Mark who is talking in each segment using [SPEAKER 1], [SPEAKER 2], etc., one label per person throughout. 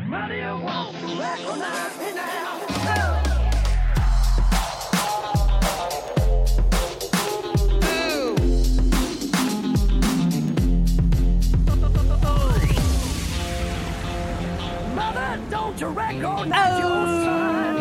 [SPEAKER 1] Money you want to recognize me now. Mother, don't you recognize your son?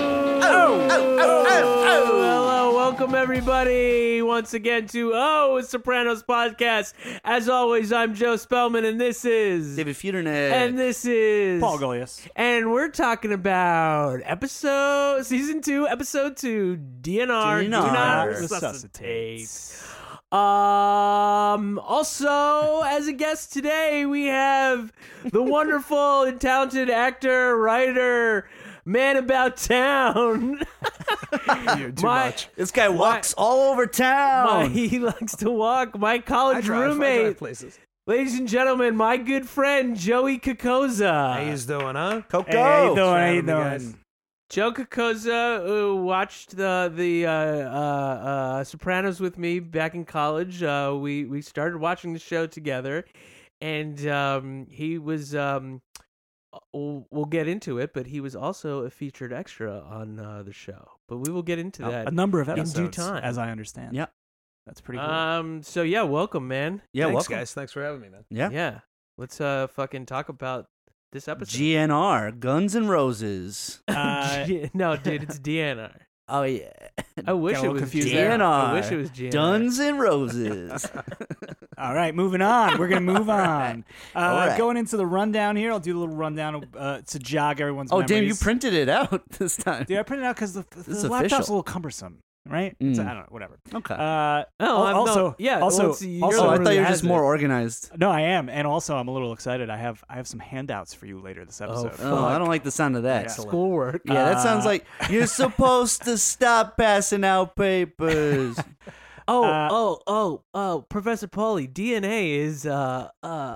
[SPEAKER 2] Hello, welcome everybody once again to Sopranos Podcast. As always, I'm Joe Spellman, and this is
[SPEAKER 3] David Feudernick.
[SPEAKER 2] and this is
[SPEAKER 4] Paul Goliath.
[SPEAKER 2] and we're talking about season 2, episode 2, DNR, Do Not Resuscitate. Also, as a guest today, we have the wonderful and talented actor, writer, man about town.
[SPEAKER 4] Too much.
[SPEAKER 3] This guy walks all over town.
[SPEAKER 2] He likes to walk. My college
[SPEAKER 4] I drive
[SPEAKER 2] roommate.
[SPEAKER 4] places.
[SPEAKER 2] Ladies and gentlemen, my good friend, Joey Kokoza.
[SPEAKER 5] How you doing, huh?
[SPEAKER 3] Coco.
[SPEAKER 4] Hey, how you doing? How
[SPEAKER 5] Having
[SPEAKER 4] you
[SPEAKER 5] me,
[SPEAKER 4] doing?
[SPEAKER 5] guys.
[SPEAKER 2] Joe Kokoza, who watched the Sopranos with me back in college. We started watching the show together, and he was. We'll get into it, but he was also a featured extra on the show. But we will get into that
[SPEAKER 4] A number of
[SPEAKER 2] in
[SPEAKER 4] episodes,
[SPEAKER 2] due time.
[SPEAKER 4] as I understand.
[SPEAKER 3] Yeah.
[SPEAKER 4] That's pretty cool.
[SPEAKER 2] So yeah, welcome, man.
[SPEAKER 3] Yeah,
[SPEAKER 5] Thanks,
[SPEAKER 3] welcome.
[SPEAKER 5] guys. Thanks for having me, man.
[SPEAKER 3] Yeah.
[SPEAKER 2] Yeah, let's fucking talk about this episode.
[SPEAKER 3] GNR, Guns N' Roses.
[SPEAKER 2] No, dude, it's DNR.
[SPEAKER 3] Oh, yeah.
[SPEAKER 2] I wish
[SPEAKER 4] Got a
[SPEAKER 2] it
[SPEAKER 4] little
[SPEAKER 2] was
[SPEAKER 4] confused
[SPEAKER 2] GNR.
[SPEAKER 4] there.
[SPEAKER 2] I wish it was GNR.
[SPEAKER 3] Guns N' Roses.
[SPEAKER 4] All right, moving on. We're going to move on.
[SPEAKER 3] All right.
[SPEAKER 4] Going into the rundown here, I'll do a little rundown to jog everyone's
[SPEAKER 3] Oh,
[SPEAKER 4] memories.
[SPEAKER 3] damn, you printed it out this time.
[SPEAKER 4] Dude, I printed it out because the
[SPEAKER 3] is
[SPEAKER 4] laptop's
[SPEAKER 3] official.
[SPEAKER 4] a little cumbersome, right? I don't know, whatever.
[SPEAKER 3] Okay.
[SPEAKER 4] Also,
[SPEAKER 2] yeah.
[SPEAKER 4] also,
[SPEAKER 2] well, you're
[SPEAKER 4] also
[SPEAKER 2] the
[SPEAKER 3] oh, I
[SPEAKER 2] one
[SPEAKER 3] thought
[SPEAKER 2] who
[SPEAKER 3] you were
[SPEAKER 2] has
[SPEAKER 3] just more
[SPEAKER 2] it.
[SPEAKER 3] organized.
[SPEAKER 4] no, I am, and also I'm a little excited. I have some handouts for you later this episode.
[SPEAKER 3] Oh, I don't like the sound of that.
[SPEAKER 4] Yeah.
[SPEAKER 2] Schoolwork.
[SPEAKER 3] Yeah, that sounds like you're supposed to stop passing out papers.
[SPEAKER 2] Professor Pauly, DNA is not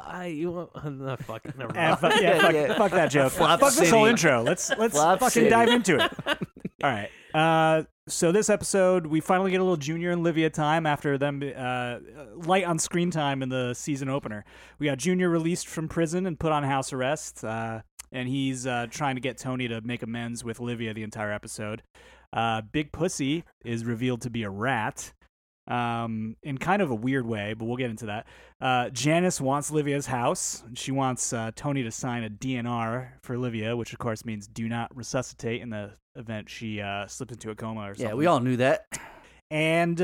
[SPEAKER 2] fucking never mind.
[SPEAKER 4] Fuck that joke.
[SPEAKER 3] Flop
[SPEAKER 4] Fuck this whole
[SPEAKER 3] City.
[SPEAKER 4] intro. Let's
[SPEAKER 3] Flop
[SPEAKER 4] fucking
[SPEAKER 3] City.
[SPEAKER 4] dive into it. All right. So this episode, we finally get a little Junior and Livia time after them light on screen time in the season opener. We got Junior released from prison and put on house arrest, and he's trying to get Tony to make amends with Livia the entire episode. Big Pussy is revealed to be a rat. In kind of a weird way, but we'll get into that. Janice wants Livia's house. She wants Tony to sign a DNR for Livia, which of course means do not resuscitate in the event she slips into a coma or something.
[SPEAKER 3] Yeah, we all knew that.
[SPEAKER 4] And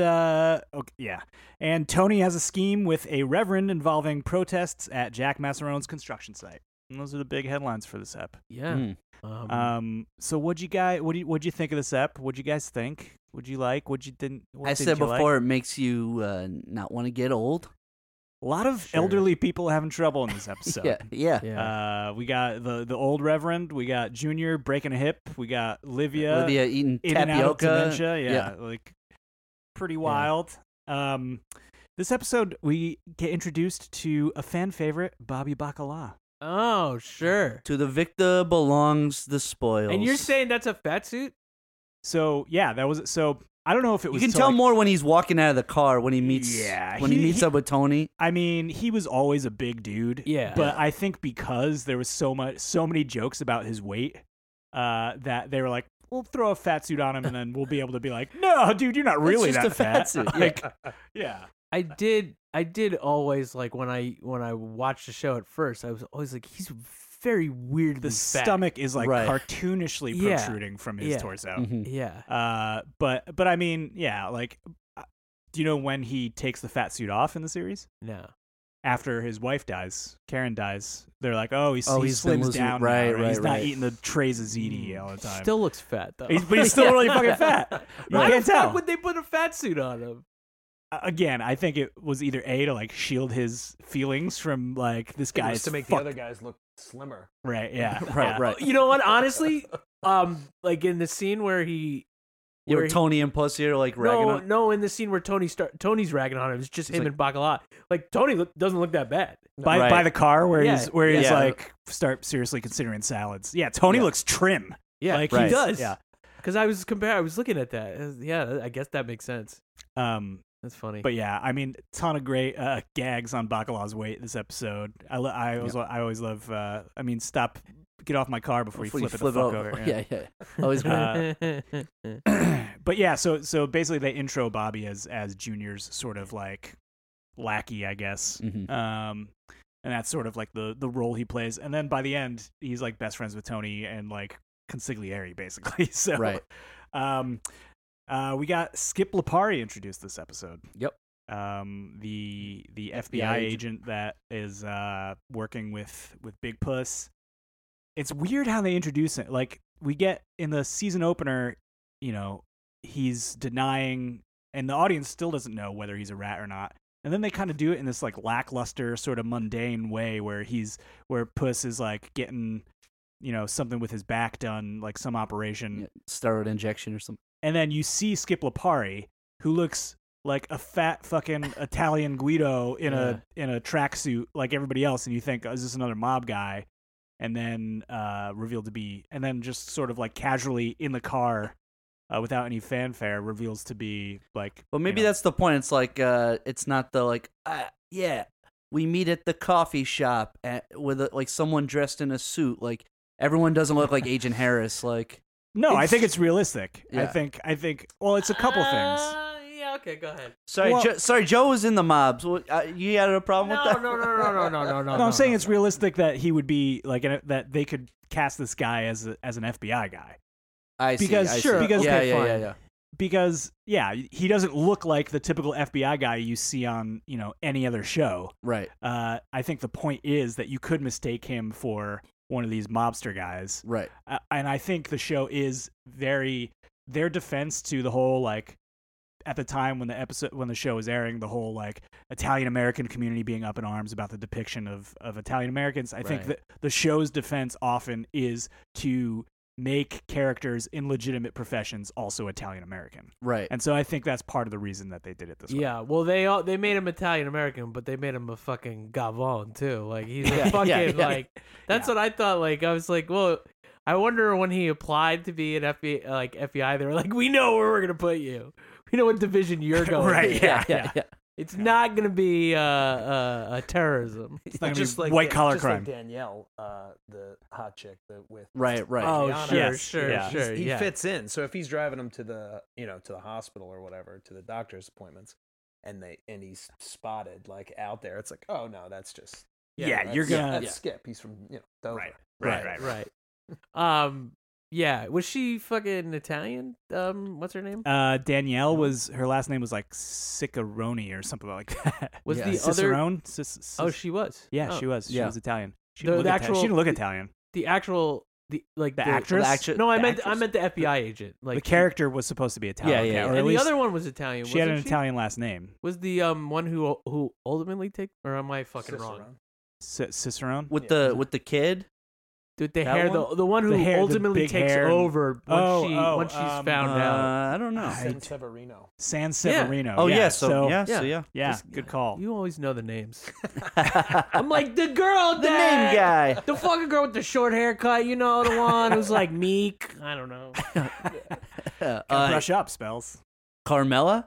[SPEAKER 4] and Tony has a scheme with a reverend involving protests at Jack Massarone's construction site. And those are the big headlines for this ep.
[SPEAKER 2] Yeah.
[SPEAKER 3] Mm.
[SPEAKER 4] So what'd you think of this ep? What'd you guys think? What'd you like? What didn't
[SPEAKER 3] I said
[SPEAKER 4] you like?
[SPEAKER 3] before, it makes you not want to get old.
[SPEAKER 4] A lot of elderly people having trouble in this episode.
[SPEAKER 3] Yeah.
[SPEAKER 4] We got the old Reverend. We got Junior breaking a hip. We got Livia
[SPEAKER 3] eating
[SPEAKER 4] in and out of
[SPEAKER 3] tapioca.
[SPEAKER 4] dementia. Yeah, like pretty wild. This episode we get introduced to a fan favorite, Bobby Bacala.
[SPEAKER 2] Oh, sure.
[SPEAKER 3] To the victor belongs the spoils.
[SPEAKER 2] And you're saying that's a fat suit?
[SPEAKER 4] So yeah, that was so. I don't know if it
[SPEAKER 3] you
[SPEAKER 4] was.
[SPEAKER 3] can
[SPEAKER 4] to,
[SPEAKER 3] tell
[SPEAKER 4] like-
[SPEAKER 3] more when he's walking out of the car when he meets.
[SPEAKER 4] Yeah,
[SPEAKER 3] when he meets up with Tony.
[SPEAKER 4] I mean, he was always a big dude.
[SPEAKER 2] Yeah.
[SPEAKER 4] But I think because there was so many jokes about his weight, that they were like, we'll throw a fat suit on him and then we'll be able to be like, no, dude, you're not really
[SPEAKER 3] It's just
[SPEAKER 4] that
[SPEAKER 3] a fat suit. Yeah.
[SPEAKER 4] Like, yeah.
[SPEAKER 2] I did always like when I watched the show at first, I was always like, he's very weirdly
[SPEAKER 4] The
[SPEAKER 2] fat.
[SPEAKER 4] stomach is like
[SPEAKER 3] Right.
[SPEAKER 4] cartoonishly
[SPEAKER 2] Yeah.
[SPEAKER 4] protruding from his
[SPEAKER 2] Yeah.
[SPEAKER 4] torso.
[SPEAKER 3] Mhm.
[SPEAKER 2] Yeah.
[SPEAKER 4] But I mean, yeah, like, do you know when he takes the fat suit off in the series?
[SPEAKER 2] No.
[SPEAKER 4] After his wife dies, Karen dies. They're like, oh, he
[SPEAKER 3] he's been
[SPEAKER 4] slims
[SPEAKER 3] losing-
[SPEAKER 4] down.
[SPEAKER 3] right,
[SPEAKER 4] now,
[SPEAKER 3] right,
[SPEAKER 4] He's not
[SPEAKER 3] right.
[SPEAKER 4] eating the trays of ziti all the time.
[SPEAKER 2] Still looks fat though.
[SPEAKER 4] But he's still really fucking fat. You
[SPEAKER 2] Why
[SPEAKER 4] can't
[SPEAKER 2] the fuck
[SPEAKER 4] tell.
[SPEAKER 2] would they put a fat suit on him?
[SPEAKER 4] Again, I think it was either A, to like shield his feelings from like this
[SPEAKER 5] It
[SPEAKER 4] guy
[SPEAKER 5] was
[SPEAKER 4] is
[SPEAKER 5] to make
[SPEAKER 4] fuck-
[SPEAKER 5] the other guys look slimmer.
[SPEAKER 4] right, yeah,
[SPEAKER 3] Right,
[SPEAKER 4] yeah.
[SPEAKER 3] right.
[SPEAKER 2] You know what? Honestly, like in the scene where he.
[SPEAKER 3] Yeah,
[SPEAKER 2] where
[SPEAKER 3] where Tony and Pussy are like ragging on.
[SPEAKER 2] No, in the scene where Tony's ragging on him, it's just him
[SPEAKER 3] like-
[SPEAKER 2] and Bacala. Like Tony doesn't look that bad.
[SPEAKER 4] By
[SPEAKER 3] Right.
[SPEAKER 4] the car where
[SPEAKER 2] Yeah,
[SPEAKER 4] he's
[SPEAKER 3] yeah.
[SPEAKER 4] like start seriously considering salads. Yeah, Tony
[SPEAKER 2] Yeah.
[SPEAKER 4] looks trim.
[SPEAKER 2] Yeah,
[SPEAKER 4] Like,
[SPEAKER 2] he
[SPEAKER 3] Right.
[SPEAKER 2] does.
[SPEAKER 4] Yeah.
[SPEAKER 2] Because I was looking at that. Yeah, I guess that makes sense. That's funny.
[SPEAKER 4] But yeah, I mean, ton of great gags on Bacala's weight this episode. I always love. I mean, stop get off my car before you
[SPEAKER 3] Before
[SPEAKER 4] flip it the fuck over.
[SPEAKER 3] Yeah. Always good.
[SPEAKER 4] But yeah, so basically they intro Bobby as Junior's sort of like lackey, I guess.
[SPEAKER 3] Mhm.
[SPEAKER 4] And that's sort of like the role he plays. And then by the end, he's like best friends with Tony and like consigliere, basically. So
[SPEAKER 3] Right.
[SPEAKER 4] We got Skip Lipari introduced this episode.
[SPEAKER 3] Yep.
[SPEAKER 4] The FBI agent that is working with Big Puss. It's weird how they introduce it. Like we get in the season opener, he's denying, and the audience still doesn't know whether he's a rat or not. And then they kind of do it in this like lackluster, sort of mundane way where Puss is like getting, something with his back done, like some operation.
[SPEAKER 3] Yeah, steroid injection or something.
[SPEAKER 4] And then you see Skip Lipari, who looks like a fat fucking Italian Guido in a tracksuit like everybody else, and you think, is this another mob guy? And then revealed to be, and then just sort of like casually in the car, without any fanfare, reveals to be like.
[SPEAKER 3] But maybe that's the point. It's like it's not the like we meet at the coffee shop with like someone dressed in a suit. Like everyone doesn't look like Agent Harris. Like
[SPEAKER 4] no, I think it's realistic.
[SPEAKER 3] Yeah.
[SPEAKER 4] I think. Well, it's a couple things.
[SPEAKER 2] Yeah, okay, go ahead.
[SPEAKER 3] sorry, Joe was in the mobs. You had a problem with that?
[SPEAKER 2] No.
[SPEAKER 4] No, I'm saying it's realistic that he would be like that they could cast this guy as an FBI guy.
[SPEAKER 3] I see.
[SPEAKER 4] Because
[SPEAKER 3] I
[SPEAKER 4] sure,
[SPEAKER 3] see.
[SPEAKER 4] because
[SPEAKER 3] yeah.
[SPEAKER 4] Because he doesn't look like the typical FBI guy you see on any other show.
[SPEAKER 3] Right.
[SPEAKER 4] I think the point is that you could mistake him for one of these mobster guys.
[SPEAKER 3] Right.
[SPEAKER 4] And I think the show is their defense to the whole like at the time when the show was airing, the whole like Italian American community being up in arms about the depiction of Italian Americans. I think that the show's defense often is to make characters in legitimate professions also Italian American.
[SPEAKER 3] Right.
[SPEAKER 4] And so I think that's part of the reason that they did it this way.
[SPEAKER 2] Yeah, well, they made him Italian American, but they made him a fucking Gavone too. Like he's a fucking like. That's what I thought. Like I was like, well, I wonder when he applied to be an FBI, they were like, we know where we're gonna put you. We know what division you're going.
[SPEAKER 4] Right.
[SPEAKER 2] to.
[SPEAKER 4] Yeah.
[SPEAKER 2] It's not gonna be terrorism.
[SPEAKER 4] It's not
[SPEAKER 5] just
[SPEAKER 4] gonna
[SPEAKER 5] like
[SPEAKER 4] be white collar
[SPEAKER 5] just
[SPEAKER 4] crime.
[SPEAKER 5] Like Danielle, the hot chick with
[SPEAKER 3] Right.
[SPEAKER 2] Oh,
[SPEAKER 5] Gianna.
[SPEAKER 2] sure.
[SPEAKER 5] He fits in. So if he's driving him to the to the hospital or whatever, to the doctor's appointments, and he's spotted like out there, it's like, oh no, that's just
[SPEAKER 4] you're gonna
[SPEAKER 5] that's Skip. He's from Dover.
[SPEAKER 2] Right. Yeah, was she fucking Italian? What's her name?
[SPEAKER 4] Danielle was her last name was like Ciccarone or something like that.
[SPEAKER 2] Was
[SPEAKER 3] Yeah.
[SPEAKER 2] the
[SPEAKER 4] Cicerone?
[SPEAKER 2] other? Oh, she was.
[SPEAKER 4] Yeah,
[SPEAKER 2] Oh.
[SPEAKER 4] she was. She
[SPEAKER 3] Yeah.
[SPEAKER 4] was Italian. She
[SPEAKER 2] The
[SPEAKER 4] didn't look
[SPEAKER 2] actual-
[SPEAKER 4] she didn't look Italian.
[SPEAKER 2] The actual the
[SPEAKER 4] actress?
[SPEAKER 2] No, I
[SPEAKER 4] The
[SPEAKER 2] meant
[SPEAKER 4] actress?
[SPEAKER 2] the FBI agent. Like
[SPEAKER 4] The character was supposed to be Italian.
[SPEAKER 3] Yeah.
[SPEAKER 4] Or at
[SPEAKER 2] and the
[SPEAKER 4] least
[SPEAKER 2] other one was Italian.
[SPEAKER 4] she had an
[SPEAKER 2] wasn't
[SPEAKER 4] Italian last name.
[SPEAKER 2] Was the one who ultimately or am I fucking wrong?
[SPEAKER 4] Cicerone?
[SPEAKER 3] With the kid.
[SPEAKER 2] With the
[SPEAKER 3] That
[SPEAKER 2] hair,
[SPEAKER 3] one?
[SPEAKER 2] the one who
[SPEAKER 4] The hair, the
[SPEAKER 2] ultimately
[SPEAKER 4] big
[SPEAKER 2] takes
[SPEAKER 4] hair and-
[SPEAKER 2] over once she's found out.
[SPEAKER 3] I don't know.
[SPEAKER 5] San Severino.
[SPEAKER 4] San Severino.
[SPEAKER 3] Oh
[SPEAKER 4] yeah.
[SPEAKER 3] So
[SPEAKER 4] yeah.
[SPEAKER 2] Just-
[SPEAKER 4] Good call.
[SPEAKER 2] You always know the names. I'm like the girl,
[SPEAKER 3] The name guy.
[SPEAKER 2] the fucking girl with the short haircut. You know, the one who's like meek. I don't know.
[SPEAKER 4] Brush up, Spells.
[SPEAKER 3] Carmela.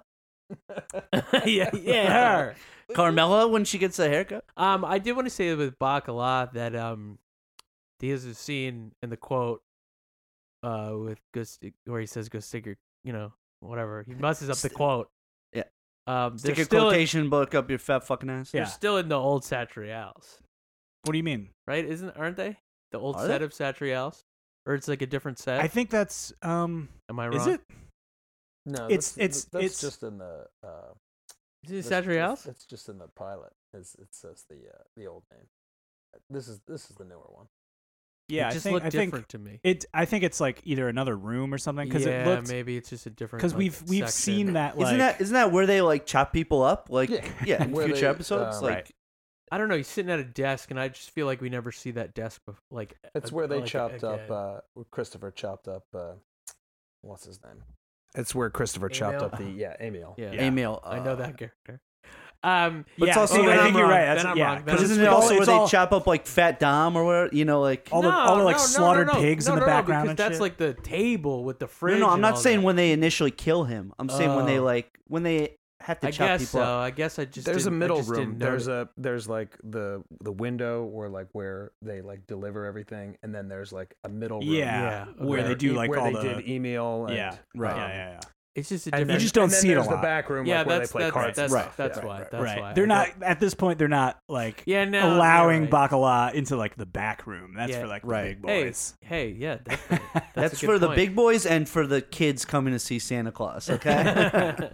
[SPEAKER 2] yeah, her.
[SPEAKER 3] Carmela when she gets a haircut.
[SPEAKER 2] I did want to say with Bacala that he has a scene in the quote with where he says "Go stick your," whatever. He messes up the quote.
[SPEAKER 3] Yeah.
[SPEAKER 2] They're
[SPEAKER 3] Stick your
[SPEAKER 2] still
[SPEAKER 3] quotation book up your fat fucking ass.
[SPEAKER 2] they're
[SPEAKER 4] Yeah.
[SPEAKER 2] still in the old Satrials,
[SPEAKER 4] What do you mean?
[SPEAKER 2] right? Aren't they the old
[SPEAKER 3] Are
[SPEAKER 2] set
[SPEAKER 3] they?
[SPEAKER 2] of Satrials, or it's like a different set?
[SPEAKER 4] I think that's
[SPEAKER 2] Am I wrong?
[SPEAKER 4] is it?
[SPEAKER 5] No,
[SPEAKER 4] It's-
[SPEAKER 5] that's
[SPEAKER 4] it's-
[SPEAKER 5] just in the.
[SPEAKER 2] Is it Satrials?
[SPEAKER 5] It's just in the pilot. It says the old name. This is the newer one.
[SPEAKER 4] Yeah,
[SPEAKER 2] it just
[SPEAKER 4] I
[SPEAKER 2] looked
[SPEAKER 4] think
[SPEAKER 2] different to me.
[SPEAKER 4] I think it's like either another room or something because
[SPEAKER 2] yeah,
[SPEAKER 4] it looked
[SPEAKER 2] maybe it's just a different.
[SPEAKER 4] because
[SPEAKER 2] like,
[SPEAKER 4] we've
[SPEAKER 2] section.
[SPEAKER 4] seen that like
[SPEAKER 3] Isn't that where they like chop people up? Like in
[SPEAKER 5] Where
[SPEAKER 3] future
[SPEAKER 5] they,
[SPEAKER 3] episodes. Like
[SPEAKER 4] right.
[SPEAKER 2] I don't know. He's sitting at a desk, and I just feel like we never see that desk. Like
[SPEAKER 5] It's where they
[SPEAKER 2] like,
[SPEAKER 5] chopped
[SPEAKER 2] again.
[SPEAKER 5] up. Where Christopher chopped up. What's his name? It's where Christopher chopped
[SPEAKER 2] Emil?
[SPEAKER 5] up Emil.
[SPEAKER 2] Yeah,
[SPEAKER 3] Emil.
[SPEAKER 2] I know that character.
[SPEAKER 3] But
[SPEAKER 4] yeah,
[SPEAKER 3] it's also-
[SPEAKER 4] see,
[SPEAKER 3] then
[SPEAKER 4] I
[SPEAKER 3] I'm
[SPEAKER 4] think you're
[SPEAKER 2] wrong.
[SPEAKER 4] right.
[SPEAKER 2] Then
[SPEAKER 4] That's,
[SPEAKER 2] I'm
[SPEAKER 4] yeah,
[SPEAKER 2] wrong. Then
[SPEAKER 3] Because
[SPEAKER 2] I'm
[SPEAKER 3] isn't it
[SPEAKER 4] it's
[SPEAKER 3] also
[SPEAKER 4] it's
[SPEAKER 3] where they chop up like Fat Dom or where like
[SPEAKER 4] all the like slaughtered pigs in the background
[SPEAKER 2] because
[SPEAKER 4] and
[SPEAKER 2] that's
[SPEAKER 4] shit?
[SPEAKER 2] like the table with the fridge.
[SPEAKER 3] No, I'm
[SPEAKER 2] and
[SPEAKER 3] not
[SPEAKER 2] all
[SPEAKER 3] saying
[SPEAKER 2] that.
[SPEAKER 3] when they initially kill him. I'm saying when they
[SPEAKER 2] Oh.
[SPEAKER 3] when they have to
[SPEAKER 2] I
[SPEAKER 3] chop
[SPEAKER 2] guess
[SPEAKER 3] people
[SPEAKER 2] so.
[SPEAKER 3] up.
[SPEAKER 2] I guess I just
[SPEAKER 5] There's a
[SPEAKER 2] didn't- I
[SPEAKER 5] middle
[SPEAKER 2] just
[SPEAKER 5] room.
[SPEAKER 2] didn't notice.
[SPEAKER 5] There's like the window or like where they like deliver everything, and then there's like a middle room.
[SPEAKER 4] Yeah,
[SPEAKER 2] Yeah,
[SPEAKER 4] where
[SPEAKER 2] okay.
[SPEAKER 4] they do like
[SPEAKER 5] where
[SPEAKER 4] all
[SPEAKER 5] they
[SPEAKER 4] the
[SPEAKER 5] did email. And,
[SPEAKER 4] yeah,
[SPEAKER 3] Right.
[SPEAKER 4] yeah.
[SPEAKER 2] It's just a
[SPEAKER 5] And
[SPEAKER 2] different.
[SPEAKER 5] then,
[SPEAKER 4] You just don't
[SPEAKER 5] and then
[SPEAKER 4] see it a
[SPEAKER 5] there's the
[SPEAKER 4] lot.
[SPEAKER 5] back room,
[SPEAKER 2] yeah,
[SPEAKER 5] like, where
[SPEAKER 2] that's
[SPEAKER 5] they play cards.
[SPEAKER 2] that's
[SPEAKER 3] Right.
[SPEAKER 2] that's
[SPEAKER 5] Yeah,
[SPEAKER 2] why.
[SPEAKER 5] right,
[SPEAKER 2] That's
[SPEAKER 4] Right.
[SPEAKER 2] why.
[SPEAKER 4] They're
[SPEAKER 2] I
[SPEAKER 4] not
[SPEAKER 2] don't-
[SPEAKER 4] at this point. They're not like
[SPEAKER 2] Yeah, no, you're
[SPEAKER 4] allowing
[SPEAKER 2] right.
[SPEAKER 4] bacala into like the back room. That's
[SPEAKER 2] Yeah.
[SPEAKER 4] for like the
[SPEAKER 3] Right.
[SPEAKER 4] big
[SPEAKER 2] Hey,
[SPEAKER 4] boys.
[SPEAKER 2] hey, yeah, definitely.
[SPEAKER 3] That's
[SPEAKER 2] a good
[SPEAKER 3] for the
[SPEAKER 2] point.
[SPEAKER 3] big boys and for the kids coming to see Santa Claus. Okay.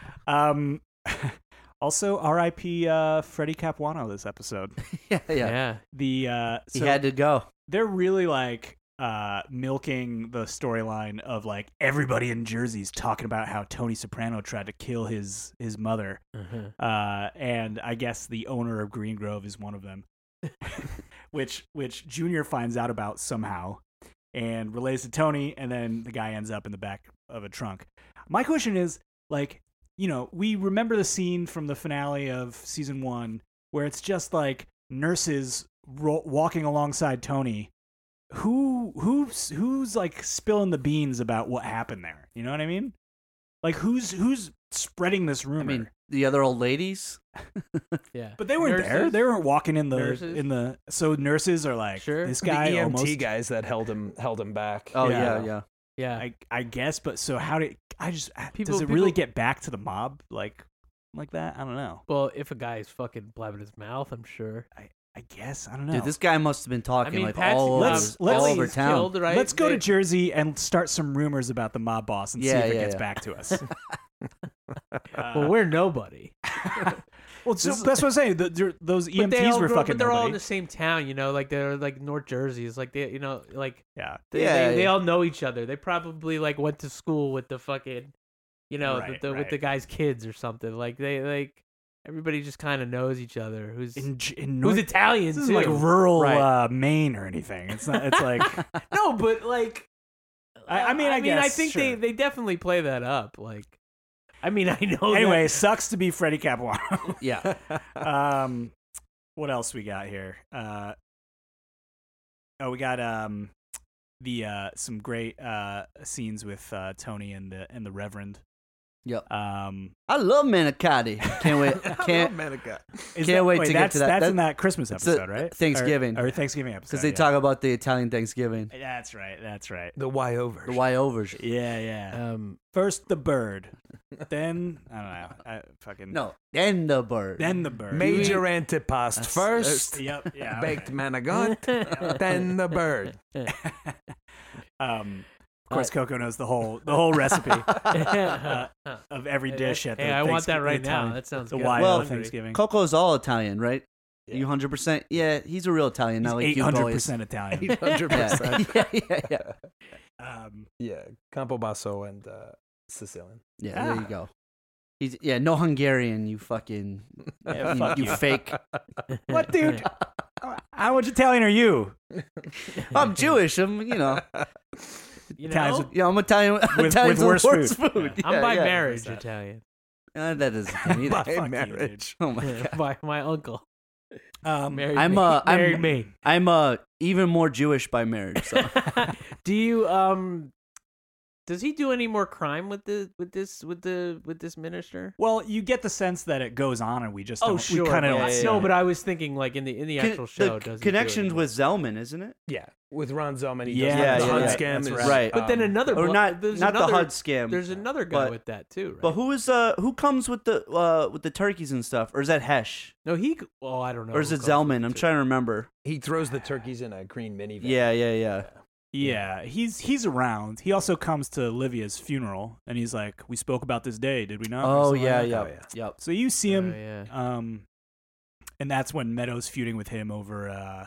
[SPEAKER 4] Also, R.I.P. Freddie Capuano this episode.
[SPEAKER 3] yeah.
[SPEAKER 2] yeah.
[SPEAKER 4] The
[SPEAKER 3] He had to go.
[SPEAKER 4] they're really like milking the storyline of like everybody in Jersey's talking about how Tony Soprano tried to kill his mother,
[SPEAKER 2] Uh-huh.
[SPEAKER 4] and I guess the owner of Green Grove is one of them, which Junior finds out about somehow and relays to Tony, and then the guy ends up in the back of a trunk. My question is, like, you know, we remember the scene from the finale of season 1 where it's just like nurses walking alongside Tony. Who's like spilling the beans about what happened there? You know what I mean? Like who's spreading this rumor?
[SPEAKER 3] I mean, the other old ladies.
[SPEAKER 2] Yeah.
[SPEAKER 4] but they weren't there.
[SPEAKER 2] Nurses?
[SPEAKER 4] They weren't walking in
[SPEAKER 2] Nurses?
[SPEAKER 4] the. So nurses are like,
[SPEAKER 2] Sure.
[SPEAKER 4] this
[SPEAKER 5] The
[SPEAKER 4] guy
[SPEAKER 5] EMT
[SPEAKER 4] almost.
[SPEAKER 5] guys that held him back.
[SPEAKER 3] Oh
[SPEAKER 4] Yeah.
[SPEAKER 3] yeah.
[SPEAKER 2] Yeah.
[SPEAKER 4] I guess, but so how did I just?
[SPEAKER 2] People-
[SPEAKER 4] does it really
[SPEAKER 2] people-
[SPEAKER 4] get back to the mob like that? I don't know.
[SPEAKER 2] Well, if a guy is fucking blabbing his mouth, I'm sure.
[SPEAKER 4] I guess I don't know.
[SPEAKER 3] Dude, this guy must have been talking
[SPEAKER 2] I mean,
[SPEAKER 3] like
[SPEAKER 2] Patsy,
[SPEAKER 3] all over,
[SPEAKER 4] let's-
[SPEAKER 3] all over
[SPEAKER 2] Ellie's
[SPEAKER 3] town.
[SPEAKER 2] killed, right?
[SPEAKER 4] Let's go to
[SPEAKER 2] They-
[SPEAKER 4] Jersey and start some rumors about the mob boss and see
[SPEAKER 3] Yeah,
[SPEAKER 4] if it
[SPEAKER 3] yeah,
[SPEAKER 4] gets
[SPEAKER 3] yeah.
[SPEAKER 4] back to us.
[SPEAKER 2] Well, we're nobody.
[SPEAKER 4] Well, so that's what I'm saying. Those
[SPEAKER 2] But
[SPEAKER 4] EMTs
[SPEAKER 2] they all
[SPEAKER 4] were
[SPEAKER 2] grew-
[SPEAKER 4] fucking
[SPEAKER 2] But they're all in
[SPEAKER 4] nobody.
[SPEAKER 2] the same town, you know. Like they're like North Jersey. It's like they, you know, like
[SPEAKER 4] Yeah.
[SPEAKER 3] Yeah,
[SPEAKER 2] they
[SPEAKER 3] yeah.
[SPEAKER 2] all know each other. They probably like went to school with the fucking, you know,
[SPEAKER 4] Right,
[SPEAKER 2] with the
[SPEAKER 4] right.
[SPEAKER 2] guy's kids or something. Like they like everybody just kind of knows each other. Who's
[SPEAKER 4] In
[SPEAKER 2] who's
[SPEAKER 4] North,
[SPEAKER 2] Italian
[SPEAKER 4] this
[SPEAKER 2] too?
[SPEAKER 4] isn't like rural
[SPEAKER 3] Right.
[SPEAKER 4] Maine or anything. It's not. It's like
[SPEAKER 2] No, but like,
[SPEAKER 4] I mean, I
[SPEAKER 2] I
[SPEAKER 4] guess,
[SPEAKER 2] think
[SPEAKER 4] sure.
[SPEAKER 2] they definitely play that up. Like, I mean, I know.
[SPEAKER 4] anyway. Sucks to be Freddie Capuano.
[SPEAKER 3] Yeah.
[SPEAKER 4] What else we got here? We got the some great scenes with Tony and the Reverend.
[SPEAKER 3] Yep.
[SPEAKER 4] I
[SPEAKER 3] I love manicotti. Can't wait. Can't wait to get to that.
[SPEAKER 4] That's
[SPEAKER 3] That-
[SPEAKER 4] in that Christmas
[SPEAKER 3] it's a
[SPEAKER 4] episode, right?
[SPEAKER 3] Thanksgiving.
[SPEAKER 4] or Thanksgiving episode.
[SPEAKER 3] because they
[SPEAKER 4] yeah.
[SPEAKER 3] talk about the Italian Thanksgiving,
[SPEAKER 4] That's right. That's right.
[SPEAKER 5] The YO version.
[SPEAKER 3] the YO version.
[SPEAKER 4] Yeah. First the bird, then I don't know. I fucking
[SPEAKER 3] No, then the bird.
[SPEAKER 4] Then the bird.
[SPEAKER 5] Major antipast first.
[SPEAKER 4] Yep. Yeah.
[SPEAKER 5] Baked manigot, then the bird.
[SPEAKER 4] Of course, Coco knows the whole recipe of every dish at the.
[SPEAKER 2] Hey, I want that right
[SPEAKER 4] Italian-
[SPEAKER 2] now. That sounds
[SPEAKER 4] the
[SPEAKER 2] good.
[SPEAKER 4] wild
[SPEAKER 3] Well,
[SPEAKER 4] Thanksgiving.
[SPEAKER 3] Coco's all Italian, right?
[SPEAKER 5] Yeah.
[SPEAKER 3] You 100%? Yeah, he's a real Italian, not like you boys.
[SPEAKER 4] 800% Italian.
[SPEAKER 5] 800%.
[SPEAKER 3] Yeah.
[SPEAKER 5] Yeah, Campo Basso and Sicilian.
[SPEAKER 3] Yeah, there you go. He's no Hungarian, you fucking
[SPEAKER 4] Yeah, fuck
[SPEAKER 3] you
[SPEAKER 4] you.
[SPEAKER 3] fake.
[SPEAKER 4] What, dude? How much Italian are you?
[SPEAKER 3] I'm Jewish. I'm
[SPEAKER 2] You
[SPEAKER 4] Italians
[SPEAKER 2] know?
[SPEAKER 4] with-
[SPEAKER 3] yeah, I'm Italian. Italians
[SPEAKER 4] with worse
[SPEAKER 3] food.
[SPEAKER 4] food.
[SPEAKER 3] Yeah,
[SPEAKER 2] I'm by
[SPEAKER 3] yeah.
[SPEAKER 2] marriage Italian.
[SPEAKER 3] That doesn't count either.
[SPEAKER 5] By
[SPEAKER 4] Fuck you,
[SPEAKER 5] marriage.
[SPEAKER 3] Oh my god.
[SPEAKER 2] By my uncle. Married
[SPEAKER 3] I'm
[SPEAKER 2] me. Married
[SPEAKER 3] I'm
[SPEAKER 2] me.
[SPEAKER 3] I'm even more Jewish by marriage. So.
[SPEAKER 2] Do you does he do any more crime with this minister?
[SPEAKER 4] Well, you get the sense that it goes on, and we just don't, we kind of
[SPEAKER 2] but
[SPEAKER 4] don't see
[SPEAKER 2] No,
[SPEAKER 4] it.
[SPEAKER 2] but I was thinking like in the actual show.
[SPEAKER 3] the
[SPEAKER 2] does he do
[SPEAKER 3] connections
[SPEAKER 2] any more?
[SPEAKER 3] with Zellman, isn't it?
[SPEAKER 5] Yeah, with Ron Zellman. He
[SPEAKER 4] Yeah,
[SPEAKER 5] does the
[SPEAKER 3] yeah,
[SPEAKER 5] HUD
[SPEAKER 3] yeah.
[SPEAKER 5] scam.
[SPEAKER 4] That's
[SPEAKER 5] is,
[SPEAKER 3] right.
[SPEAKER 2] But then another
[SPEAKER 3] Or
[SPEAKER 2] blo-
[SPEAKER 3] not
[SPEAKER 2] there's
[SPEAKER 3] not
[SPEAKER 2] another,
[SPEAKER 3] the HUD scam.
[SPEAKER 2] There's another guy
[SPEAKER 3] but-
[SPEAKER 2] with that too, right?
[SPEAKER 3] But who comes with the turkeys and stuff? Or is that Hesh?
[SPEAKER 2] No, well, I don't know.
[SPEAKER 3] Or is
[SPEAKER 2] who
[SPEAKER 3] it
[SPEAKER 2] comes
[SPEAKER 3] Zellman?
[SPEAKER 2] with
[SPEAKER 3] I'm
[SPEAKER 2] it.
[SPEAKER 3] trying to remember.
[SPEAKER 5] He throws the turkeys in a green minivan.
[SPEAKER 3] Yeah.
[SPEAKER 4] Yeah, he's around. He also comes to Livia's funeral, and he's like, "We spoke about this day, did we not?" Or
[SPEAKER 3] Oh
[SPEAKER 4] something
[SPEAKER 3] yeah,
[SPEAKER 4] like that.
[SPEAKER 3] yeah,
[SPEAKER 5] yeah.
[SPEAKER 3] yep.
[SPEAKER 4] So you see him,
[SPEAKER 2] yeah.
[SPEAKER 4] And that's when Meadows feuding with him over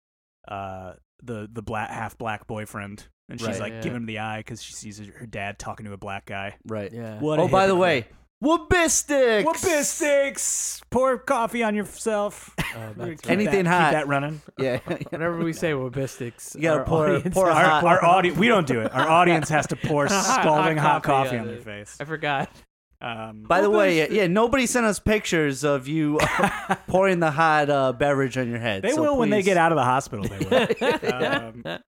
[SPEAKER 4] the half black boyfriend, and she's
[SPEAKER 3] Right.
[SPEAKER 4] like
[SPEAKER 2] Yeah.
[SPEAKER 4] giving him the eye because she sees her dad talking to a black guy.
[SPEAKER 3] Right.
[SPEAKER 2] Yeah.
[SPEAKER 4] What a
[SPEAKER 3] Oh, by the
[SPEAKER 4] hypocrite.
[SPEAKER 3] way, Wabbistics!
[SPEAKER 4] Whoopistics! Pour coffee on yourself.
[SPEAKER 2] That's
[SPEAKER 4] Keep
[SPEAKER 3] Anything
[SPEAKER 4] that,
[SPEAKER 3] hot.
[SPEAKER 4] Keep that running.
[SPEAKER 3] Yeah.
[SPEAKER 2] Whenever we say Wabistics,
[SPEAKER 3] You gotta
[SPEAKER 2] our
[SPEAKER 3] pour-
[SPEAKER 2] audience
[SPEAKER 3] pour a
[SPEAKER 2] has to
[SPEAKER 3] hot-
[SPEAKER 4] Our audience, we don't do it. Our audience has to pour scalding hot coffee
[SPEAKER 2] yeah,
[SPEAKER 4] on their face.
[SPEAKER 2] I forgot.
[SPEAKER 3] By the way, yeah, nobody sent us pictures of you pouring the hot beverage on your head.
[SPEAKER 4] They
[SPEAKER 3] so
[SPEAKER 4] will when they
[SPEAKER 3] please-
[SPEAKER 4] get out of the hospital. They will.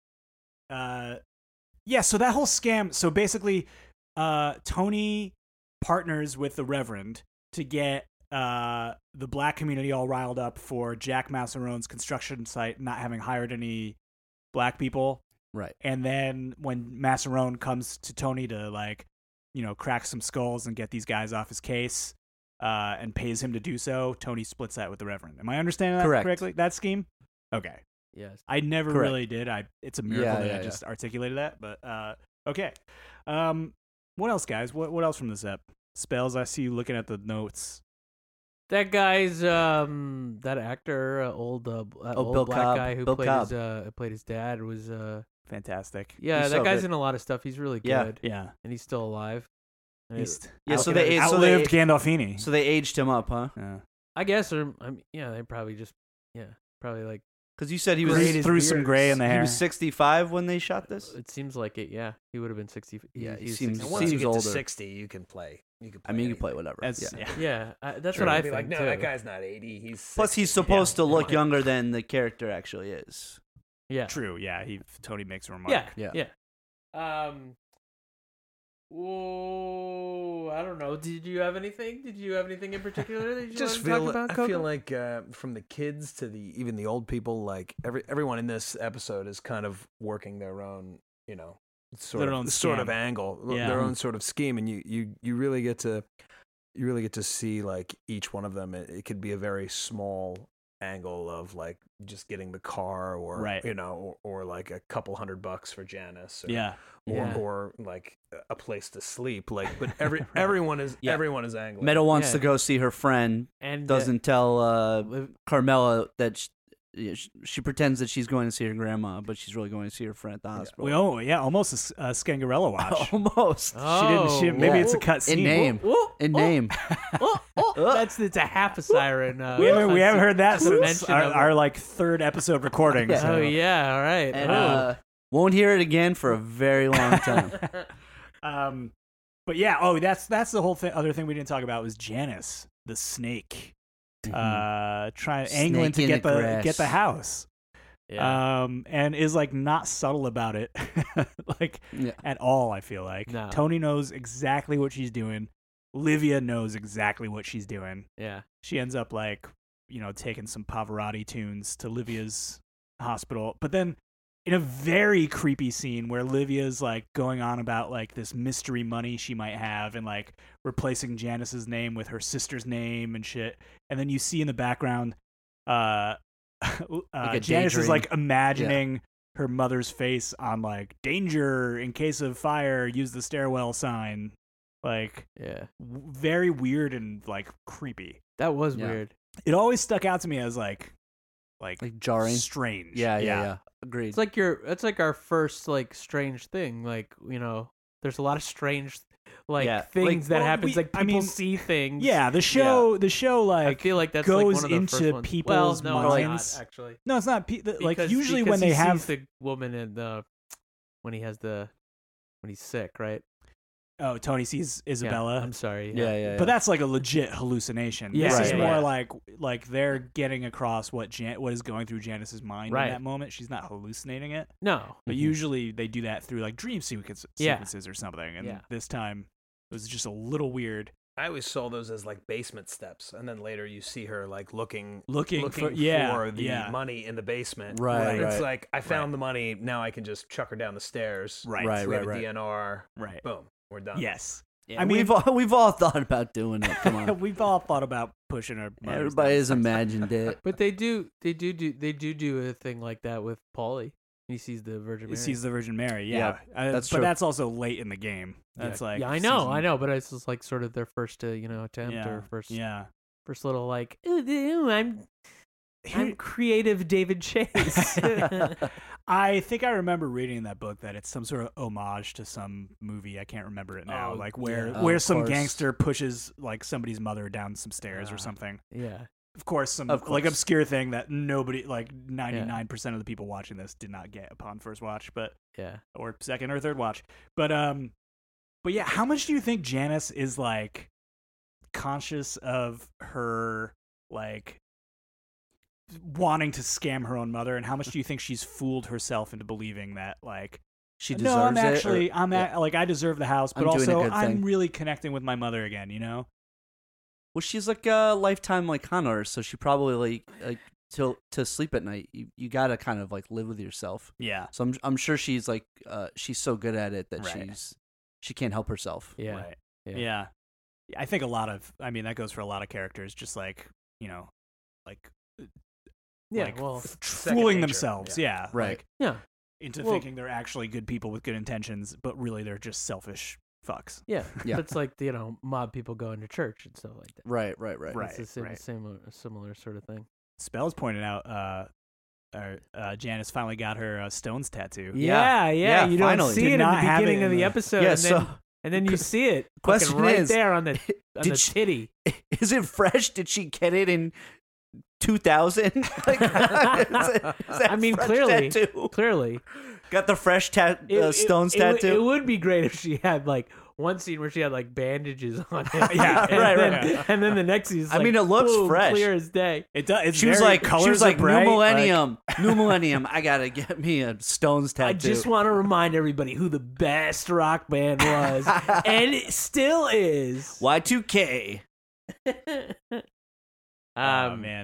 [SPEAKER 4] Yeah, so that whole scam. So basically, Tony partners with the Reverend to get the black community all riled up for Jack Massarone's construction site not having hired any black people.
[SPEAKER 3] Right.
[SPEAKER 4] And then when Massarone comes to Tony to like, crack some skulls and get these guys off his case, and pays him to do so, Tony splits that with the Reverend. Am I understanding that
[SPEAKER 3] Correct.
[SPEAKER 4] correctly? That scheme? Okay.
[SPEAKER 2] Yes.
[SPEAKER 4] I never
[SPEAKER 3] Correct.
[SPEAKER 4] really did. It's a miracle that I just articulated that. But okay. What else, guys? What else from this ep? Spells. I see you looking at the notes.
[SPEAKER 2] That guy's that actor, old
[SPEAKER 3] Bill
[SPEAKER 2] black
[SPEAKER 3] Cobb.
[SPEAKER 2] guy who
[SPEAKER 3] Bill
[SPEAKER 2] played his dad was
[SPEAKER 4] Fantastic.
[SPEAKER 2] yeah,
[SPEAKER 3] He's
[SPEAKER 2] that
[SPEAKER 3] so
[SPEAKER 2] guy's
[SPEAKER 3] good.
[SPEAKER 2] in a lot of stuff. He's really
[SPEAKER 3] Yeah.
[SPEAKER 2] good.
[SPEAKER 4] Yeah.
[SPEAKER 2] And he's still alive. And
[SPEAKER 3] So they
[SPEAKER 4] outlived Gandolfini.
[SPEAKER 3] So they aged him up, huh?
[SPEAKER 4] Yeah.
[SPEAKER 2] I guess, or they probably just probably like
[SPEAKER 3] Because you said he
[SPEAKER 4] Threw-
[SPEAKER 3] was
[SPEAKER 4] threw some gray in the
[SPEAKER 3] he
[SPEAKER 4] hair.
[SPEAKER 3] was 65 when they shot this.
[SPEAKER 2] it seems like it. Yeah, he would have been 60.
[SPEAKER 3] Yeah, he
[SPEAKER 2] he's
[SPEAKER 3] seems-
[SPEAKER 2] 60.
[SPEAKER 5] And once you
[SPEAKER 3] seems
[SPEAKER 5] get
[SPEAKER 3] older.
[SPEAKER 5] to 60, you can play. You can. Play
[SPEAKER 3] I mean, you can play
[SPEAKER 5] anything.
[SPEAKER 3] whatever.
[SPEAKER 4] That's
[SPEAKER 3] yeah.
[SPEAKER 2] Yeah, that's
[SPEAKER 5] Sure,
[SPEAKER 2] what I
[SPEAKER 5] I'd be
[SPEAKER 2] think
[SPEAKER 5] like, no,
[SPEAKER 2] too.
[SPEAKER 5] that guy's not 80. He's 60.
[SPEAKER 3] Plus, he's supposed to look
[SPEAKER 2] Yeah.
[SPEAKER 3] younger than the character actually is.
[SPEAKER 2] Yeah,
[SPEAKER 4] True. Yeah. Tony makes a remark.
[SPEAKER 2] yeah. Whoa, I don't know. Did you have anything? Did you have anything in particular that you
[SPEAKER 5] Just
[SPEAKER 2] wanted to
[SPEAKER 5] feel.
[SPEAKER 2] talk about?
[SPEAKER 5] I feel like from the kids to even the old people, like everyone in this episode is kind of working their own,
[SPEAKER 4] Their own
[SPEAKER 5] sort of
[SPEAKER 4] scam.
[SPEAKER 5] angle,
[SPEAKER 4] Yeah.
[SPEAKER 5] their own sort of scheme, and you really get to see like each one of them. It could be a very small angle of like just getting the car, or
[SPEAKER 4] Right.
[SPEAKER 5] or like a couple $100 for Janice, or,
[SPEAKER 4] Yeah.
[SPEAKER 5] or like a place to sleep, like. But everyone is
[SPEAKER 3] Yeah.
[SPEAKER 5] everyone is angling.
[SPEAKER 3] Meadow wants
[SPEAKER 2] Yeah.
[SPEAKER 3] to go see her friend.
[SPEAKER 2] and
[SPEAKER 3] Doesn't tell
[SPEAKER 2] Liv-
[SPEAKER 3] Carmela that she pretends that she's going to see her grandma, but she's really going to see her friend at the hospital.
[SPEAKER 4] Almost a Scangarella watch.
[SPEAKER 3] Almost.
[SPEAKER 2] Oh,
[SPEAKER 4] Maybe
[SPEAKER 3] yeah.
[SPEAKER 4] it's a cut scene.
[SPEAKER 3] In name.
[SPEAKER 2] In
[SPEAKER 3] name.
[SPEAKER 2] It's a half a siren.
[SPEAKER 4] We haven't heard that since
[SPEAKER 2] mention of
[SPEAKER 4] our like third episode recording.
[SPEAKER 3] Yeah.
[SPEAKER 4] so.
[SPEAKER 2] Oh yeah, all right.
[SPEAKER 3] And won't hear it again for a very long time.
[SPEAKER 4] But yeah, that's the whole thing. Other thing we didn't talk about was Janice, the snake, trying angling to
[SPEAKER 3] Snake in
[SPEAKER 4] get
[SPEAKER 3] the
[SPEAKER 4] the
[SPEAKER 3] grass.
[SPEAKER 4] get the house.
[SPEAKER 2] yeah.
[SPEAKER 4] And is like not subtle about it, like
[SPEAKER 3] Yeah.
[SPEAKER 4] at all. I feel like
[SPEAKER 2] No.
[SPEAKER 4] Tony knows exactly what she's doing. Livia knows exactly what she's doing.
[SPEAKER 2] Yeah.
[SPEAKER 4] She ends up like taking some Pavarotti tunes to Livia's hospital, but then in a very creepy scene where Livia's like going on about like this mystery money she might have and like replacing Janice's name with her sister's name and shit, and then you see in the background
[SPEAKER 3] a
[SPEAKER 4] Janice is
[SPEAKER 3] daydream.
[SPEAKER 4] like imagining her mother's face on like danger in case of fire, use the stairwell sign, like
[SPEAKER 2] Yeah.
[SPEAKER 4] very weird and like creepy.
[SPEAKER 2] That was
[SPEAKER 3] Yeah.
[SPEAKER 2] weird.
[SPEAKER 4] It always stuck out to me as like
[SPEAKER 3] Like jarring.
[SPEAKER 4] strange.
[SPEAKER 3] Yeah. Agreed.
[SPEAKER 2] It's like it's like our first like strange thing. Like, there's a lot of strange
[SPEAKER 3] Yeah,
[SPEAKER 2] things
[SPEAKER 4] like,
[SPEAKER 2] that
[SPEAKER 4] well,
[SPEAKER 2] happens.
[SPEAKER 4] we-
[SPEAKER 2] Like
[SPEAKER 4] I
[SPEAKER 2] people
[SPEAKER 4] mean,
[SPEAKER 2] see things.
[SPEAKER 4] Yeah, the show
[SPEAKER 2] I
[SPEAKER 4] like
[SPEAKER 2] feel like that's
[SPEAKER 4] goes
[SPEAKER 2] like one of the
[SPEAKER 4] into
[SPEAKER 2] first ones.
[SPEAKER 4] people's
[SPEAKER 2] well, no, it's
[SPEAKER 4] minds.
[SPEAKER 2] not, actually.
[SPEAKER 4] no, it's not like
[SPEAKER 2] Because-
[SPEAKER 4] usually
[SPEAKER 2] because
[SPEAKER 4] when they
[SPEAKER 2] he
[SPEAKER 4] have
[SPEAKER 2] sees the woman in the when he's sick, right?
[SPEAKER 4] Tony sees
[SPEAKER 2] Yeah,
[SPEAKER 4] Isabella.
[SPEAKER 2] I'm sorry.
[SPEAKER 3] yeah.
[SPEAKER 4] But that's like a legit hallucination.
[SPEAKER 2] Yeah,
[SPEAKER 4] this
[SPEAKER 3] right,
[SPEAKER 4] is
[SPEAKER 3] right.
[SPEAKER 4] more like they're getting across what is going through Janice's mind
[SPEAKER 2] Right.
[SPEAKER 4] in that moment. She's not hallucinating it.
[SPEAKER 2] No.
[SPEAKER 4] But
[SPEAKER 3] Mhm.
[SPEAKER 4] usually they do that through like dream sequences or something. And
[SPEAKER 2] Yeah.
[SPEAKER 4] this time it was just a little weird.
[SPEAKER 5] I always saw those as like basement steps, and then later you see her like looking
[SPEAKER 4] Looking
[SPEAKER 5] for
[SPEAKER 4] for
[SPEAKER 5] the money in the basement.
[SPEAKER 3] Right,
[SPEAKER 5] And it's
[SPEAKER 3] right.
[SPEAKER 5] like I found the money. Now I can just chuck her down the stairs.
[SPEAKER 4] Right.
[SPEAKER 3] Right,
[SPEAKER 5] We have a
[SPEAKER 3] right.
[SPEAKER 5] DNR.
[SPEAKER 4] Right.
[SPEAKER 5] Boom. We're done.
[SPEAKER 4] Yes.
[SPEAKER 3] Yeah,
[SPEAKER 4] I mean-
[SPEAKER 3] we've all thought about doing it. Come on.
[SPEAKER 4] We've all thought about pushing our mothers
[SPEAKER 3] Everybody
[SPEAKER 4] down.
[SPEAKER 3] has imagined it.
[SPEAKER 2] But they do do a thing like that with Paulie. He sees the Virgin Mary.
[SPEAKER 4] He sees the Virgin Mary,
[SPEAKER 3] Yeah, that's
[SPEAKER 4] but
[SPEAKER 3] true.
[SPEAKER 4] that's also late in the game. That's like
[SPEAKER 2] yeah, I know, but it's just like sort of their first attempt or first first little like ooh, I'm creative David Chase.
[SPEAKER 4] I think I remember reading in that book that it's some sort of homage to some movie. I can't remember it now.
[SPEAKER 2] Oh,
[SPEAKER 4] Like where
[SPEAKER 3] yeah.
[SPEAKER 4] where
[SPEAKER 3] Of
[SPEAKER 4] some
[SPEAKER 3] course.
[SPEAKER 4] gangster pushes like somebody's mother down some stairs or something.
[SPEAKER 2] yeah.
[SPEAKER 4] Of course, some
[SPEAKER 3] Of
[SPEAKER 4] like
[SPEAKER 3] course.
[SPEAKER 4] obscure thing that nobody, like 99% of the people watching this did not get upon first watch,
[SPEAKER 2] Yeah.
[SPEAKER 4] or second or third watch. But yeah, how much do you think Janice is like conscious of her like wanting to scam her own mother, and how much do you think she's fooled herself into believing that like
[SPEAKER 3] she deserves
[SPEAKER 4] No, I'm
[SPEAKER 3] it.
[SPEAKER 4] actually,
[SPEAKER 3] or- yeah.
[SPEAKER 4] like, I deserve the house, but
[SPEAKER 3] I'm doing a
[SPEAKER 4] also
[SPEAKER 3] good
[SPEAKER 4] I'm
[SPEAKER 3] thing.
[SPEAKER 4] really connecting with my mother again, you know?
[SPEAKER 3] Well, she's like a lifetime like con artist, so she probably like to sleep at night. You gotta kind of like live with yourself.
[SPEAKER 4] Yeah.
[SPEAKER 3] So I'm sure she's like she's so good at it that
[SPEAKER 4] Right.
[SPEAKER 3] she can't help herself.
[SPEAKER 2] Yeah.
[SPEAKER 4] Right.
[SPEAKER 2] Yeah.
[SPEAKER 4] Yeah. I think that goes for a lot of characters, just like, you know, like,
[SPEAKER 2] Yeah.
[SPEAKER 4] like
[SPEAKER 2] Well.
[SPEAKER 4] fooling
[SPEAKER 5] nature,
[SPEAKER 4] themselves. Yeah.
[SPEAKER 3] Right.
[SPEAKER 4] Like,
[SPEAKER 2] Yeah.
[SPEAKER 4] into
[SPEAKER 2] Well-
[SPEAKER 4] thinking they're actually good people with good intentions, but really they're just selfish fucks.
[SPEAKER 2] Yeah.
[SPEAKER 3] Yeah.
[SPEAKER 2] It's like mob people going to church and stuff like that.
[SPEAKER 3] Right.
[SPEAKER 4] Right.
[SPEAKER 2] It's the
[SPEAKER 4] right.
[SPEAKER 2] similar sort of thing.
[SPEAKER 4] Spells pointed out, Janice finally got her Stones tattoo.
[SPEAKER 2] Yeah.
[SPEAKER 3] Yeah,
[SPEAKER 2] You don't
[SPEAKER 3] finally.
[SPEAKER 2] see
[SPEAKER 4] Did
[SPEAKER 2] it in
[SPEAKER 4] not
[SPEAKER 2] the
[SPEAKER 4] have
[SPEAKER 2] beginning
[SPEAKER 4] it
[SPEAKER 2] of
[SPEAKER 4] in
[SPEAKER 2] the
[SPEAKER 4] the-
[SPEAKER 2] episode.
[SPEAKER 3] Yeah.
[SPEAKER 2] and then,
[SPEAKER 3] So
[SPEAKER 2] and then you see it
[SPEAKER 3] Question
[SPEAKER 2] fucking right
[SPEAKER 3] is,
[SPEAKER 2] there on the
[SPEAKER 3] did she-
[SPEAKER 2] titty.
[SPEAKER 3] is it fresh? Did she get it in 2000? Like, is that
[SPEAKER 2] I mean,
[SPEAKER 3] fresh
[SPEAKER 2] clearly.
[SPEAKER 3] tattoo?
[SPEAKER 2] Clearly.
[SPEAKER 3] Got the fresh Stones
[SPEAKER 2] it would-
[SPEAKER 3] tattoo.
[SPEAKER 2] It would be great if she had like one scene where she had like bandages on it.
[SPEAKER 4] Yeah,
[SPEAKER 2] and
[SPEAKER 4] right,
[SPEAKER 2] then,
[SPEAKER 4] right.
[SPEAKER 2] And then the next scene is
[SPEAKER 3] I
[SPEAKER 2] like,
[SPEAKER 3] mean, it looks
[SPEAKER 2] boom,
[SPEAKER 3] fresh.
[SPEAKER 2] clear as day.
[SPEAKER 4] It does. It's
[SPEAKER 3] She was
[SPEAKER 4] very-
[SPEAKER 3] like,
[SPEAKER 4] colors are bright,
[SPEAKER 3] new
[SPEAKER 4] like-
[SPEAKER 3] millennium, new millennium. I gotta get me a Stones tattoo.
[SPEAKER 2] I just want to remind everybody who the best rock band was, and it still is.
[SPEAKER 3] Y2K.
[SPEAKER 4] Oh man.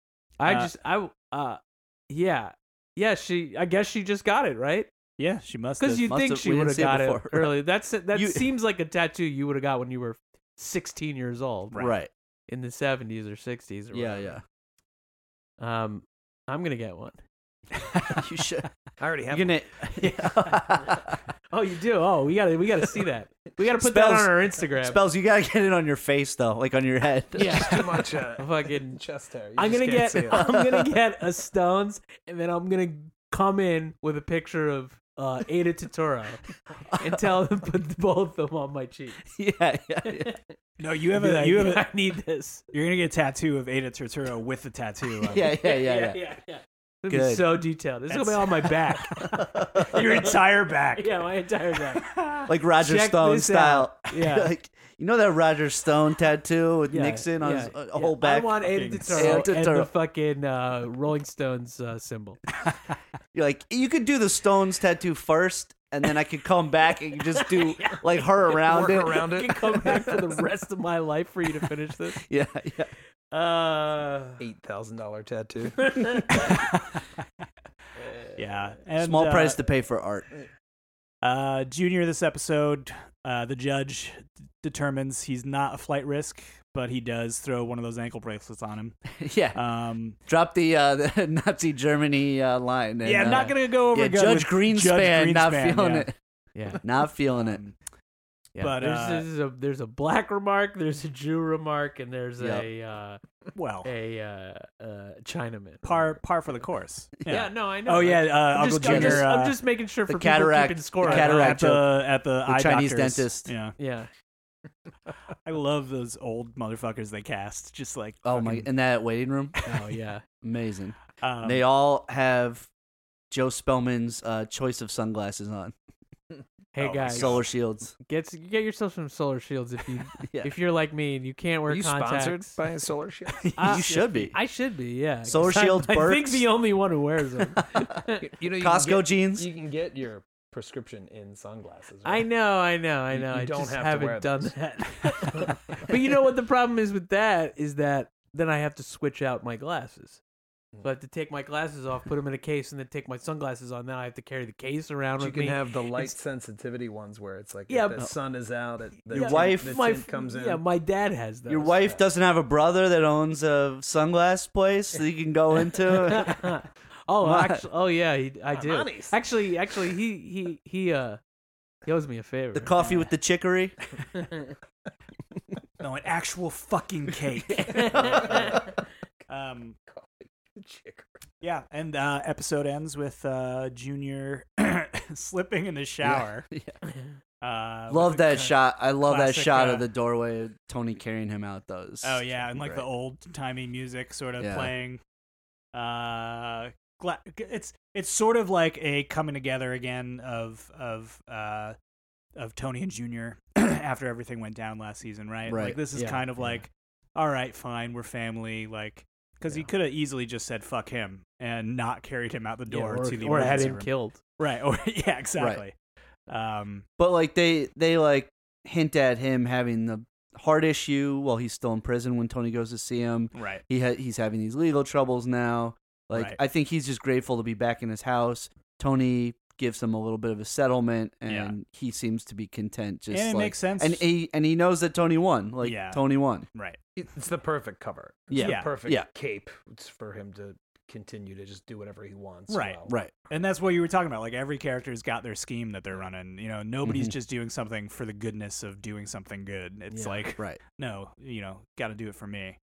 [SPEAKER 2] Yeah. I guess she just got it right
[SPEAKER 4] Yeah, she must
[SPEAKER 2] because
[SPEAKER 4] have.
[SPEAKER 2] you
[SPEAKER 3] Must
[SPEAKER 2] think
[SPEAKER 3] have-
[SPEAKER 2] she
[SPEAKER 3] we
[SPEAKER 2] would
[SPEAKER 3] didn't
[SPEAKER 2] have
[SPEAKER 3] see it
[SPEAKER 2] got it
[SPEAKER 3] before.
[SPEAKER 2] early. That
[SPEAKER 3] You-
[SPEAKER 2] seems like a tattoo you would have got when you were 16 years old,
[SPEAKER 3] Right.
[SPEAKER 2] in the 70s or 60s. Or
[SPEAKER 3] Yeah,
[SPEAKER 2] whatever.
[SPEAKER 3] yeah.
[SPEAKER 2] I'm gonna get one.
[SPEAKER 3] You should.
[SPEAKER 5] I already have.
[SPEAKER 3] You're gonna.
[SPEAKER 2] Oh, you do? Oh, we gotta see that. We gotta put that
[SPEAKER 3] Spells-
[SPEAKER 2] on our Instagram.
[SPEAKER 3] Spells. You gotta get it on your face though, like on your head.
[SPEAKER 2] Yeah.
[SPEAKER 5] too much
[SPEAKER 2] Fucking.
[SPEAKER 5] chest hair. You
[SPEAKER 2] I'm
[SPEAKER 5] just
[SPEAKER 2] gonna
[SPEAKER 5] can't
[SPEAKER 2] get.
[SPEAKER 5] see it.
[SPEAKER 2] I'm gonna get a Stones, and then I'm gonna come in with a picture of Ada Turturro, and tell them to put both of them on my cheek.
[SPEAKER 3] yeah.
[SPEAKER 4] No, you have
[SPEAKER 2] Be
[SPEAKER 4] a.
[SPEAKER 2] like,
[SPEAKER 4] You have a.
[SPEAKER 2] I need this.
[SPEAKER 4] You're gonna get a tattoo of Ada Turturro with the tattoo. On
[SPEAKER 3] Yeah.
[SPEAKER 2] It's gonna be
[SPEAKER 3] Good.
[SPEAKER 2] so detailed. It's gonna be on my back.
[SPEAKER 4] Your entire back.
[SPEAKER 2] Yeah, my entire back.
[SPEAKER 3] Like Roger
[SPEAKER 2] Check
[SPEAKER 3] Stone
[SPEAKER 2] this
[SPEAKER 3] style.
[SPEAKER 2] out. Yeah.
[SPEAKER 3] Like you know that Roger Stone tattoo with
[SPEAKER 2] Yeah,
[SPEAKER 3] Nixon on
[SPEAKER 2] yeah,
[SPEAKER 3] his
[SPEAKER 2] yeah.
[SPEAKER 3] whole back.
[SPEAKER 2] I want Ada
[SPEAKER 4] Fucking
[SPEAKER 2] Turturro
[SPEAKER 3] Ada
[SPEAKER 2] and the
[SPEAKER 3] Turturro.
[SPEAKER 2] fucking Rolling Stones symbol.
[SPEAKER 3] You're like, you could do the Stones tattoo first, and then I could come back and you just do like her around
[SPEAKER 5] Work
[SPEAKER 3] it.
[SPEAKER 5] around
[SPEAKER 2] I
[SPEAKER 5] it.
[SPEAKER 2] can come back for the rest of my life for you to finish this.
[SPEAKER 3] Yeah.
[SPEAKER 5] $8,000 tattoo.
[SPEAKER 4] Yeah. And,
[SPEAKER 3] Small price to pay for art.
[SPEAKER 4] Junior, this episode, the judge determines he's not a flight risk, but he does throw one of those ankle bracelets on him.
[SPEAKER 3] Yeah. Drop the Nazi Germany line. And,
[SPEAKER 4] Yeah, I'm not gonna go over
[SPEAKER 3] Yeah,
[SPEAKER 4] good
[SPEAKER 3] Judge
[SPEAKER 4] with
[SPEAKER 3] Greenspan, not feeling
[SPEAKER 4] yeah.
[SPEAKER 3] it.
[SPEAKER 2] Yeah.
[SPEAKER 3] Not feeling it.
[SPEAKER 2] Yeah,
[SPEAKER 4] But,
[SPEAKER 2] there's a black remark, there's a Jew remark, and there's
[SPEAKER 3] Yep.
[SPEAKER 4] Well,
[SPEAKER 2] a Chinaman.
[SPEAKER 4] par for the course.
[SPEAKER 2] Yeah, no, I know.
[SPEAKER 4] Oh yeah,
[SPEAKER 2] I'm
[SPEAKER 4] Uncle
[SPEAKER 2] just, I'm
[SPEAKER 4] Junior.
[SPEAKER 2] just, I'm just making sure
[SPEAKER 3] the
[SPEAKER 2] for
[SPEAKER 3] cataract-
[SPEAKER 2] people keeping score.
[SPEAKER 3] the
[SPEAKER 2] on
[SPEAKER 3] cataract
[SPEAKER 2] that.
[SPEAKER 4] at the
[SPEAKER 3] The
[SPEAKER 4] eye
[SPEAKER 3] Chinese
[SPEAKER 4] doctors.
[SPEAKER 3] dentist.
[SPEAKER 4] Yeah,
[SPEAKER 2] Yeah.
[SPEAKER 4] I love those old motherfuckers they cast. Just like
[SPEAKER 3] Oh my!
[SPEAKER 4] fucking,
[SPEAKER 3] In that waiting room,
[SPEAKER 2] Oh yeah.
[SPEAKER 3] amazing.
[SPEAKER 4] um,
[SPEAKER 3] They all have Joe Spellman's choice of sunglasses on,
[SPEAKER 2] Hey
[SPEAKER 4] Oh,
[SPEAKER 2] guys,
[SPEAKER 3] solar shields.
[SPEAKER 2] get yourself some solar shields if you
[SPEAKER 3] Yeah.
[SPEAKER 2] if you're like me and you can't wear
[SPEAKER 5] Are you
[SPEAKER 2] contacts.
[SPEAKER 5] sponsored by a solar shield?
[SPEAKER 3] You should be.
[SPEAKER 2] I should be, yeah. 'cause
[SPEAKER 3] Solar Shields,
[SPEAKER 2] I think
[SPEAKER 3] Burks.
[SPEAKER 2] the only one who wears them.
[SPEAKER 5] You know,
[SPEAKER 3] Costco jeans.
[SPEAKER 5] You can get your prescription in sunglasses.
[SPEAKER 2] I
[SPEAKER 5] Right?
[SPEAKER 2] know.
[SPEAKER 5] You
[SPEAKER 2] I
[SPEAKER 5] don't
[SPEAKER 2] just
[SPEAKER 5] have to
[SPEAKER 2] haven't
[SPEAKER 5] wear
[SPEAKER 2] done
[SPEAKER 5] those.
[SPEAKER 2] that. But you know what the problem is with that is that then I have to switch out my glasses. So I have to take my glasses off, put them in a case, and then take my sunglasses on. Then I have to carry the case around
[SPEAKER 5] You
[SPEAKER 2] with
[SPEAKER 5] can
[SPEAKER 2] me.
[SPEAKER 5] have the light
[SPEAKER 2] It's-
[SPEAKER 5] sensitivity ones where it's like
[SPEAKER 2] Yeah,
[SPEAKER 5] if the
[SPEAKER 2] but-
[SPEAKER 5] sun is out, the
[SPEAKER 3] Your
[SPEAKER 5] tint-
[SPEAKER 3] wife-
[SPEAKER 5] the
[SPEAKER 2] my
[SPEAKER 5] tint comes in.
[SPEAKER 2] Yeah, my dad has those.
[SPEAKER 3] Your wife doesn't have a brother that owns a sunglass place that you can go into.
[SPEAKER 2] Oh, yeah, I do.
[SPEAKER 5] Armani's.
[SPEAKER 2] Actually, he owes me a favor.
[SPEAKER 3] The coffee with the chicory.
[SPEAKER 4] no, an actual fucking cake. Yeah, and episode ends with Junior slipping in the shower.
[SPEAKER 3] Love
[SPEAKER 4] with
[SPEAKER 3] that
[SPEAKER 4] the-
[SPEAKER 3] shot. I love that
[SPEAKER 4] classic,
[SPEAKER 3] shot of the doorway of Tony carrying him out. Those.
[SPEAKER 4] Oh yeah, and like the old timey music sort of
[SPEAKER 3] Yeah.
[SPEAKER 4] playing. It's sort of like a coming together again of Tony and Junior after everything went down last season, right?
[SPEAKER 3] Right.
[SPEAKER 4] Like this is
[SPEAKER 2] Yeah,
[SPEAKER 4] kind of
[SPEAKER 2] yeah.
[SPEAKER 4] like, all right, fine, we're family. Like Because he could have easily just said "fuck him" and not carried him out the door
[SPEAKER 2] or,
[SPEAKER 4] to the
[SPEAKER 2] or had
[SPEAKER 4] emergency
[SPEAKER 2] him
[SPEAKER 4] room.
[SPEAKER 2] killed.
[SPEAKER 4] Right. Or yeah, exactly.
[SPEAKER 3] But like they like hint at him having the heart issue while he's still in prison when Tony goes to see him.
[SPEAKER 4] Right.
[SPEAKER 3] He's having these legal troubles now. Like
[SPEAKER 4] Right.
[SPEAKER 3] I think he's just grateful to be back in his house. Tony gives him a little bit of a settlement, and he seems to be content. Just
[SPEAKER 4] And it
[SPEAKER 3] like,
[SPEAKER 4] makes sense.
[SPEAKER 3] and he knows that Tony won. Like
[SPEAKER 4] Yeah.
[SPEAKER 3] Tony won.
[SPEAKER 4] Right.
[SPEAKER 5] It's the perfect cover. It's
[SPEAKER 3] Yeah.
[SPEAKER 5] the
[SPEAKER 4] Yeah.
[SPEAKER 5] perfect
[SPEAKER 3] Yeah.
[SPEAKER 5] cape. It's for him to continue to just do whatever he wants.
[SPEAKER 4] Right.
[SPEAKER 5] Well,
[SPEAKER 3] Right.
[SPEAKER 4] And that's what you were talking about. Like every character's got their scheme that they're running. You know, nobody's
[SPEAKER 3] Mhm.
[SPEAKER 4] just doing something for the goodness of doing something good. It's
[SPEAKER 2] Yeah.
[SPEAKER 4] like,
[SPEAKER 3] Right.
[SPEAKER 4] no, got to do it for me.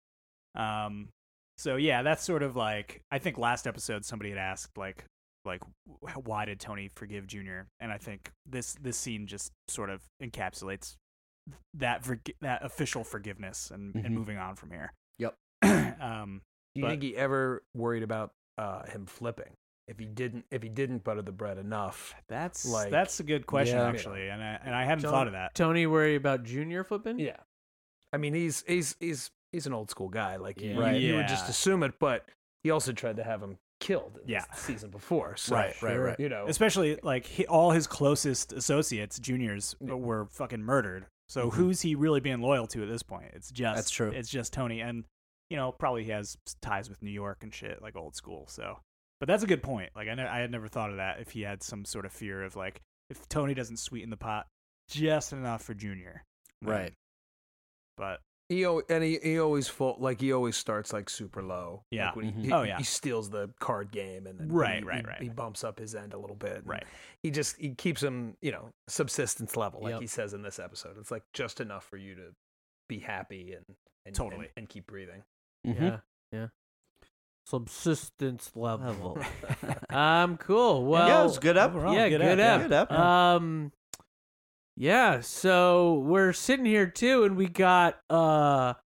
[SPEAKER 4] So yeah, that's sort of like, I think last episode somebody had asked like why did Tony forgive Junior? And I think this scene just sort of encapsulates that official forgiveness and
[SPEAKER 3] Mhm.
[SPEAKER 4] moving on from here.
[SPEAKER 3] Yep.
[SPEAKER 5] Do you
[SPEAKER 4] But-
[SPEAKER 5] think he ever worried about him flipping? If he didn't butter the bread enough,
[SPEAKER 4] That's
[SPEAKER 5] Like-
[SPEAKER 4] a good question
[SPEAKER 3] Yeah.
[SPEAKER 4] actually, and I hadn't
[SPEAKER 2] John-
[SPEAKER 4] thought of that.
[SPEAKER 2] Tony worry about Junior flipping?
[SPEAKER 5] yeah. I mean, he's an old school guy. Like you,
[SPEAKER 2] Right.
[SPEAKER 5] you would just
[SPEAKER 4] Yeah.
[SPEAKER 5] assume it, but he also tried to have him killed in
[SPEAKER 4] Yeah.
[SPEAKER 5] the season before. So,
[SPEAKER 3] Right.
[SPEAKER 5] You know,
[SPEAKER 4] Especially like all his closest associates, juniors, were fucking murdered. So who's he really being loyal to at this point? It's just
[SPEAKER 3] That's true.
[SPEAKER 4] It's just Tony, and probably he has ties with New York and shit, like old school. So, but that's a good point. Like I had never thought of that. If he had some sort of fear of like if Tony doesn't sweeten the pot just enough for Junior,
[SPEAKER 3] Right.
[SPEAKER 4] But
[SPEAKER 5] he always he always starts like super low.
[SPEAKER 4] Yeah.
[SPEAKER 5] Like when
[SPEAKER 3] Mhm.
[SPEAKER 5] he,
[SPEAKER 4] Oh, yeah.
[SPEAKER 5] he steals the card game and then
[SPEAKER 4] Right,
[SPEAKER 5] he,
[SPEAKER 4] right,
[SPEAKER 5] he-
[SPEAKER 4] right.
[SPEAKER 5] He bumps up his end a little bit. and
[SPEAKER 4] Right.
[SPEAKER 5] He keeps him subsistence level like
[SPEAKER 2] Yep.
[SPEAKER 5] he says in this episode. It's like just enough for you to be happy and
[SPEAKER 4] Totally.
[SPEAKER 5] and keep breathing.
[SPEAKER 3] Mhm.
[SPEAKER 2] Yeah. Subsistence level.
[SPEAKER 3] Level.
[SPEAKER 2] Cool. Well,
[SPEAKER 3] yeah, it was a good up.
[SPEAKER 4] overall,
[SPEAKER 2] yeah,
[SPEAKER 4] good
[SPEAKER 2] good
[SPEAKER 4] app,
[SPEAKER 2] app.
[SPEAKER 3] Good up.
[SPEAKER 2] Yeah, so we're sitting here too, and we got a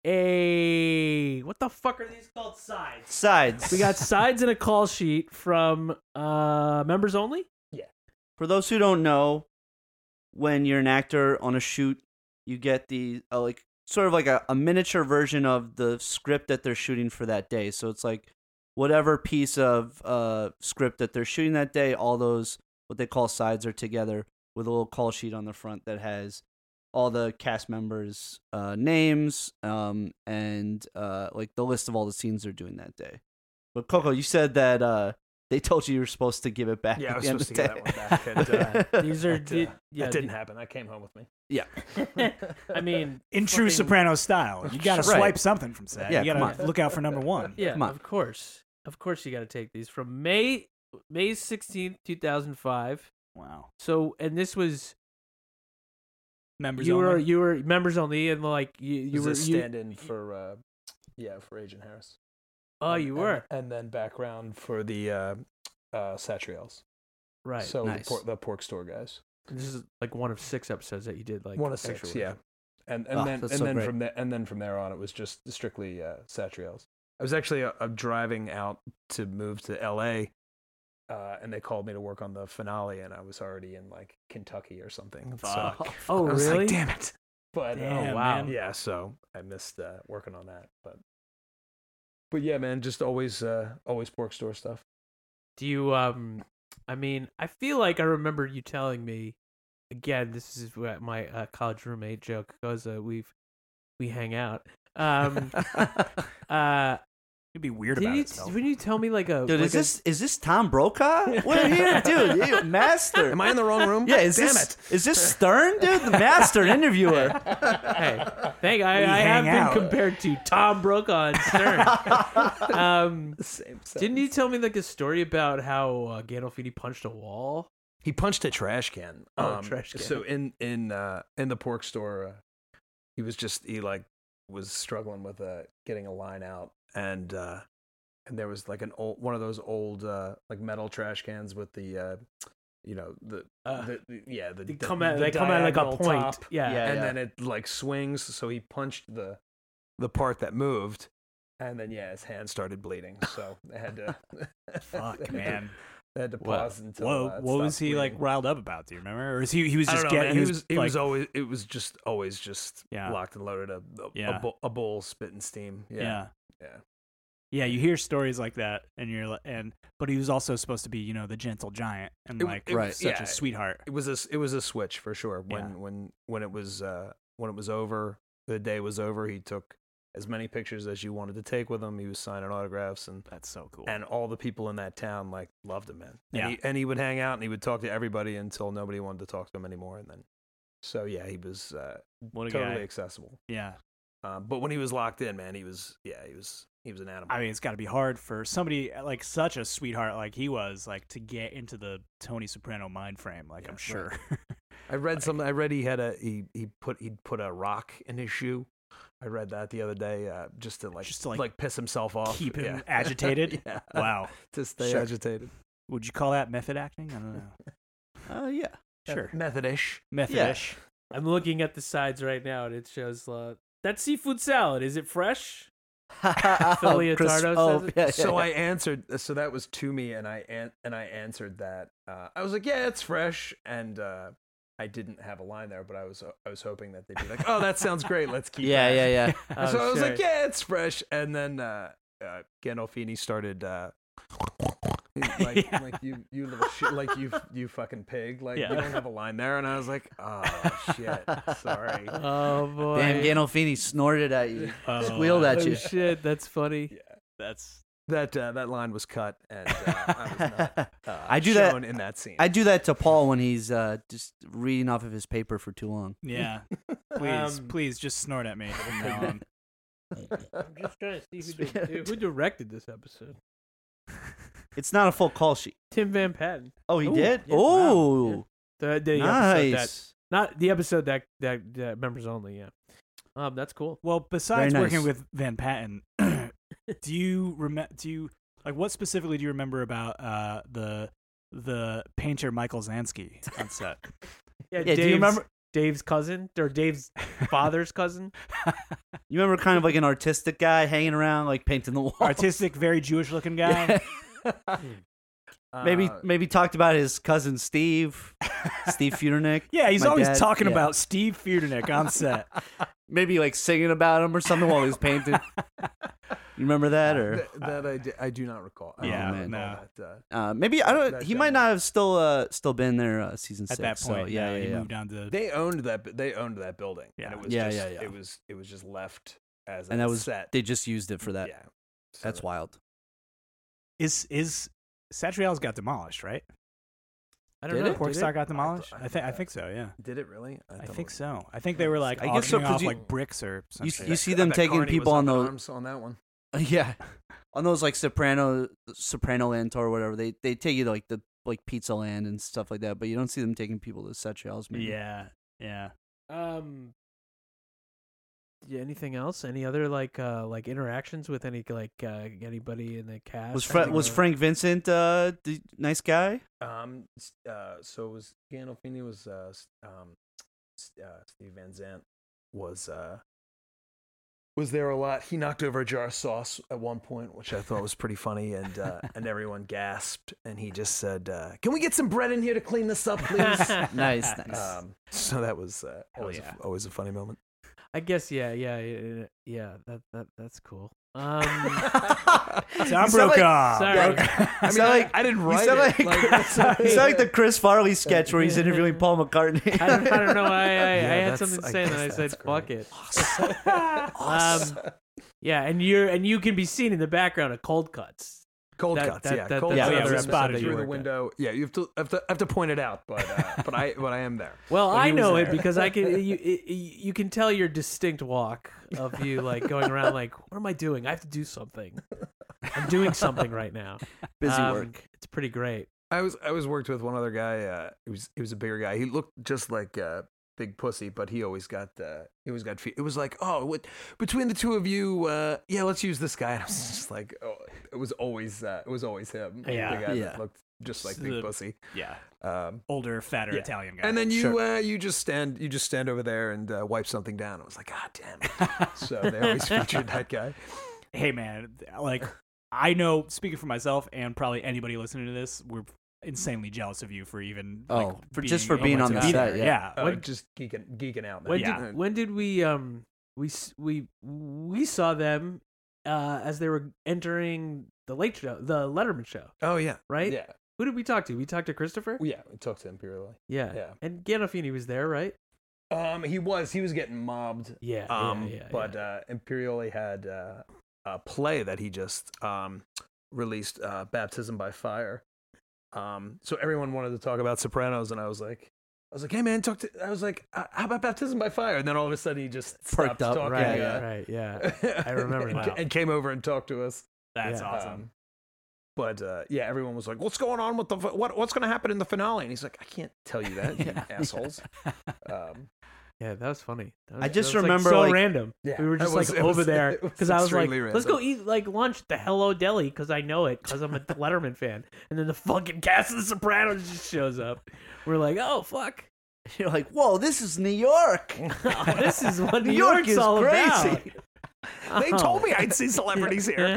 [SPEAKER 2] what the fuck are these called? Sides.
[SPEAKER 3] Sides.
[SPEAKER 2] We got sides and a call sheet from members only.
[SPEAKER 3] For those who don't know, when you're an actor on a shoot, you get the sort of like a miniature version of the script that they're shooting for that day. So it's like whatever piece of script that they're shooting that day, all those what they call sides are together with a little call sheet on the front that has all the cast members' names and like the list of all the scenes they're doing that day. But Coco, you said that they told you were supposed to give it back.
[SPEAKER 5] Yeah, I
[SPEAKER 3] at
[SPEAKER 5] was
[SPEAKER 3] the end
[SPEAKER 5] supposed to
[SPEAKER 3] of
[SPEAKER 5] get
[SPEAKER 3] the
[SPEAKER 5] that one back.
[SPEAKER 3] day.
[SPEAKER 5] And,
[SPEAKER 2] These are
[SPEAKER 5] that didn't happen. That came home with me.
[SPEAKER 3] Yeah.
[SPEAKER 2] I mean,
[SPEAKER 4] in true
[SPEAKER 2] fucking-
[SPEAKER 4] Soprano style, you got to
[SPEAKER 3] Right.
[SPEAKER 4] swipe something from set.
[SPEAKER 3] Yeah,
[SPEAKER 4] you got
[SPEAKER 3] come
[SPEAKER 4] to
[SPEAKER 3] on.
[SPEAKER 4] look out for number one.
[SPEAKER 2] Yeah,
[SPEAKER 3] Come on.
[SPEAKER 2] of course you got to take these from May 16th, 2005.
[SPEAKER 4] Wow.
[SPEAKER 2] So, and this was
[SPEAKER 4] Members
[SPEAKER 2] you
[SPEAKER 4] only.
[SPEAKER 2] were members only, and like you
[SPEAKER 5] You
[SPEAKER 2] were
[SPEAKER 5] stand in for for Agent Harris.
[SPEAKER 2] Oh, you were
[SPEAKER 5] and then background for the Satriels.
[SPEAKER 2] right.
[SPEAKER 5] So
[SPEAKER 3] Nice.
[SPEAKER 5] the pork store guys.
[SPEAKER 2] This is like one of 6 episodes that you did. Like
[SPEAKER 5] One of 6,
[SPEAKER 2] extra
[SPEAKER 5] yeah.
[SPEAKER 2] work.
[SPEAKER 5] And
[SPEAKER 3] Oh,
[SPEAKER 5] then
[SPEAKER 3] that's so great.
[SPEAKER 5] from there on, it was just strictly Satriels. I was actually driving out to move to L.A. And they called me to work on the finale, and I was already in like Kentucky or something.
[SPEAKER 4] Fuck.
[SPEAKER 5] So
[SPEAKER 2] Oh,
[SPEAKER 5] I was
[SPEAKER 2] really?
[SPEAKER 5] like, damn it! But
[SPEAKER 4] Damn,
[SPEAKER 2] wow.
[SPEAKER 4] man.
[SPEAKER 5] yeah, so I missed working on that. But yeah, man, just always pork store stuff.
[SPEAKER 2] Do you I mean, I feel like I remember you telling me again. This is what my college roommate joke goes. We hang out.
[SPEAKER 4] It'd be weird
[SPEAKER 2] Did
[SPEAKER 4] about
[SPEAKER 2] you,
[SPEAKER 4] itself.
[SPEAKER 2] when you tell me like a
[SPEAKER 3] Dude,
[SPEAKER 2] like
[SPEAKER 3] is this Tom Brokaw? We're here, dude. You master.
[SPEAKER 5] Am I in the wrong room?
[SPEAKER 3] Yeah, is
[SPEAKER 5] damn
[SPEAKER 3] this
[SPEAKER 5] it!
[SPEAKER 3] is this Stern, dude? The master interviewer.
[SPEAKER 2] hey, I
[SPEAKER 4] hang
[SPEAKER 2] have been
[SPEAKER 4] out.
[SPEAKER 2] compared to Tom Brokaw and Stern.
[SPEAKER 5] Same.
[SPEAKER 2] Didn't you tell me like a story about how Gandolfini punched a wall?
[SPEAKER 5] He punched a trash can.
[SPEAKER 2] Oh, trash can.
[SPEAKER 5] So in the pork store, he was struggling with getting a line out, and there was like one of those old like metal trash cans with the
[SPEAKER 2] They come out like a
[SPEAKER 5] diagonal
[SPEAKER 2] point.
[SPEAKER 5] top.
[SPEAKER 2] Yeah.
[SPEAKER 5] And then it like swings, so he punched the part that moved, and then his hand started bleeding, so they had to
[SPEAKER 4] Fuck, man.
[SPEAKER 5] They had to
[SPEAKER 2] What?
[SPEAKER 5] pause until
[SPEAKER 4] Whoa,
[SPEAKER 5] it
[SPEAKER 4] what was
[SPEAKER 5] stopped
[SPEAKER 4] he like
[SPEAKER 5] bleeding.
[SPEAKER 4] riled up about? Do you remember, or is he was
[SPEAKER 5] I
[SPEAKER 4] just
[SPEAKER 5] don't know,
[SPEAKER 4] getting?
[SPEAKER 5] man.
[SPEAKER 4] He was like,
[SPEAKER 5] it was just always
[SPEAKER 4] Yeah.
[SPEAKER 5] locked and loaded,
[SPEAKER 4] Yeah.
[SPEAKER 5] a bowl spitting steam.
[SPEAKER 4] yeah.
[SPEAKER 5] Yeah.
[SPEAKER 4] Yeah, you hear stories like that, but he was also supposed to be, the gentle giant and such a sweetheart.
[SPEAKER 5] It was a switch for sure. When it was over, the day was over. He took as many pictures as you wanted to take with him. He was signing autographs, and
[SPEAKER 4] That's so cool.
[SPEAKER 5] and all the people in that town loved him, man.
[SPEAKER 4] Yeah.
[SPEAKER 5] And he would hang out and he would talk to everybody until nobody wanted to talk to him anymore. And then, so yeah, he was
[SPEAKER 4] What a
[SPEAKER 5] totally
[SPEAKER 4] guy.
[SPEAKER 5] accessible.
[SPEAKER 4] Yeah.
[SPEAKER 5] But when he was locked in, man, he was an animal.
[SPEAKER 4] I mean, it's got to be hard for somebody like such a sweetheart like he was, like to get into the Tony Soprano mind frame. Like,
[SPEAKER 5] Yeah,
[SPEAKER 4] I'm sure.
[SPEAKER 5] I read something. I read he'd put a rock in his shoe. I read that the other day, just to like piss himself off,
[SPEAKER 4] keep him
[SPEAKER 5] Yeah.
[SPEAKER 4] agitated.
[SPEAKER 5] Yeah.
[SPEAKER 4] Wow.
[SPEAKER 5] To stay
[SPEAKER 3] Sure.
[SPEAKER 5] agitated.
[SPEAKER 4] Would you call that method acting? I don't know.
[SPEAKER 3] Yeah.
[SPEAKER 4] Sure.
[SPEAKER 5] Methodish.
[SPEAKER 4] Methodish.
[SPEAKER 2] I'm looking at the sides right now, and it shows that seafood salad. Is it fresh? Phil Leotardo says it.
[SPEAKER 3] Yeah,
[SPEAKER 5] So
[SPEAKER 3] yeah.
[SPEAKER 5] I answered. So that was to me, and I answered that. I was like, "Yeah, it's fresh," and I didn't have a line there, but I was hoping that they'd be like, "Oh, that sounds great. Let's keep."
[SPEAKER 3] Yeah,
[SPEAKER 5] that."
[SPEAKER 3] yeah,
[SPEAKER 2] Oh,
[SPEAKER 5] So I was
[SPEAKER 2] sure.
[SPEAKER 5] like, "Yeah, it's fresh," and then Gandolfini started. Like,
[SPEAKER 4] Yeah.
[SPEAKER 5] like you little shit, like you fucking pig, like
[SPEAKER 2] Yeah.
[SPEAKER 5] you don't have a line there, and I was like, oh shit, sorry.
[SPEAKER 2] Oh boy.
[SPEAKER 3] Damn, Gandolfini snorted at you,
[SPEAKER 4] Oh,
[SPEAKER 3] squealed at
[SPEAKER 2] Oh
[SPEAKER 3] you.
[SPEAKER 2] shit, that's funny.
[SPEAKER 5] Yeah,
[SPEAKER 4] That's
[SPEAKER 5] that line was cut, and I was not
[SPEAKER 3] I do that-
[SPEAKER 5] shown in that scene.
[SPEAKER 3] I do that to Paul when he's just reading off of his paper for too long.
[SPEAKER 4] yeah. Please just snort at me from now on.
[SPEAKER 2] I'm just trying to see who directed this episode.
[SPEAKER 3] It's not a full call sheet.
[SPEAKER 2] Tim Van Patten.
[SPEAKER 3] Oh, he
[SPEAKER 2] Ooh,
[SPEAKER 3] did?
[SPEAKER 2] yeah,
[SPEAKER 3] Oh,
[SPEAKER 2] wow, The episode
[SPEAKER 3] nice.
[SPEAKER 2] not the episode that members only. Yeah. That's cool.
[SPEAKER 4] Well, besides
[SPEAKER 3] Very
[SPEAKER 4] working
[SPEAKER 3] nice.
[SPEAKER 4] with Van Patten, do you like what specifically do you remember about the painter Michael Zansky on set?
[SPEAKER 2] Yeah.
[SPEAKER 3] Yeah, do you remember?
[SPEAKER 2] Dave's cousin or Dave's father's cousin?
[SPEAKER 3] You remember kind of like an artistic guy hanging around, like painting the wall?
[SPEAKER 4] Artistic, very Jewish looking guy.
[SPEAKER 3] Maybe talked about his cousin Steve Feudernick.
[SPEAKER 4] Yeah, he's
[SPEAKER 3] My
[SPEAKER 4] always
[SPEAKER 3] dad,
[SPEAKER 4] talking
[SPEAKER 3] yeah.
[SPEAKER 4] about Steve Feudernick on set.
[SPEAKER 3] Maybe like singing about him or something while he was painting. You remember that, or
[SPEAKER 5] I do not recall. I
[SPEAKER 4] Yeah,
[SPEAKER 5] don't
[SPEAKER 4] no.
[SPEAKER 5] recall that,
[SPEAKER 3] maybe I don't.
[SPEAKER 5] That
[SPEAKER 3] He might not have still been there season
[SPEAKER 4] At
[SPEAKER 3] 6.
[SPEAKER 4] that point,
[SPEAKER 3] so, yeah,
[SPEAKER 4] he
[SPEAKER 3] yeah.
[SPEAKER 4] moved on to.
[SPEAKER 5] They owned that building.
[SPEAKER 4] Yeah.
[SPEAKER 5] And it was
[SPEAKER 3] Yeah,
[SPEAKER 5] just,
[SPEAKER 3] yeah, yeah.
[SPEAKER 5] It was just left as
[SPEAKER 3] And
[SPEAKER 5] a
[SPEAKER 3] that was
[SPEAKER 5] set.
[SPEAKER 3] they just used it for that.
[SPEAKER 5] Yeah. So
[SPEAKER 3] That's wild.
[SPEAKER 4] Is Satriale's got demolished, right?
[SPEAKER 2] I don't
[SPEAKER 3] Did
[SPEAKER 2] know.
[SPEAKER 3] it?
[SPEAKER 4] Pork
[SPEAKER 2] Did
[SPEAKER 4] Star
[SPEAKER 2] it?
[SPEAKER 4] got demolished.
[SPEAKER 5] I
[SPEAKER 4] I think so. Yeah,
[SPEAKER 5] Did it really?
[SPEAKER 4] I think so. I think they were like
[SPEAKER 3] I guess so,
[SPEAKER 4] auctioning
[SPEAKER 3] 'cause
[SPEAKER 4] off
[SPEAKER 3] you-
[SPEAKER 4] like bricks or something.
[SPEAKER 3] You see them taking people on those,
[SPEAKER 5] on that one.
[SPEAKER 3] yeah, on those like Soprano Land tour or whatever. They take you to like the Pizza Land and stuff like that, but you don't see them taking people to Satriale's. Maybe.
[SPEAKER 4] Yeah.
[SPEAKER 2] Yeah. Anything else? Any other like interactions with anybody in the cast?
[SPEAKER 3] Was Frank Vincent the nice guy?
[SPEAKER 5] So it was Gandolfini was Steve Van Zandt was there a lot. He knocked over a jar of sauce at one point, which I thought was pretty funny, and everyone gasped. And he just said, "Can we get some bread in here to clean this up, please?"
[SPEAKER 3] Nice.
[SPEAKER 5] So that was
[SPEAKER 4] yeah.
[SPEAKER 5] always a funny moment.
[SPEAKER 2] I guess yeah. That's cool.
[SPEAKER 4] Tom
[SPEAKER 3] You sound
[SPEAKER 4] Brokaw.
[SPEAKER 2] Sorry.
[SPEAKER 5] I mean, I didn't write
[SPEAKER 3] sound
[SPEAKER 5] it.
[SPEAKER 3] You sound like the Chris Farley sketch where he's interviewing Paul McCartney.
[SPEAKER 2] I don't know why I had
[SPEAKER 5] that's-
[SPEAKER 2] something to
[SPEAKER 5] I
[SPEAKER 2] say and then I
[SPEAKER 5] guess
[SPEAKER 2] said
[SPEAKER 5] that's
[SPEAKER 2] fuck
[SPEAKER 5] great.
[SPEAKER 2] it. Yeah, and you can be seen in the background of Cold Cuts.
[SPEAKER 5] Cold
[SPEAKER 2] That-
[SPEAKER 5] cuts,
[SPEAKER 2] that-
[SPEAKER 5] yeah.
[SPEAKER 2] that-
[SPEAKER 5] Cold
[SPEAKER 2] that's
[SPEAKER 5] cuts.
[SPEAKER 4] another
[SPEAKER 5] We
[SPEAKER 4] episode
[SPEAKER 5] spotted
[SPEAKER 4] that you
[SPEAKER 5] through the
[SPEAKER 2] worked at.
[SPEAKER 5] window. Yeah, you have to point it out, but I am there.
[SPEAKER 2] Well,
[SPEAKER 4] But
[SPEAKER 2] I
[SPEAKER 4] he was
[SPEAKER 2] know
[SPEAKER 4] there.
[SPEAKER 2] it because I can. You can tell your distinct walk of you like going around like, what am I doing? I have to do something. I'm doing something right now.
[SPEAKER 3] Busy work.
[SPEAKER 2] It's pretty great.
[SPEAKER 5] I was worked with one other guy. He was a bigger guy. He looked just like Big Pussy, but he always got it was like, oh, between the two of you, yeah, let's use this guy. And I was just like, oh, it was always him.
[SPEAKER 4] Yeah.
[SPEAKER 5] The guy
[SPEAKER 3] Yeah.
[SPEAKER 5] that looked just like
[SPEAKER 4] The-
[SPEAKER 5] Big Pussy.
[SPEAKER 4] Yeah.
[SPEAKER 5] Um,
[SPEAKER 4] Older, fatter
[SPEAKER 5] Yeah.
[SPEAKER 4] Italian guy.
[SPEAKER 5] and then you
[SPEAKER 3] Sure.
[SPEAKER 5] you just stand over there and wipe something down. I was like, God damn it. So they always featured that guy.
[SPEAKER 4] Hey man, like I know, speaking for myself and probably anybody listening to this, we're insanely jealous of you for even
[SPEAKER 3] just for being
[SPEAKER 4] able
[SPEAKER 3] on
[SPEAKER 4] to
[SPEAKER 3] the
[SPEAKER 4] be
[SPEAKER 3] set,
[SPEAKER 4] there.
[SPEAKER 3] yeah.
[SPEAKER 2] When-
[SPEAKER 5] Just geeking out, man.
[SPEAKER 2] When
[SPEAKER 4] Yeah.
[SPEAKER 2] when did we saw them as they were entering the Late Show, the Letterman show,
[SPEAKER 5] Oh yeah.
[SPEAKER 2] right?
[SPEAKER 5] Yeah.
[SPEAKER 2] Who did we talk to? We talked to Christopher.
[SPEAKER 5] Yeah. We talked to Imperioli.
[SPEAKER 2] Yeah.
[SPEAKER 5] Yeah.
[SPEAKER 2] And Gandolfini was there, right?
[SPEAKER 5] He was getting mobbed.
[SPEAKER 2] Yeah.
[SPEAKER 5] But Imperioli had a play that he just released, Baptism by Fire. So everyone wanted to talk about Sopranos, and I was like, hey man, I was like, how about Baptism by Fire? And then all of a sudden he just
[SPEAKER 3] Perked
[SPEAKER 5] stopped
[SPEAKER 3] up.
[SPEAKER 5] talking.
[SPEAKER 2] Right. Yeah. I remember
[SPEAKER 5] and,
[SPEAKER 2] that.
[SPEAKER 5] and came over and talked to us.
[SPEAKER 4] That's
[SPEAKER 2] Yeah.
[SPEAKER 4] awesome.
[SPEAKER 5] But everyone was like, "What's going on with what's going to happen in the finale?" And he's like, "I can't tell you that, you assholes."
[SPEAKER 2] Yeah, that was funny.
[SPEAKER 3] I just
[SPEAKER 2] that was,
[SPEAKER 3] remember,
[SPEAKER 2] so
[SPEAKER 3] like-
[SPEAKER 2] random.
[SPEAKER 5] Yeah,
[SPEAKER 2] We were just
[SPEAKER 5] it was-
[SPEAKER 2] like
[SPEAKER 5] it
[SPEAKER 2] over
[SPEAKER 5] was-
[SPEAKER 2] there
[SPEAKER 5] it was
[SPEAKER 2] because I was like,
[SPEAKER 5] extremely
[SPEAKER 2] let's go
[SPEAKER 5] random.
[SPEAKER 2] eat like lunch at the Hello Deli because I know it because I'm a Letterman fan. And then the fucking cast of The Sopranos just shows up. We're like, oh fuck,
[SPEAKER 3] You're like, whoa, this is New York.
[SPEAKER 2] oh, this is what New
[SPEAKER 3] New York
[SPEAKER 2] York's
[SPEAKER 3] is
[SPEAKER 2] all
[SPEAKER 3] crazy.
[SPEAKER 2] about.
[SPEAKER 5] They told me I'd see celebrities here.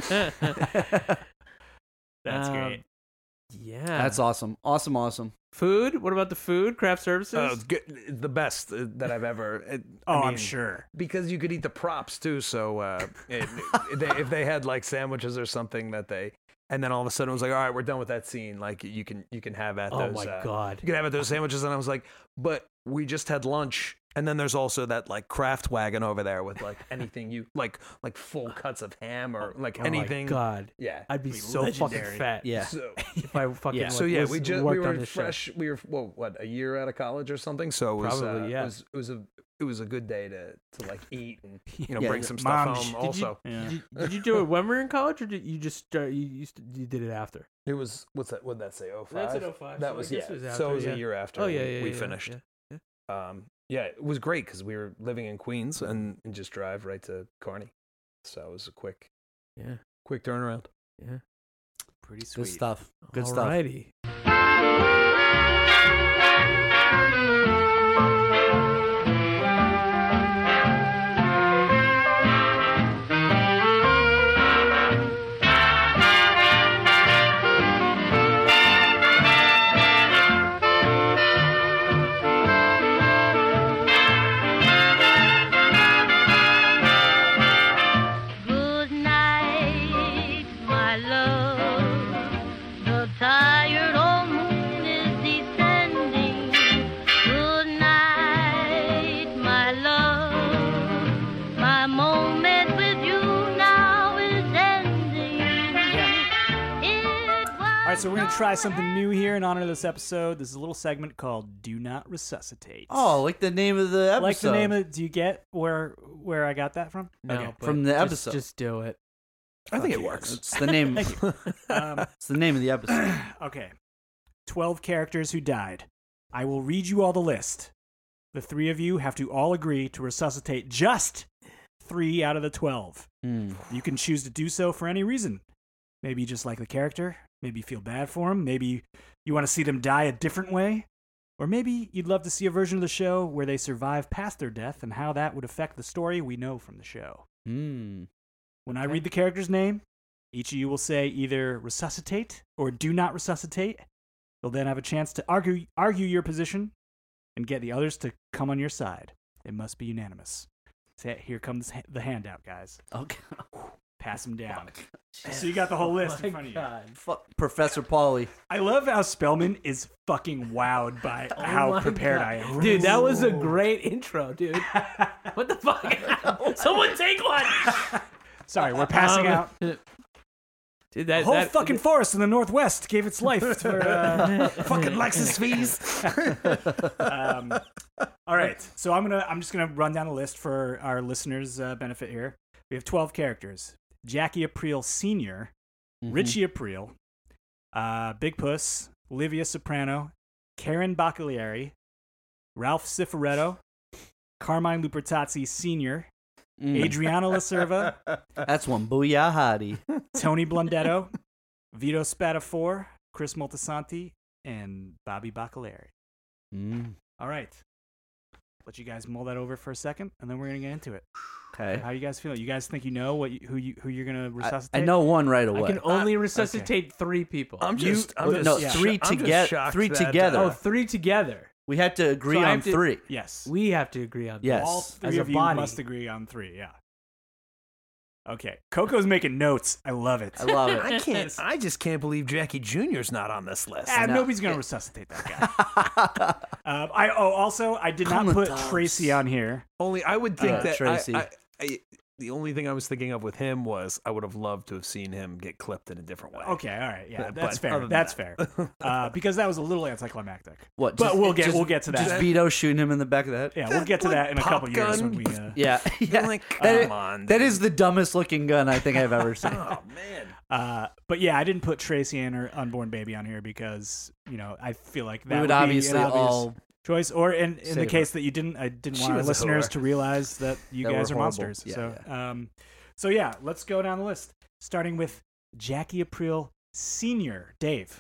[SPEAKER 4] That's great.
[SPEAKER 2] Yeah,
[SPEAKER 3] That's awesome. Awesome.
[SPEAKER 2] food. What about the food? Craft services.
[SPEAKER 5] Oh, it's good. It's the best that I've ever.
[SPEAKER 4] I'm sure.
[SPEAKER 5] Because you could eat the props too. So if they had like sandwiches or something that they, and then all of a sudden it was like, all right, we're done with that scene. Like you can have at
[SPEAKER 2] Oh
[SPEAKER 5] those.
[SPEAKER 2] my God.
[SPEAKER 5] You can have at those sandwiches, and I was like, but we just had lunch. And then there's also that like craft wagon over there with like anything you like full cuts of ham or like
[SPEAKER 2] Oh
[SPEAKER 5] anything.
[SPEAKER 2] my God,
[SPEAKER 5] Yeah.
[SPEAKER 2] I'd be so
[SPEAKER 4] legendary.
[SPEAKER 2] fucking fat.
[SPEAKER 3] Yeah.
[SPEAKER 5] So
[SPEAKER 2] if I fucking
[SPEAKER 3] Yeah.
[SPEAKER 5] So
[SPEAKER 2] like,
[SPEAKER 5] yeah,
[SPEAKER 2] was-
[SPEAKER 5] we
[SPEAKER 2] worked on
[SPEAKER 5] were
[SPEAKER 2] this show.
[SPEAKER 5] fresh. We were a year out of college or something. So it was,
[SPEAKER 2] Probably, yeah.
[SPEAKER 5] It was a good day to like eat and
[SPEAKER 3] Yeah,
[SPEAKER 5] bring some stuff
[SPEAKER 4] Mom,
[SPEAKER 5] home.
[SPEAKER 4] did
[SPEAKER 5] Also,
[SPEAKER 4] Yeah.
[SPEAKER 2] Did you do it when we were in college, or did you just start? You did it after?
[SPEAKER 5] it was what's that? What did that say? 05?
[SPEAKER 2] That's an 05,
[SPEAKER 5] That
[SPEAKER 2] so I
[SPEAKER 5] was
[SPEAKER 2] guess
[SPEAKER 5] yeah.
[SPEAKER 2] it was
[SPEAKER 5] So
[SPEAKER 2] after,
[SPEAKER 5] it was
[SPEAKER 2] yeah.
[SPEAKER 5] a year after.
[SPEAKER 2] Oh yeah,
[SPEAKER 5] we
[SPEAKER 2] yeah,
[SPEAKER 5] finished.
[SPEAKER 2] Yeah.
[SPEAKER 5] Yeah, it was great because we were living in Queens and just drive right to Kearney. So it was a quick turnaround.
[SPEAKER 2] Yeah.
[SPEAKER 4] Pretty sweet.
[SPEAKER 3] Good stuff. Good stuff.
[SPEAKER 2] Alrighty.
[SPEAKER 6] Good night, my love. The tired old moon is descending. Good night, my love. My moment with you now is ending.
[SPEAKER 4] All right, so we're going to try something new here in honor of this episode. This is a little segment called Do Not Resuscitate.
[SPEAKER 3] Oh, like the name of the episode.
[SPEAKER 4] Like the name of do you get where I got that from?
[SPEAKER 2] No,
[SPEAKER 4] Okay.
[SPEAKER 2] but
[SPEAKER 3] From the
[SPEAKER 2] just-
[SPEAKER 3] episode.
[SPEAKER 2] Just do it.
[SPEAKER 5] I think it
[SPEAKER 3] Yeah,
[SPEAKER 5] works.
[SPEAKER 3] It's the name.
[SPEAKER 4] Um,
[SPEAKER 3] It's the name of the episode.
[SPEAKER 4] okay. 12 characters who died. I will read you all the list. The three of you have to all agree to resuscitate just 3 out of the 12.
[SPEAKER 3] Hmm.
[SPEAKER 4] You can choose to do so for any reason. Maybe you just like the character. Maybe you feel bad for him. Maybe you want to see them die a different way. Or maybe you'd love to see a version of the show where they survive past their death and how that would affect the story we know from the show.
[SPEAKER 3] Hmm.
[SPEAKER 4] When I read the character's name, each of you will say either resuscitate or do not resuscitate. You'll then have a chance to argue your position and get the others to come on your side. It must be unanimous. Here comes the handout, guys.
[SPEAKER 3] Okay.
[SPEAKER 4] Pass them down. So you got the whole list in
[SPEAKER 2] My
[SPEAKER 4] front of you.
[SPEAKER 2] God.
[SPEAKER 3] Fuck Professor Pauly.
[SPEAKER 4] I love how Spellman is fucking wowed by how
[SPEAKER 2] my
[SPEAKER 4] prepared
[SPEAKER 2] God.
[SPEAKER 4] I am.
[SPEAKER 2] Dude, that was a great intro, dude. What the fuck? Someone take one.
[SPEAKER 4] Sorry, we're passing out.
[SPEAKER 2] Dude,
[SPEAKER 4] The
[SPEAKER 2] that
[SPEAKER 4] whole
[SPEAKER 2] that,
[SPEAKER 4] fucking forest in the Northwest gave its life to fucking Lexus fees. All right, so I'm just gonna run down the list for our listeners' benefit here. We have 12 characters: Jackie Aprile Sr., Richie Aprile, Big Puss, Livia Soprano, Karen Bacalieri, Ralph Cifaretto, Carmine Lupertazzi Sr., Adriana Lacerva,
[SPEAKER 3] That's one. Booyah Hottie.
[SPEAKER 4] Tony Blundetto, Vito Spatafor, Chris Moltisanti, and Bobby Bacalieri.
[SPEAKER 3] Mm.
[SPEAKER 4] All right. Let you guys mull that over for a second, and then we're gonna get into it.
[SPEAKER 3] Okay.
[SPEAKER 4] How you guys feel? You guys think you know who you're gonna resuscitate?
[SPEAKER 3] I know one right
[SPEAKER 2] I
[SPEAKER 3] away.
[SPEAKER 2] can only resuscitate 3 people.
[SPEAKER 5] I'm just
[SPEAKER 3] no,
[SPEAKER 5] yeah.
[SPEAKER 3] three
[SPEAKER 5] I'm just
[SPEAKER 3] together.
[SPEAKER 5] shocked
[SPEAKER 3] Three
[SPEAKER 5] that,
[SPEAKER 3] together.
[SPEAKER 2] Oh, 3 together.
[SPEAKER 3] We had to agree
[SPEAKER 2] So I
[SPEAKER 3] on
[SPEAKER 2] have to-
[SPEAKER 3] 3.
[SPEAKER 4] Yes.
[SPEAKER 2] We have to agree on
[SPEAKER 3] Yes.
[SPEAKER 4] All
[SPEAKER 2] as
[SPEAKER 4] three
[SPEAKER 2] a
[SPEAKER 4] of you
[SPEAKER 2] body.
[SPEAKER 4] must agree on 3. Yeah. Okay, Coco's making notes. I love it.
[SPEAKER 3] I love it.
[SPEAKER 5] I just can't believe Jackie Jr.'s not on this list.
[SPEAKER 4] Ah,
[SPEAKER 3] know.
[SPEAKER 4] nobody's gonna resuscitate that guy. I did not put Tracy on here.
[SPEAKER 5] Only I would think that
[SPEAKER 3] Tracy.
[SPEAKER 5] the only thing I was thinking of with him was I would have loved to have seen him get clipped in a different way.
[SPEAKER 4] Okay, all right, yeah,
[SPEAKER 5] But
[SPEAKER 4] that's fair.
[SPEAKER 5] other than
[SPEAKER 4] That's
[SPEAKER 5] that-
[SPEAKER 4] fair. Because that was a little anticlimactic.
[SPEAKER 3] What?
[SPEAKER 4] But we'll get to that.
[SPEAKER 3] Just Vito shooting him in the back of the head.
[SPEAKER 4] Yeah, we'll get to that in a couple years when we.
[SPEAKER 3] Yeah,
[SPEAKER 5] You're like, come on.
[SPEAKER 3] That is the dumbest looking gun I think I've ever seen.
[SPEAKER 5] Oh man.
[SPEAKER 4] But yeah, I didn't put Tracy and her unborn baby on here because I feel like that
[SPEAKER 3] We would
[SPEAKER 4] be
[SPEAKER 3] obviously
[SPEAKER 4] an obvious
[SPEAKER 3] all
[SPEAKER 4] choice. Or in the
[SPEAKER 3] save
[SPEAKER 4] case that you didn't, I didn't
[SPEAKER 5] She
[SPEAKER 4] want our
[SPEAKER 5] was a
[SPEAKER 4] listeners
[SPEAKER 5] whore.
[SPEAKER 4] to realize that you
[SPEAKER 3] That
[SPEAKER 4] guys
[SPEAKER 3] we're
[SPEAKER 4] are
[SPEAKER 3] horrible.
[SPEAKER 4] monsters.
[SPEAKER 3] Yeah,
[SPEAKER 4] So yeah, let's go down the list, starting with Jackie Aprile Sr. Dave,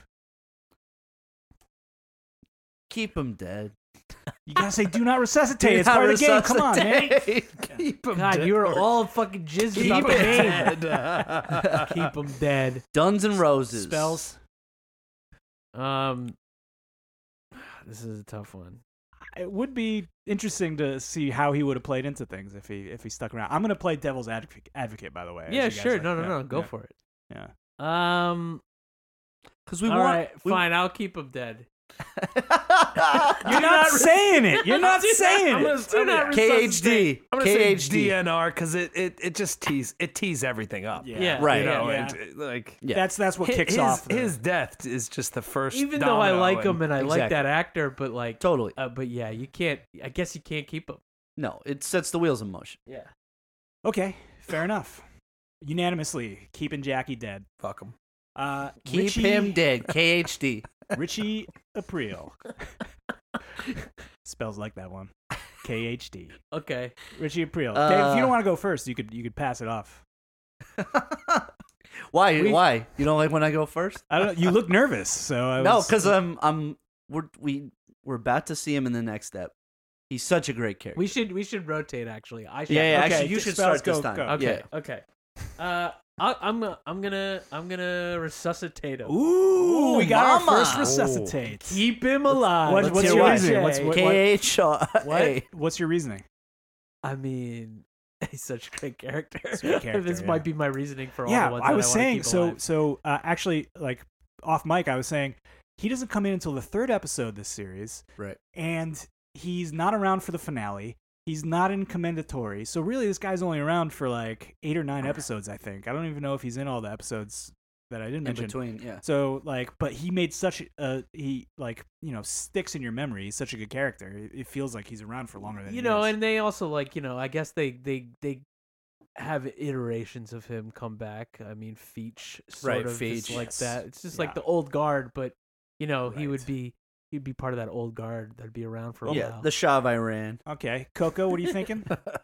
[SPEAKER 3] keep him dead.
[SPEAKER 4] you gotta say "Do not resuscitate."
[SPEAKER 3] Do
[SPEAKER 4] It's
[SPEAKER 3] not
[SPEAKER 4] part of the game. Come on, man.
[SPEAKER 3] resuscitate.
[SPEAKER 5] Keep him
[SPEAKER 2] God,
[SPEAKER 5] dead.
[SPEAKER 2] you were all fucking jizzed
[SPEAKER 5] Keep
[SPEAKER 2] about the
[SPEAKER 5] it
[SPEAKER 2] game.
[SPEAKER 5] dead.
[SPEAKER 2] Keep them dead.
[SPEAKER 3] Duns and Roses.
[SPEAKER 4] Spells.
[SPEAKER 2] This is a tough one.
[SPEAKER 4] It would be interesting to see how he would have played into things if he stuck around. I'm gonna play devil's advocate, by the way. as
[SPEAKER 2] Yeah,
[SPEAKER 4] you guys
[SPEAKER 2] sure.
[SPEAKER 4] like.
[SPEAKER 2] No.
[SPEAKER 4] Yeah,
[SPEAKER 2] Go
[SPEAKER 4] yeah,
[SPEAKER 2] for it.
[SPEAKER 4] Yeah.
[SPEAKER 3] Because we
[SPEAKER 2] All
[SPEAKER 3] want.
[SPEAKER 2] right, fine. I'll keep them dead.
[SPEAKER 4] You're not saying it. You're not saying
[SPEAKER 5] I'm
[SPEAKER 4] it.
[SPEAKER 5] gonna
[SPEAKER 3] KHD.
[SPEAKER 5] I'm gonna say
[SPEAKER 3] KHD.
[SPEAKER 5] DNR because it just tees everything up.
[SPEAKER 2] Yeah.
[SPEAKER 3] Right.
[SPEAKER 5] You know,
[SPEAKER 4] Yeah.
[SPEAKER 5] like
[SPEAKER 3] Yeah.
[SPEAKER 4] That's what kicks
[SPEAKER 5] his,
[SPEAKER 4] off.
[SPEAKER 5] his death is just the first.
[SPEAKER 2] Even though I
[SPEAKER 5] domino
[SPEAKER 2] like
[SPEAKER 5] and-
[SPEAKER 2] him and I like
[SPEAKER 3] Exactly.
[SPEAKER 2] that actor, but like,
[SPEAKER 3] Totally.
[SPEAKER 2] but yeah, you can't. I guess you can't keep him.
[SPEAKER 3] No, it sets the wheels in motion.
[SPEAKER 2] Yeah.
[SPEAKER 4] Okay, fair enough. Unanimously, keeping Jackie dead.
[SPEAKER 5] Fuck him.
[SPEAKER 3] Keep
[SPEAKER 4] Richie,
[SPEAKER 3] him dead. KHD.
[SPEAKER 4] Richie Aprile. Spells like that one. KHD.
[SPEAKER 2] Okay.
[SPEAKER 4] Richie Aprile. Dave, if you don't want to go first, you could pass it off.
[SPEAKER 3] Why? Why? You don't like when I go first?
[SPEAKER 4] I don't. You look nervous, so I
[SPEAKER 3] No,
[SPEAKER 4] was,
[SPEAKER 3] because we're about to see him in the next step. He's such a great character.
[SPEAKER 2] We should rotate. Actually, I should.
[SPEAKER 3] Yeah,
[SPEAKER 4] Okay,
[SPEAKER 3] actually, you should
[SPEAKER 4] spells,
[SPEAKER 3] start this
[SPEAKER 4] go,
[SPEAKER 3] time.
[SPEAKER 4] go.
[SPEAKER 2] Okay.
[SPEAKER 3] Yeah.
[SPEAKER 2] Okay. I'm gonna resuscitate him.
[SPEAKER 4] Ooh, we got
[SPEAKER 3] mama.
[SPEAKER 4] our first resuscitate.
[SPEAKER 2] Keep him alive.
[SPEAKER 4] What's
[SPEAKER 3] Let's
[SPEAKER 4] your
[SPEAKER 3] hear
[SPEAKER 4] reasoning?
[SPEAKER 2] Jay.
[SPEAKER 3] KHD.
[SPEAKER 4] What's your reasoning?
[SPEAKER 2] I mean, he's such a great character.
[SPEAKER 4] He's a great character,
[SPEAKER 2] This
[SPEAKER 4] yeah.
[SPEAKER 2] might be my reasoning for all
[SPEAKER 4] Yeah,
[SPEAKER 2] the ones
[SPEAKER 4] I
[SPEAKER 2] that
[SPEAKER 4] was
[SPEAKER 2] wanna
[SPEAKER 4] saying.
[SPEAKER 2] keep
[SPEAKER 4] So
[SPEAKER 2] alive.
[SPEAKER 4] so actually, like off mic, I was saying he doesn't come in until the third episode this series,
[SPEAKER 3] Right.
[SPEAKER 4] and he's not around for the finale. He's not in Commendatory. So really, this guy's only around for like 8 or 9 episodes, I think. I don't even know if he's in all the episodes that I didn't
[SPEAKER 3] In
[SPEAKER 4] mention.
[SPEAKER 3] between, yeah.
[SPEAKER 4] So like, but he made such he like sticks in your memory. He's such a good character. It feels like he's around for longer than
[SPEAKER 2] you
[SPEAKER 4] he
[SPEAKER 2] know,
[SPEAKER 4] is.
[SPEAKER 2] and they also like I guess they have iterations of him come back. I mean, Feach sort
[SPEAKER 3] Right,
[SPEAKER 2] of is
[SPEAKER 3] Feach,
[SPEAKER 2] like
[SPEAKER 4] yes.
[SPEAKER 2] that. It's just
[SPEAKER 4] Yeah.
[SPEAKER 2] like the old guard, but he
[SPEAKER 4] Right.
[SPEAKER 2] would be. He'd be part of that old guard that'd be around for a
[SPEAKER 3] Yeah,
[SPEAKER 2] while.
[SPEAKER 3] the Shah of Iran.
[SPEAKER 4] Okay, Coco, what are you thinking?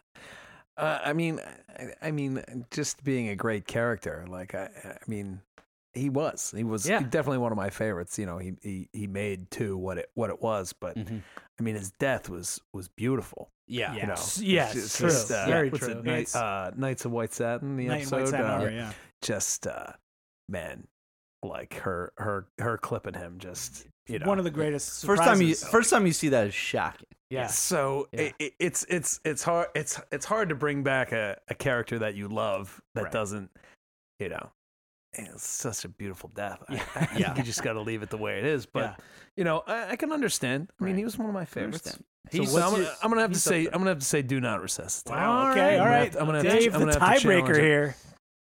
[SPEAKER 5] I mean, just being a great character. Like, I mean, he was
[SPEAKER 2] Yeah.
[SPEAKER 5] definitely one of my favorites. You know, he made too what it was, but I mean, his death was beautiful.
[SPEAKER 3] Yeah.
[SPEAKER 4] Yeah.
[SPEAKER 5] You know,
[SPEAKER 2] Yes,
[SPEAKER 5] It's
[SPEAKER 2] true. Very
[SPEAKER 5] what's
[SPEAKER 2] true.
[SPEAKER 5] it, Knights of White Satin. The
[SPEAKER 4] Night in
[SPEAKER 5] episode,
[SPEAKER 4] White Satin Armor, yeah.
[SPEAKER 5] just man, like her clipping him, just
[SPEAKER 4] One of the greatest
[SPEAKER 3] First
[SPEAKER 4] surprises.
[SPEAKER 3] time you see that is shocking.
[SPEAKER 2] yeah.
[SPEAKER 5] So
[SPEAKER 2] Yeah.
[SPEAKER 5] it's hard hard to bring back a character that you love that
[SPEAKER 4] Right.
[SPEAKER 5] doesn't, it's such a beautiful death. I
[SPEAKER 3] Yeah.
[SPEAKER 5] think you just got to leave it the way it is. But I can understand. I mean,
[SPEAKER 4] Right.
[SPEAKER 5] he was one of my favorites.
[SPEAKER 3] Understand.
[SPEAKER 5] So
[SPEAKER 3] He's-
[SPEAKER 5] I'm gonna have to
[SPEAKER 3] he's
[SPEAKER 5] say
[SPEAKER 3] up
[SPEAKER 5] I'm gonna have to say do not resuscitate.
[SPEAKER 4] Wow. Okay. All right.
[SPEAKER 5] I'm gonna have to-
[SPEAKER 4] Dave,
[SPEAKER 5] I'm
[SPEAKER 4] the
[SPEAKER 5] gonna have to challenge
[SPEAKER 4] tiebreaker
[SPEAKER 5] it.
[SPEAKER 4] here.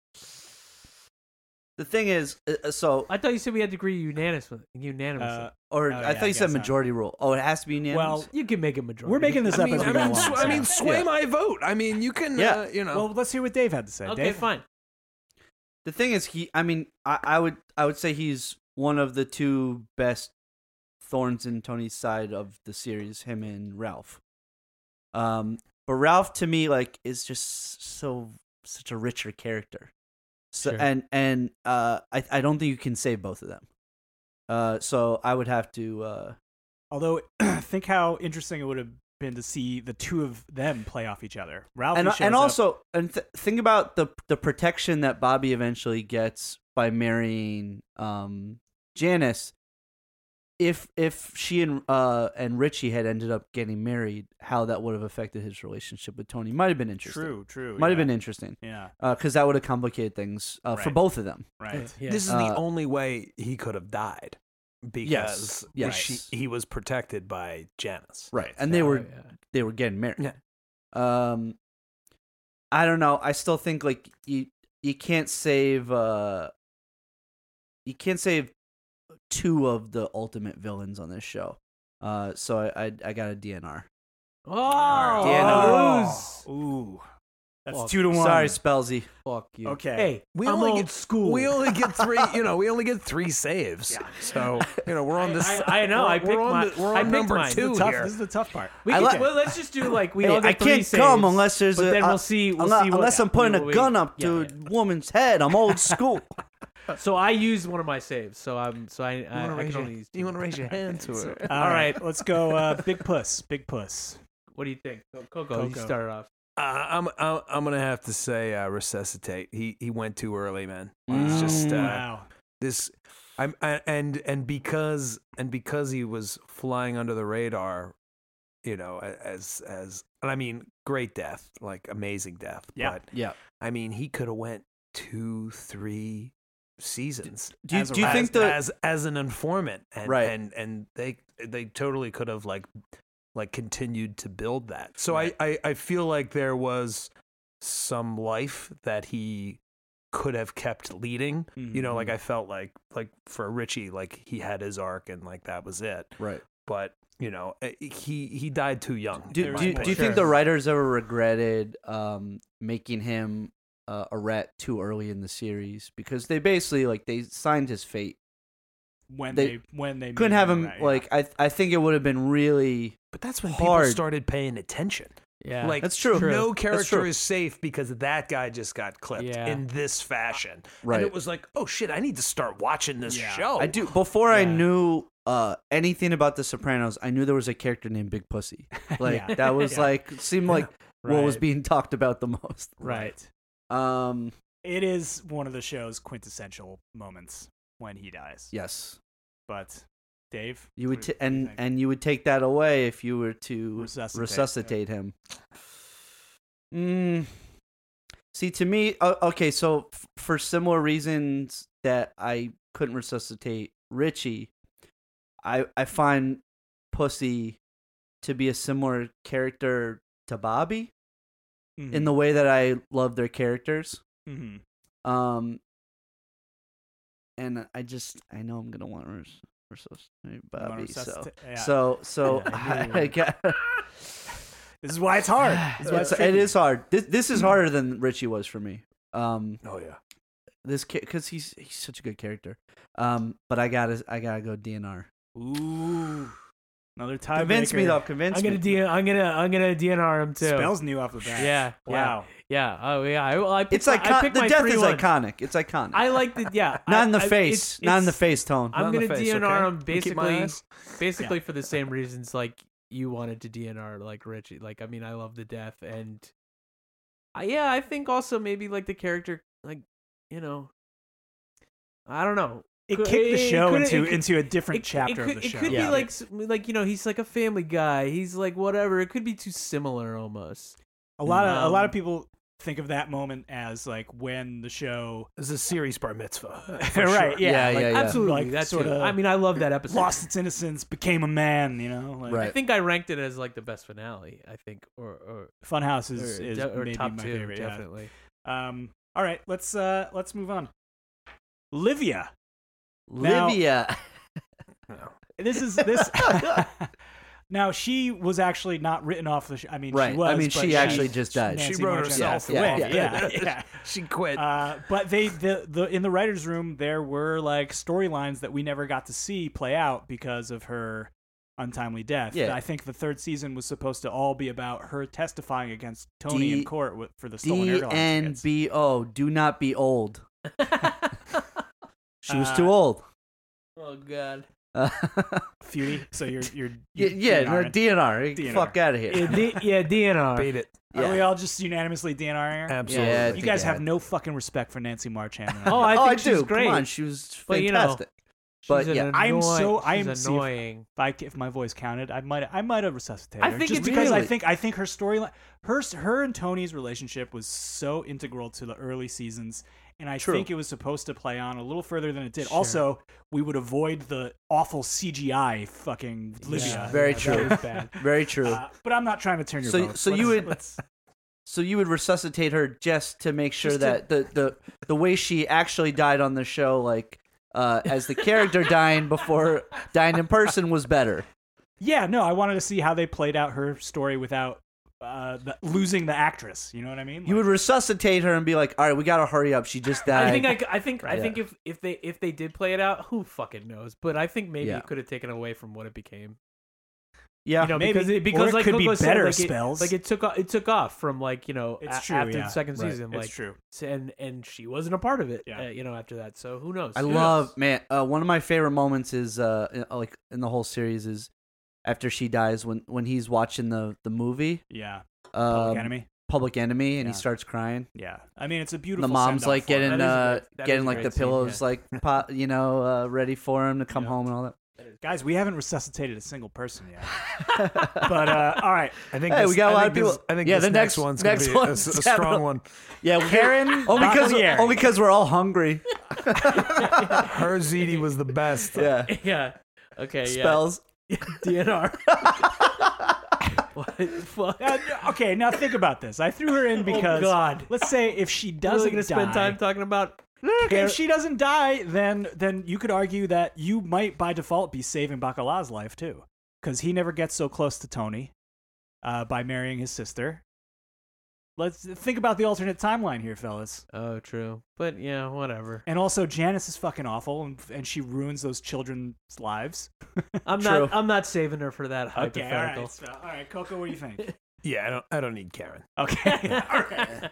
[SPEAKER 3] The thing is, so
[SPEAKER 2] I thought you said we had to agree unanimously.
[SPEAKER 3] or
[SPEAKER 4] Oh,
[SPEAKER 3] I
[SPEAKER 4] yeah,
[SPEAKER 3] thought
[SPEAKER 4] I
[SPEAKER 3] you said
[SPEAKER 4] guess not.
[SPEAKER 3] majority rule. Oh, it has to be unanimous.
[SPEAKER 4] Well,
[SPEAKER 2] You can make a majority.
[SPEAKER 4] we're making this
[SPEAKER 5] I
[SPEAKER 4] up
[SPEAKER 5] mean,
[SPEAKER 4] as we
[SPEAKER 5] I
[SPEAKER 4] go
[SPEAKER 5] mean,
[SPEAKER 4] along.
[SPEAKER 5] I mean,
[SPEAKER 4] so-
[SPEAKER 5] sway
[SPEAKER 3] Yeah.
[SPEAKER 5] my vote. I mean, you can,
[SPEAKER 3] Yeah.
[SPEAKER 4] Well, let's hear what Dave had to say.
[SPEAKER 2] Okay,
[SPEAKER 4] Dave?
[SPEAKER 2] fine.
[SPEAKER 3] The thing is, I would say he's one of the 2 best thorns in Tony's side of the series, him and Ralph. But Ralph to me is just such a richer character. So
[SPEAKER 2] Sure.
[SPEAKER 3] and I don't think you can save both of them. So I would have to
[SPEAKER 4] Although, think how interesting it would have been to see the 2 of them play off each other. Ralphie shows
[SPEAKER 3] and
[SPEAKER 4] up-
[SPEAKER 3] also think about the protection that Bobby eventually gets by marrying Janice. if she and Richie had ended up getting married, how that would have affected his relationship with Tony might have been interesting.
[SPEAKER 4] True.
[SPEAKER 3] Might have been interesting.
[SPEAKER 4] Yeah.
[SPEAKER 3] Because that would have complicated things for
[SPEAKER 4] Right.
[SPEAKER 3] both of them.
[SPEAKER 4] Right.
[SPEAKER 2] Yeah.
[SPEAKER 5] This is the only way he could have died because
[SPEAKER 3] Yes.
[SPEAKER 5] he was protected by Janice.
[SPEAKER 3] Right. And they were
[SPEAKER 2] yeah.
[SPEAKER 3] they were getting married.
[SPEAKER 5] Yeah.
[SPEAKER 3] I don't know. I still think like you can't save two of the ultimate villains on this show. So I got a DNR.
[SPEAKER 2] Oh,
[SPEAKER 4] Ooh. That's
[SPEAKER 2] Fuck.
[SPEAKER 4] 2-1.
[SPEAKER 3] Sorry, Spellsy.
[SPEAKER 2] fuck you.
[SPEAKER 4] Okay.
[SPEAKER 2] Hey,
[SPEAKER 5] We
[SPEAKER 2] I'm
[SPEAKER 5] only
[SPEAKER 2] old
[SPEAKER 5] get
[SPEAKER 2] school.
[SPEAKER 5] We only get three. We only get 3 saves. So we're on this.
[SPEAKER 2] I know. I picked
[SPEAKER 5] we're on
[SPEAKER 2] mine.
[SPEAKER 5] we're
[SPEAKER 2] I
[SPEAKER 5] on
[SPEAKER 2] picked
[SPEAKER 5] number
[SPEAKER 2] mine.
[SPEAKER 5] 2
[SPEAKER 4] Tough.
[SPEAKER 5] here.
[SPEAKER 4] This is the tough part.
[SPEAKER 2] We
[SPEAKER 3] I
[SPEAKER 2] can,
[SPEAKER 3] like-
[SPEAKER 2] well, let's just do like we
[SPEAKER 3] Hey,
[SPEAKER 2] all get
[SPEAKER 3] I
[SPEAKER 2] 3
[SPEAKER 3] can't
[SPEAKER 2] saves,
[SPEAKER 3] come unless there's
[SPEAKER 2] but
[SPEAKER 3] a.
[SPEAKER 2] then we'll see. We'll
[SPEAKER 3] unless,
[SPEAKER 2] see what,
[SPEAKER 3] unless I'm putting a gun up to
[SPEAKER 2] yeah.
[SPEAKER 3] a woman's head. I'm old school.
[SPEAKER 2] So I used one of my saves. So I
[SPEAKER 5] wanna
[SPEAKER 2] I
[SPEAKER 5] raise
[SPEAKER 2] can
[SPEAKER 5] your-
[SPEAKER 2] only use
[SPEAKER 5] you
[SPEAKER 2] 2.
[SPEAKER 5] want to raise your hand to it?
[SPEAKER 4] All right. Let's go. Big Puss. Big Puss.
[SPEAKER 2] What do you think, Coco? You start off.
[SPEAKER 5] I'm gonna have to say resuscitate. He went too early, man. It's just
[SPEAKER 4] Wow.
[SPEAKER 5] this. And because he was flying under the radar, as and I mean, great death, like amazing death.
[SPEAKER 4] Yeah.
[SPEAKER 5] But
[SPEAKER 3] Yeah.
[SPEAKER 5] I mean, he could have went 2-3 seasons.
[SPEAKER 3] Do you
[SPEAKER 4] As a
[SPEAKER 3] think
[SPEAKER 5] as an informant, and,
[SPEAKER 3] Right.
[SPEAKER 5] and they totally could have like continued to build that. So
[SPEAKER 4] Right.
[SPEAKER 5] I feel like there was some life that he could have kept leading. Like I felt like for Richie, like he had his arc and like that was it.
[SPEAKER 3] right?
[SPEAKER 5] But he died too young.
[SPEAKER 3] Do
[SPEAKER 5] in my
[SPEAKER 3] you
[SPEAKER 5] opinion.
[SPEAKER 3] think the writers ever regretted making him a rat too early in the series, because they basically they signed his fate.
[SPEAKER 4] When
[SPEAKER 3] They
[SPEAKER 4] they
[SPEAKER 3] Couldn't
[SPEAKER 4] made
[SPEAKER 3] have
[SPEAKER 4] him
[SPEAKER 3] him
[SPEAKER 4] right, yeah.
[SPEAKER 3] I think it would have been really
[SPEAKER 5] But that's when
[SPEAKER 3] hard.
[SPEAKER 5] people started paying attention.
[SPEAKER 2] Yeah,
[SPEAKER 5] Like
[SPEAKER 3] That's true.
[SPEAKER 5] No
[SPEAKER 3] That's
[SPEAKER 5] character
[SPEAKER 3] true.
[SPEAKER 5] is safe because that guy just got clipped
[SPEAKER 2] Yeah.
[SPEAKER 5] in this fashion.
[SPEAKER 3] Right.
[SPEAKER 5] And it was like, oh shit, I need to start watching this
[SPEAKER 4] Yeah.
[SPEAKER 5] show.
[SPEAKER 3] I do. Before I
[SPEAKER 2] Yeah.
[SPEAKER 3] knew anything about The Sopranos, I knew there was a character named Big Pussy. Like
[SPEAKER 4] Yeah.
[SPEAKER 3] that was
[SPEAKER 4] Yeah.
[SPEAKER 3] seemed like what was
[SPEAKER 4] Right.
[SPEAKER 3] being talked about the most.
[SPEAKER 4] Right. It is one of the show's quintessential moments when he dies.
[SPEAKER 3] Yes,
[SPEAKER 4] But Dave,
[SPEAKER 3] you would
[SPEAKER 4] what do you think?
[SPEAKER 3] and you would take that away if you were to
[SPEAKER 4] Resuscitate,
[SPEAKER 3] resuscitate him. See, to me, okay, so for similar reasons that I couldn't resuscitate Richie, I find Pussy to be a similar character to Bobby in the way that I love their characters.
[SPEAKER 4] Mhm.
[SPEAKER 3] And I know I'm gonna want to resuscitate Bobby.
[SPEAKER 4] resuscitate- yeah.
[SPEAKER 3] So
[SPEAKER 2] Yeah,
[SPEAKER 3] I got.
[SPEAKER 4] This is why it's hard. This is why it's
[SPEAKER 3] It
[SPEAKER 4] tricky.
[SPEAKER 3] is hard. This is harder than Richie was for me.
[SPEAKER 5] oh yeah.
[SPEAKER 3] This because he's such a good character. But I gotta go DNR.
[SPEAKER 4] Ooh. Another tie.
[SPEAKER 3] Convince me though. Convince
[SPEAKER 2] I'm
[SPEAKER 3] me.
[SPEAKER 2] gonna DNR him too.
[SPEAKER 4] Spells new off the bat.
[SPEAKER 2] Yeah.
[SPEAKER 4] Wow.
[SPEAKER 2] Yeah. Oh yeah. I picked
[SPEAKER 3] It's
[SPEAKER 2] my,
[SPEAKER 3] like
[SPEAKER 2] I picked
[SPEAKER 3] the
[SPEAKER 2] my
[SPEAKER 3] death
[SPEAKER 2] 3
[SPEAKER 3] is
[SPEAKER 2] ones.
[SPEAKER 3] iconic. It's iconic.
[SPEAKER 2] I like the
[SPEAKER 3] not in the
[SPEAKER 2] I-
[SPEAKER 3] face. Not in the face, Tone.
[SPEAKER 2] I'm
[SPEAKER 5] Not in
[SPEAKER 2] gonna
[SPEAKER 5] the face,
[SPEAKER 2] DNR
[SPEAKER 5] okay?
[SPEAKER 2] him
[SPEAKER 5] Keep my eyes.
[SPEAKER 2] basically for the same reasons like you wanted to DNR like Richie. Like I mean I love the death and I think also maybe like the character like I don't know.
[SPEAKER 4] It
[SPEAKER 2] Could-
[SPEAKER 4] kicked the
[SPEAKER 2] it
[SPEAKER 4] show
[SPEAKER 2] could-
[SPEAKER 4] into a different chapter
[SPEAKER 2] could,
[SPEAKER 4] of the show.
[SPEAKER 2] It could
[SPEAKER 3] Yeah.
[SPEAKER 2] be like he's like a family guy. He's like whatever. It could be too similar almost.
[SPEAKER 4] A lot of people think of that moment as like when the show
[SPEAKER 5] It's a series bar mitzvah. for
[SPEAKER 4] right,
[SPEAKER 5] sure.
[SPEAKER 4] yeah,
[SPEAKER 3] Yeah,
[SPEAKER 4] like,
[SPEAKER 3] yeah.
[SPEAKER 2] Absolutely.
[SPEAKER 4] like
[SPEAKER 2] That's
[SPEAKER 4] sort
[SPEAKER 2] it.
[SPEAKER 4] of
[SPEAKER 2] I mean I love that episode.
[SPEAKER 4] lost its innocence, became a man. Like,
[SPEAKER 3] Right.
[SPEAKER 2] I think I ranked it as like the best finale. I think or
[SPEAKER 4] Funhouse is
[SPEAKER 2] or
[SPEAKER 4] maybe
[SPEAKER 2] top
[SPEAKER 4] my
[SPEAKER 2] 2
[SPEAKER 4] favorite. Yeah.
[SPEAKER 2] definitely.
[SPEAKER 4] All right, let's move on. Livia. Now-
[SPEAKER 3] Livia.
[SPEAKER 4] This is this. Now she was actually not written off the show. I mean,
[SPEAKER 3] Right.
[SPEAKER 4] she was.
[SPEAKER 3] I mean,
[SPEAKER 4] but
[SPEAKER 3] she actually just died.
[SPEAKER 4] Nancy
[SPEAKER 5] She wrote
[SPEAKER 4] Marchand
[SPEAKER 5] herself
[SPEAKER 4] passed
[SPEAKER 3] away.
[SPEAKER 4] away. Yeah.
[SPEAKER 5] She quit.
[SPEAKER 4] But the in the writers' room there were like storylines that we never got to see play out because of her untimely death.
[SPEAKER 3] Yeah.
[SPEAKER 4] I think the third season was supposed to all be about her testifying against Tony in court for the stolen airlines tickets.
[SPEAKER 3] DNBO. Do not be old. She was too old.
[SPEAKER 2] Oh god.
[SPEAKER 4] Feudy. So you're
[SPEAKER 3] Yeah, no,
[SPEAKER 4] DNRing.
[SPEAKER 3] DNR.
[SPEAKER 4] DNR.
[SPEAKER 3] Fuck out of here.
[SPEAKER 2] DNR.
[SPEAKER 5] Beat it.
[SPEAKER 4] Are we all just unanimously DNRing her?
[SPEAKER 5] Absolutely.
[SPEAKER 3] Yeah, I
[SPEAKER 4] You
[SPEAKER 3] think
[SPEAKER 4] guys
[SPEAKER 3] I
[SPEAKER 4] have
[SPEAKER 3] had-
[SPEAKER 4] no fucking respect for Nancy Marchand.
[SPEAKER 2] Oh, I think
[SPEAKER 3] I
[SPEAKER 2] she's
[SPEAKER 3] do.
[SPEAKER 2] great.
[SPEAKER 3] Come on, she was
[SPEAKER 2] But,
[SPEAKER 3] fantastic. But
[SPEAKER 2] She's
[SPEAKER 3] yeah,
[SPEAKER 2] an
[SPEAKER 4] I'm
[SPEAKER 2] annoy-
[SPEAKER 4] so- I
[SPEAKER 2] she's
[SPEAKER 4] am- see,
[SPEAKER 2] annoying.
[SPEAKER 4] If my voice counted, I might have resuscitated
[SPEAKER 2] I
[SPEAKER 4] her.
[SPEAKER 2] think
[SPEAKER 4] just
[SPEAKER 2] it's
[SPEAKER 4] because
[SPEAKER 3] really-
[SPEAKER 4] I think her storyline, her and Tony's relationship was so integral to the early seasons, and I
[SPEAKER 3] True.
[SPEAKER 4] think it was supposed to play on a little further than it did.
[SPEAKER 2] Sure.
[SPEAKER 4] Also, we would avoid the awful CGI fucking Livia.
[SPEAKER 2] Yeah,
[SPEAKER 3] Very
[SPEAKER 2] that
[SPEAKER 3] true.
[SPEAKER 2] was bad.
[SPEAKER 3] very true.
[SPEAKER 4] But I'm not trying to turn your
[SPEAKER 3] So-
[SPEAKER 4] vote.
[SPEAKER 3] so you would-
[SPEAKER 4] let's-
[SPEAKER 3] So you would resuscitate her just to make sure
[SPEAKER 4] Just
[SPEAKER 3] that the way she actually died on the show, like as the character dying before dying in person, was better.
[SPEAKER 4] Yeah, no, I wanted to see how they played out her story without losing the actress. You know what I mean?
[SPEAKER 3] You would resuscitate her and be like, "All right, we gotta hurry up. She just died."
[SPEAKER 2] I think
[SPEAKER 3] Yeah.
[SPEAKER 2] if they did play it out, who fucking knows? But I think maybe
[SPEAKER 3] Yeah.
[SPEAKER 2] it could have taken away from what it became.
[SPEAKER 3] yeah,
[SPEAKER 2] You know,
[SPEAKER 4] maybe.
[SPEAKER 2] because
[SPEAKER 4] Or it
[SPEAKER 2] like
[SPEAKER 4] could be
[SPEAKER 2] Coco said,
[SPEAKER 4] better
[SPEAKER 2] like
[SPEAKER 4] spells.
[SPEAKER 2] it took off from like
[SPEAKER 4] It's true,
[SPEAKER 2] after
[SPEAKER 4] yeah.
[SPEAKER 2] the second
[SPEAKER 3] Right.
[SPEAKER 2] season,
[SPEAKER 4] It's
[SPEAKER 2] like
[SPEAKER 4] true.
[SPEAKER 2] and she wasn't a part of it.
[SPEAKER 4] Yeah.
[SPEAKER 2] After that, so who knows?
[SPEAKER 3] I
[SPEAKER 2] Who
[SPEAKER 3] love
[SPEAKER 2] knows?
[SPEAKER 3] man. One of my favorite moments is like in the whole series is after she dies when he's watching the movie
[SPEAKER 4] Yeah. Public
[SPEAKER 3] um,
[SPEAKER 4] Enemy.
[SPEAKER 3] Public Enemy and
[SPEAKER 4] Yeah.
[SPEAKER 3] he starts crying.
[SPEAKER 4] Yeah. I mean, it's a
[SPEAKER 3] The
[SPEAKER 4] beautiful.
[SPEAKER 3] mom's
[SPEAKER 4] send-off
[SPEAKER 3] like
[SPEAKER 4] for him.
[SPEAKER 3] getting
[SPEAKER 2] That is a
[SPEAKER 3] getting
[SPEAKER 2] great
[SPEAKER 3] like the
[SPEAKER 2] scene,
[SPEAKER 3] pillows
[SPEAKER 2] yeah.
[SPEAKER 3] like ready for him to come
[SPEAKER 4] Yeah.
[SPEAKER 3] home and all that.
[SPEAKER 4] Guys, we haven't resuscitated a single person yet. But all right,
[SPEAKER 5] I think
[SPEAKER 3] Hey, we got a lot of people-
[SPEAKER 5] I think
[SPEAKER 3] Yeah,
[SPEAKER 5] this
[SPEAKER 3] the
[SPEAKER 5] next
[SPEAKER 3] next-
[SPEAKER 5] one's gonna
[SPEAKER 3] next
[SPEAKER 5] be
[SPEAKER 3] one's
[SPEAKER 5] a
[SPEAKER 3] definitely-
[SPEAKER 5] strong one.
[SPEAKER 3] Yeah,
[SPEAKER 4] Karen
[SPEAKER 3] only
[SPEAKER 4] Bacalieri.
[SPEAKER 3] because we're all hungry.
[SPEAKER 5] Her ZD was the best.
[SPEAKER 3] Yeah,
[SPEAKER 2] Yeah. Okay.
[SPEAKER 3] spells.
[SPEAKER 2] Yeah. DNR. What? Fuck.
[SPEAKER 4] Okay, now think about this. I threw her in because
[SPEAKER 2] God.
[SPEAKER 4] let's say if she
[SPEAKER 2] Really
[SPEAKER 4] doesn't
[SPEAKER 2] gonna spend
[SPEAKER 4] die,
[SPEAKER 2] time talking about?
[SPEAKER 4] Look, if she doesn't die, then you could argue that you might by default be saving Bacala's life too, because he never gets so close to Tony by marrying his sister. Let's think about the alternate timeline here, fellas.
[SPEAKER 2] Oh, true. But yeah, whatever.
[SPEAKER 4] And also, Janice is fucking awful, and she ruins those children's lives.
[SPEAKER 2] I'm
[SPEAKER 3] True.
[SPEAKER 2] not saving her for that
[SPEAKER 4] Okay, all
[SPEAKER 2] hypothetical.
[SPEAKER 4] right, all right, Coco, what do you think?
[SPEAKER 5] Yeah, I don't need Karen.
[SPEAKER 4] Okay, all right,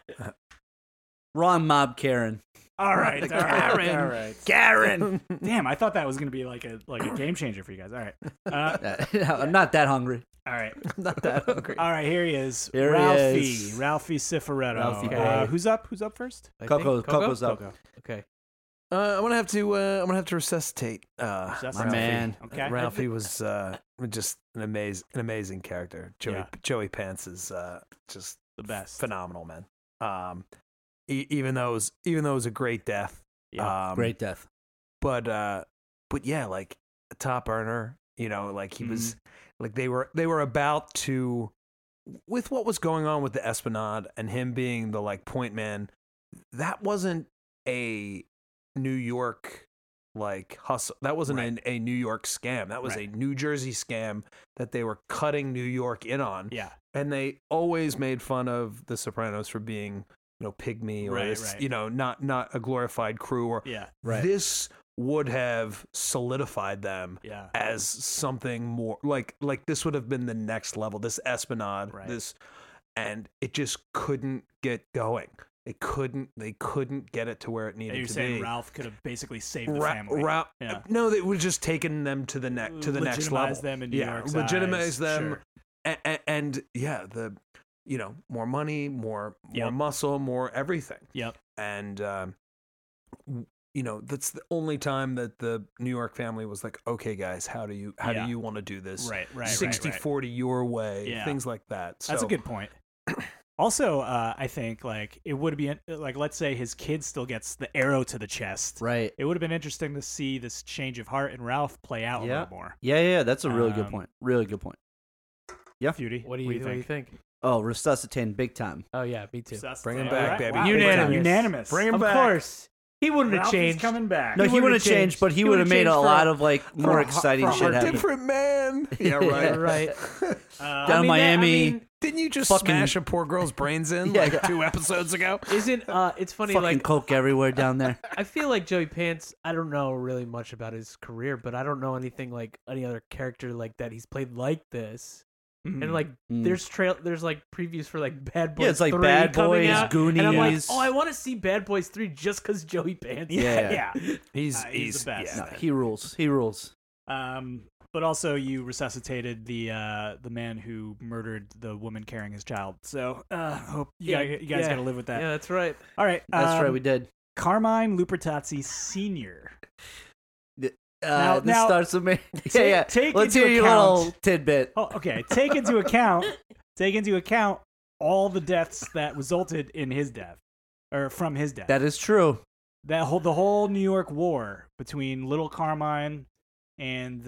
[SPEAKER 3] Wrong mob, Karen.
[SPEAKER 4] all right, all right, all right.
[SPEAKER 3] Karen.
[SPEAKER 4] Damn, I thought that was gonna be like a game changer for you guys. All right,
[SPEAKER 3] I'm not that hungry.
[SPEAKER 4] all right.
[SPEAKER 5] Not that hungry.
[SPEAKER 4] All right, here he is.
[SPEAKER 3] Here he
[SPEAKER 4] Ralphie.
[SPEAKER 3] is.
[SPEAKER 4] Ralphie Cifaretto.
[SPEAKER 3] Ralphie
[SPEAKER 2] boy.
[SPEAKER 4] Who's up? Who's up first?
[SPEAKER 2] I
[SPEAKER 3] Coco,
[SPEAKER 2] think-
[SPEAKER 3] Coco's up.
[SPEAKER 4] Coco.
[SPEAKER 2] Okay.
[SPEAKER 5] I'm gonna have to resuscitate.
[SPEAKER 4] That's
[SPEAKER 3] My
[SPEAKER 4] Ralphie.
[SPEAKER 3] man.
[SPEAKER 4] Okay.
[SPEAKER 5] Ralphie was just an amazing character.
[SPEAKER 4] Yeah.
[SPEAKER 5] Joey Pants is just
[SPEAKER 4] The best.
[SPEAKER 5] phenomenal, man. Even though it was a great death.
[SPEAKER 4] Yeah.
[SPEAKER 3] Great death.
[SPEAKER 5] But yeah, like a top earner. You know, like he was like they were about to, with what was going on with the Esplanade and him being the like point man. That wasn't a New York like hustle. That wasn't
[SPEAKER 4] Right.
[SPEAKER 5] a New York scam. That was
[SPEAKER 4] Right.
[SPEAKER 5] a New Jersey scam that they were cutting New York in on.
[SPEAKER 4] Yeah.
[SPEAKER 5] And they always made fun of the Sopranos for being, pygmy or
[SPEAKER 4] Right,
[SPEAKER 5] this,
[SPEAKER 4] right.
[SPEAKER 5] not a glorified crew or
[SPEAKER 4] Yeah.
[SPEAKER 3] Right.
[SPEAKER 5] this would have solidified them
[SPEAKER 4] Yeah.
[SPEAKER 5] as something more like this would have been the next level, this Esplanade,
[SPEAKER 4] Right.
[SPEAKER 5] and it just couldn't get going. They couldn't get it to where it needed
[SPEAKER 4] You're
[SPEAKER 5] to
[SPEAKER 4] saying
[SPEAKER 5] be.
[SPEAKER 4] Ralph could have basically saved the
[SPEAKER 5] Ra-
[SPEAKER 4] family.
[SPEAKER 5] Ra-
[SPEAKER 4] Yeah.
[SPEAKER 5] No, they were just taking them to the next level.
[SPEAKER 4] Legitimize them in New York's
[SPEAKER 5] legitimize
[SPEAKER 4] eyes.
[SPEAKER 5] them,
[SPEAKER 4] Sure.
[SPEAKER 5] and yeah, the more money, more
[SPEAKER 4] Yep.
[SPEAKER 5] muscle, more everything.
[SPEAKER 4] Yep.
[SPEAKER 5] And that's the only time that the New York family was like, okay, guys, how do you
[SPEAKER 4] Yeah.
[SPEAKER 5] want to do this?
[SPEAKER 4] Right.
[SPEAKER 5] 60-40 your way,
[SPEAKER 4] Yeah.
[SPEAKER 5] things like that.
[SPEAKER 4] That's a
[SPEAKER 5] So-
[SPEAKER 4] good point. Also, I think like it would be like, let's say his kid still gets the arrow to the chest.
[SPEAKER 3] Right.
[SPEAKER 4] It would have been interesting to see this change of heart in Ralph play out a
[SPEAKER 3] Yeah.
[SPEAKER 4] little more.
[SPEAKER 3] Yeah. That's a really good
[SPEAKER 4] Um,
[SPEAKER 3] point. Really good point. Yeah.
[SPEAKER 4] Beauty.
[SPEAKER 2] What do you think?
[SPEAKER 3] Oh, resuscitating big time.
[SPEAKER 2] Oh yeah, me too.
[SPEAKER 5] Bring him back, baby.
[SPEAKER 4] Wow.
[SPEAKER 2] Unanimous.
[SPEAKER 4] Unanimous.
[SPEAKER 5] Bring him
[SPEAKER 2] Of
[SPEAKER 5] back.
[SPEAKER 2] course, he wouldn't have
[SPEAKER 4] Ralphie's
[SPEAKER 2] changed.
[SPEAKER 4] coming back.
[SPEAKER 3] No, he
[SPEAKER 2] wouldn't
[SPEAKER 3] wouldn't
[SPEAKER 2] have
[SPEAKER 3] have changed, but he
[SPEAKER 2] He
[SPEAKER 3] would have
[SPEAKER 2] would've
[SPEAKER 3] made a
[SPEAKER 2] changed
[SPEAKER 3] lot
[SPEAKER 2] for-
[SPEAKER 3] of like more
[SPEAKER 2] for
[SPEAKER 3] exciting
[SPEAKER 2] a
[SPEAKER 3] shit happen.
[SPEAKER 5] Different man. Yeah, right.
[SPEAKER 2] right.
[SPEAKER 3] Down in Miami.
[SPEAKER 5] Didn't you just
[SPEAKER 3] Fucking-
[SPEAKER 5] smash a poor girl's brains in
[SPEAKER 3] Yeah.
[SPEAKER 5] like 2 episodes ago?
[SPEAKER 2] Isn't it's funny
[SPEAKER 3] Fucking
[SPEAKER 2] like
[SPEAKER 3] coke everywhere down there.
[SPEAKER 2] I feel like Joey Pants. I don't know really much about his career, but I don't know anything like any other character like that he's played like this.
[SPEAKER 4] Mhm.
[SPEAKER 2] And like
[SPEAKER 3] Mm.
[SPEAKER 2] there's like previews for like Bad Boys.
[SPEAKER 3] Yeah, it's like
[SPEAKER 2] 3
[SPEAKER 3] Bad
[SPEAKER 2] coming
[SPEAKER 3] Boys,
[SPEAKER 2] out,
[SPEAKER 3] Goonies.
[SPEAKER 2] and I'm like, oh, I want to see Bad Boys 3 just because Joey Pants.
[SPEAKER 3] Yeah.
[SPEAKER 4] yeah.
[SPEAKER 5] He's
[SPEAKER 4] He's the best.
[SPEAKER 5] Yeah.
[SPEAKER 3] No, he rules. He rules.
[SPEAKER 4] But also you resuscitated the man who murdered the woman carrying his child. So hope you guys got to live with that.
[SPEAKER 2] Yeah, that's right.
[SPEAKER 4] All right.
[SPEAKER 3] That's right. We did.
[SPEAKER 4] Carmine Lupertazzi Sr.
[SPEAKER 3] This starts with me.
[SPEAKER 4] take
[SPEAKER 3] Let's
[SPEAKER 4] into
[SPEAKER 3] hear your
[SPEAKER 4] account-
[SPEAKER 3] little tidbit.
[SPEAKER 4] Oh, okay. Take into account all the deaths that resulted in his death, or from his death.
[SPEAKER 3] That is true.
[SPEAKER 4] The whole New York war between Little Carmine and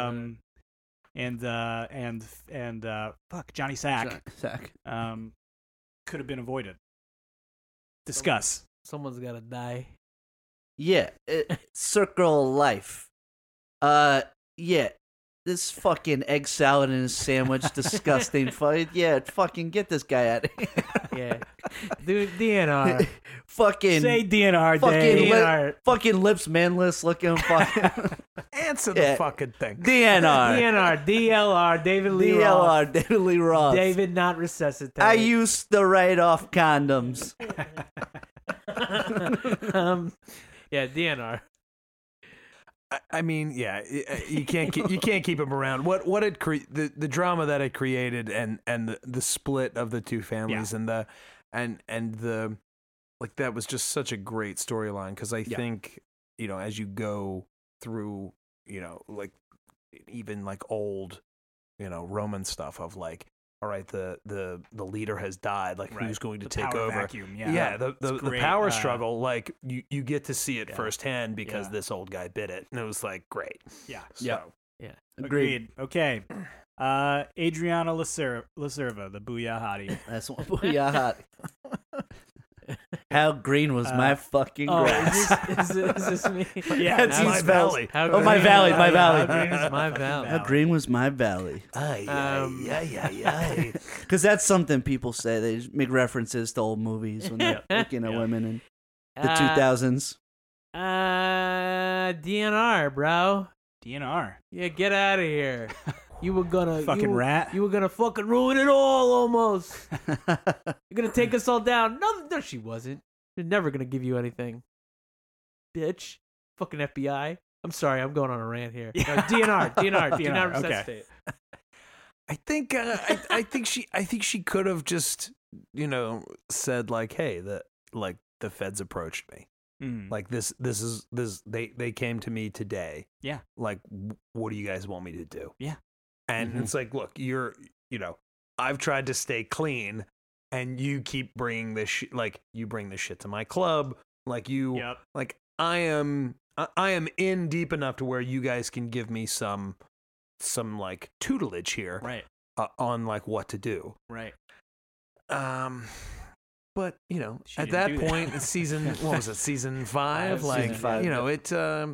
[SPEAKER 4] Johnny Sack
[SPEAKER 3] Zach.
[SPEAKER 4] could have been avoided. Discuss.
[SPEAKER 2] Someone's gotta die.
[SPEAKER 3] Yeah, circle of life. Yeah, this fucking egg salad in a sandwich, disgusting fight. Yeah, fucking get this guy out of here.
[SPEAKER 2] Yeah, dude, DNR.
[SPEAKER 3] Fucking
[SPEAKER 4] Say DNR,
[SPEAKER 3] fucking
[SPEAKER 4] Dave.
[SPEAKER 3] lip, fucking lips manless looking fucking
[SPEAKER 5] Answer
[SPEAKER 3] Yeah.
[SPEAKER 5] the fucking thing.
[SPEAKER 3] DNR.
[SPEAKER 2] DNR, DLR, David Lee Roth.
[SPEAKER 3] DLR, David Lee Roth.
[SPEAKER 2] David not resuscitated.
[SPEAKER 3] I used to write off condoms.
[SPEAKER 2] Yeah, DNR.
[SPEAKER 5] I mean, yeah, you can't keep him around. What it the drama that it created and the split of the two families and the like, that was just such a great storyline, because I think, you know, as you go through, you know, like even like old, you know, Roman stuff of like, all right, the leader has died, like who's going to
[SPEAKER 4] The
[SPEAKER 5] take
[SPEAKER 4] power
[SPEAKER 5] over?
[SPEAKER 4] vacuum,
[SPEAKER 5] the
[SPEAKER 4] It's great,
[SPEAKER 5] power struggle, like you get to see it
[SPEAKER 4] yeah.
[SPEAKER 5] firsthand because
[SPEAKER 4] Yeah.
[SPEAKER 5] this old guy bit it, and it was like great.
[SPEAKER 4] Yeah.
[SPEAKER 5] So,
[SPEAKER 4] Agreed. Okay. Adriana Lacerva, the Booyah Hottie.
[SPEAKER 3] That's one. Booyah. How green was my fucking
[SPEAKER 2] Oh,
[SPEAKER 3] grass?
[SPEAKER 2] is this me?
[SPEAKER 4] Yeah,
[SPEAKER 3] That's
[SPEAKER 5] my
[SPEAKER 3] his
[SPEAKER 5] valley.
[SPEAKER 2] How
[SPEAKER 3] Oh, my
[SPEAKER 2] green-
[SPEAKER 3] valley, my valley.
[SPEAKER 2] How green is my valley?
[SPEAKER 3] How green was my valley? Because that's something people say. They just make references to old movies when they're looking at women in the 2000s.
[SPEAKER 2] DNR, bro.
[SPEAKER 4] DNR.
[SPEAKER 2] Yeah, get out of here. You were gonna
[SPEAKER 4] Fucking rat.
[SPEAKER 2] You were gonna fucking ruin it all, almost. You're gonna take us all down. No, she wasn't. She's never gonna give you anything, bitch. Fucking FBI. I'm sorry, I'm going on a rant here. No, DNR. Do not
[SPEAKER 4] okay.
[SPEAKER 2] resuscitate.
[SPEAKER 5] I think I think she could have just, you know, said like, hey, the feds approached me.
[SPEAKER 4] Mm.
[SPEAKER 5] Like this they came to me today.
[SPEAKER 4] Yeah.
[SPEAKER 5] Like, what do you guys want me to do?
[SPEAKER 4] Yeah.
[SPEAKER 5] And it's like, look, you know, I've tried to stay clean, and you keep bringing this like, you bring this shit to my club. Like
[SPEAKER 4] Yep.
[SPEAKER 5] like I am in deep enough to where you guys can give me some like tutelage here,
[SPEAKER 4] Right.
[SPEAKER 5] on like what to do.
[SPEAKER 4] Right.
[SPEAKER 5] But you know,
[SPEAKER 4] She
[SPEAKER 5] at
[SPEAKER 4] didn't
[SPEAKER 5] that
[SPEAKER 4] do that.
[SPEAKER 5] point, it's season season 5, like
[SPEAKER 3] Season 5,
[SPEAKER 5] you know,
[SPEAKER 3] yeah.
[SPEAKER 5] it.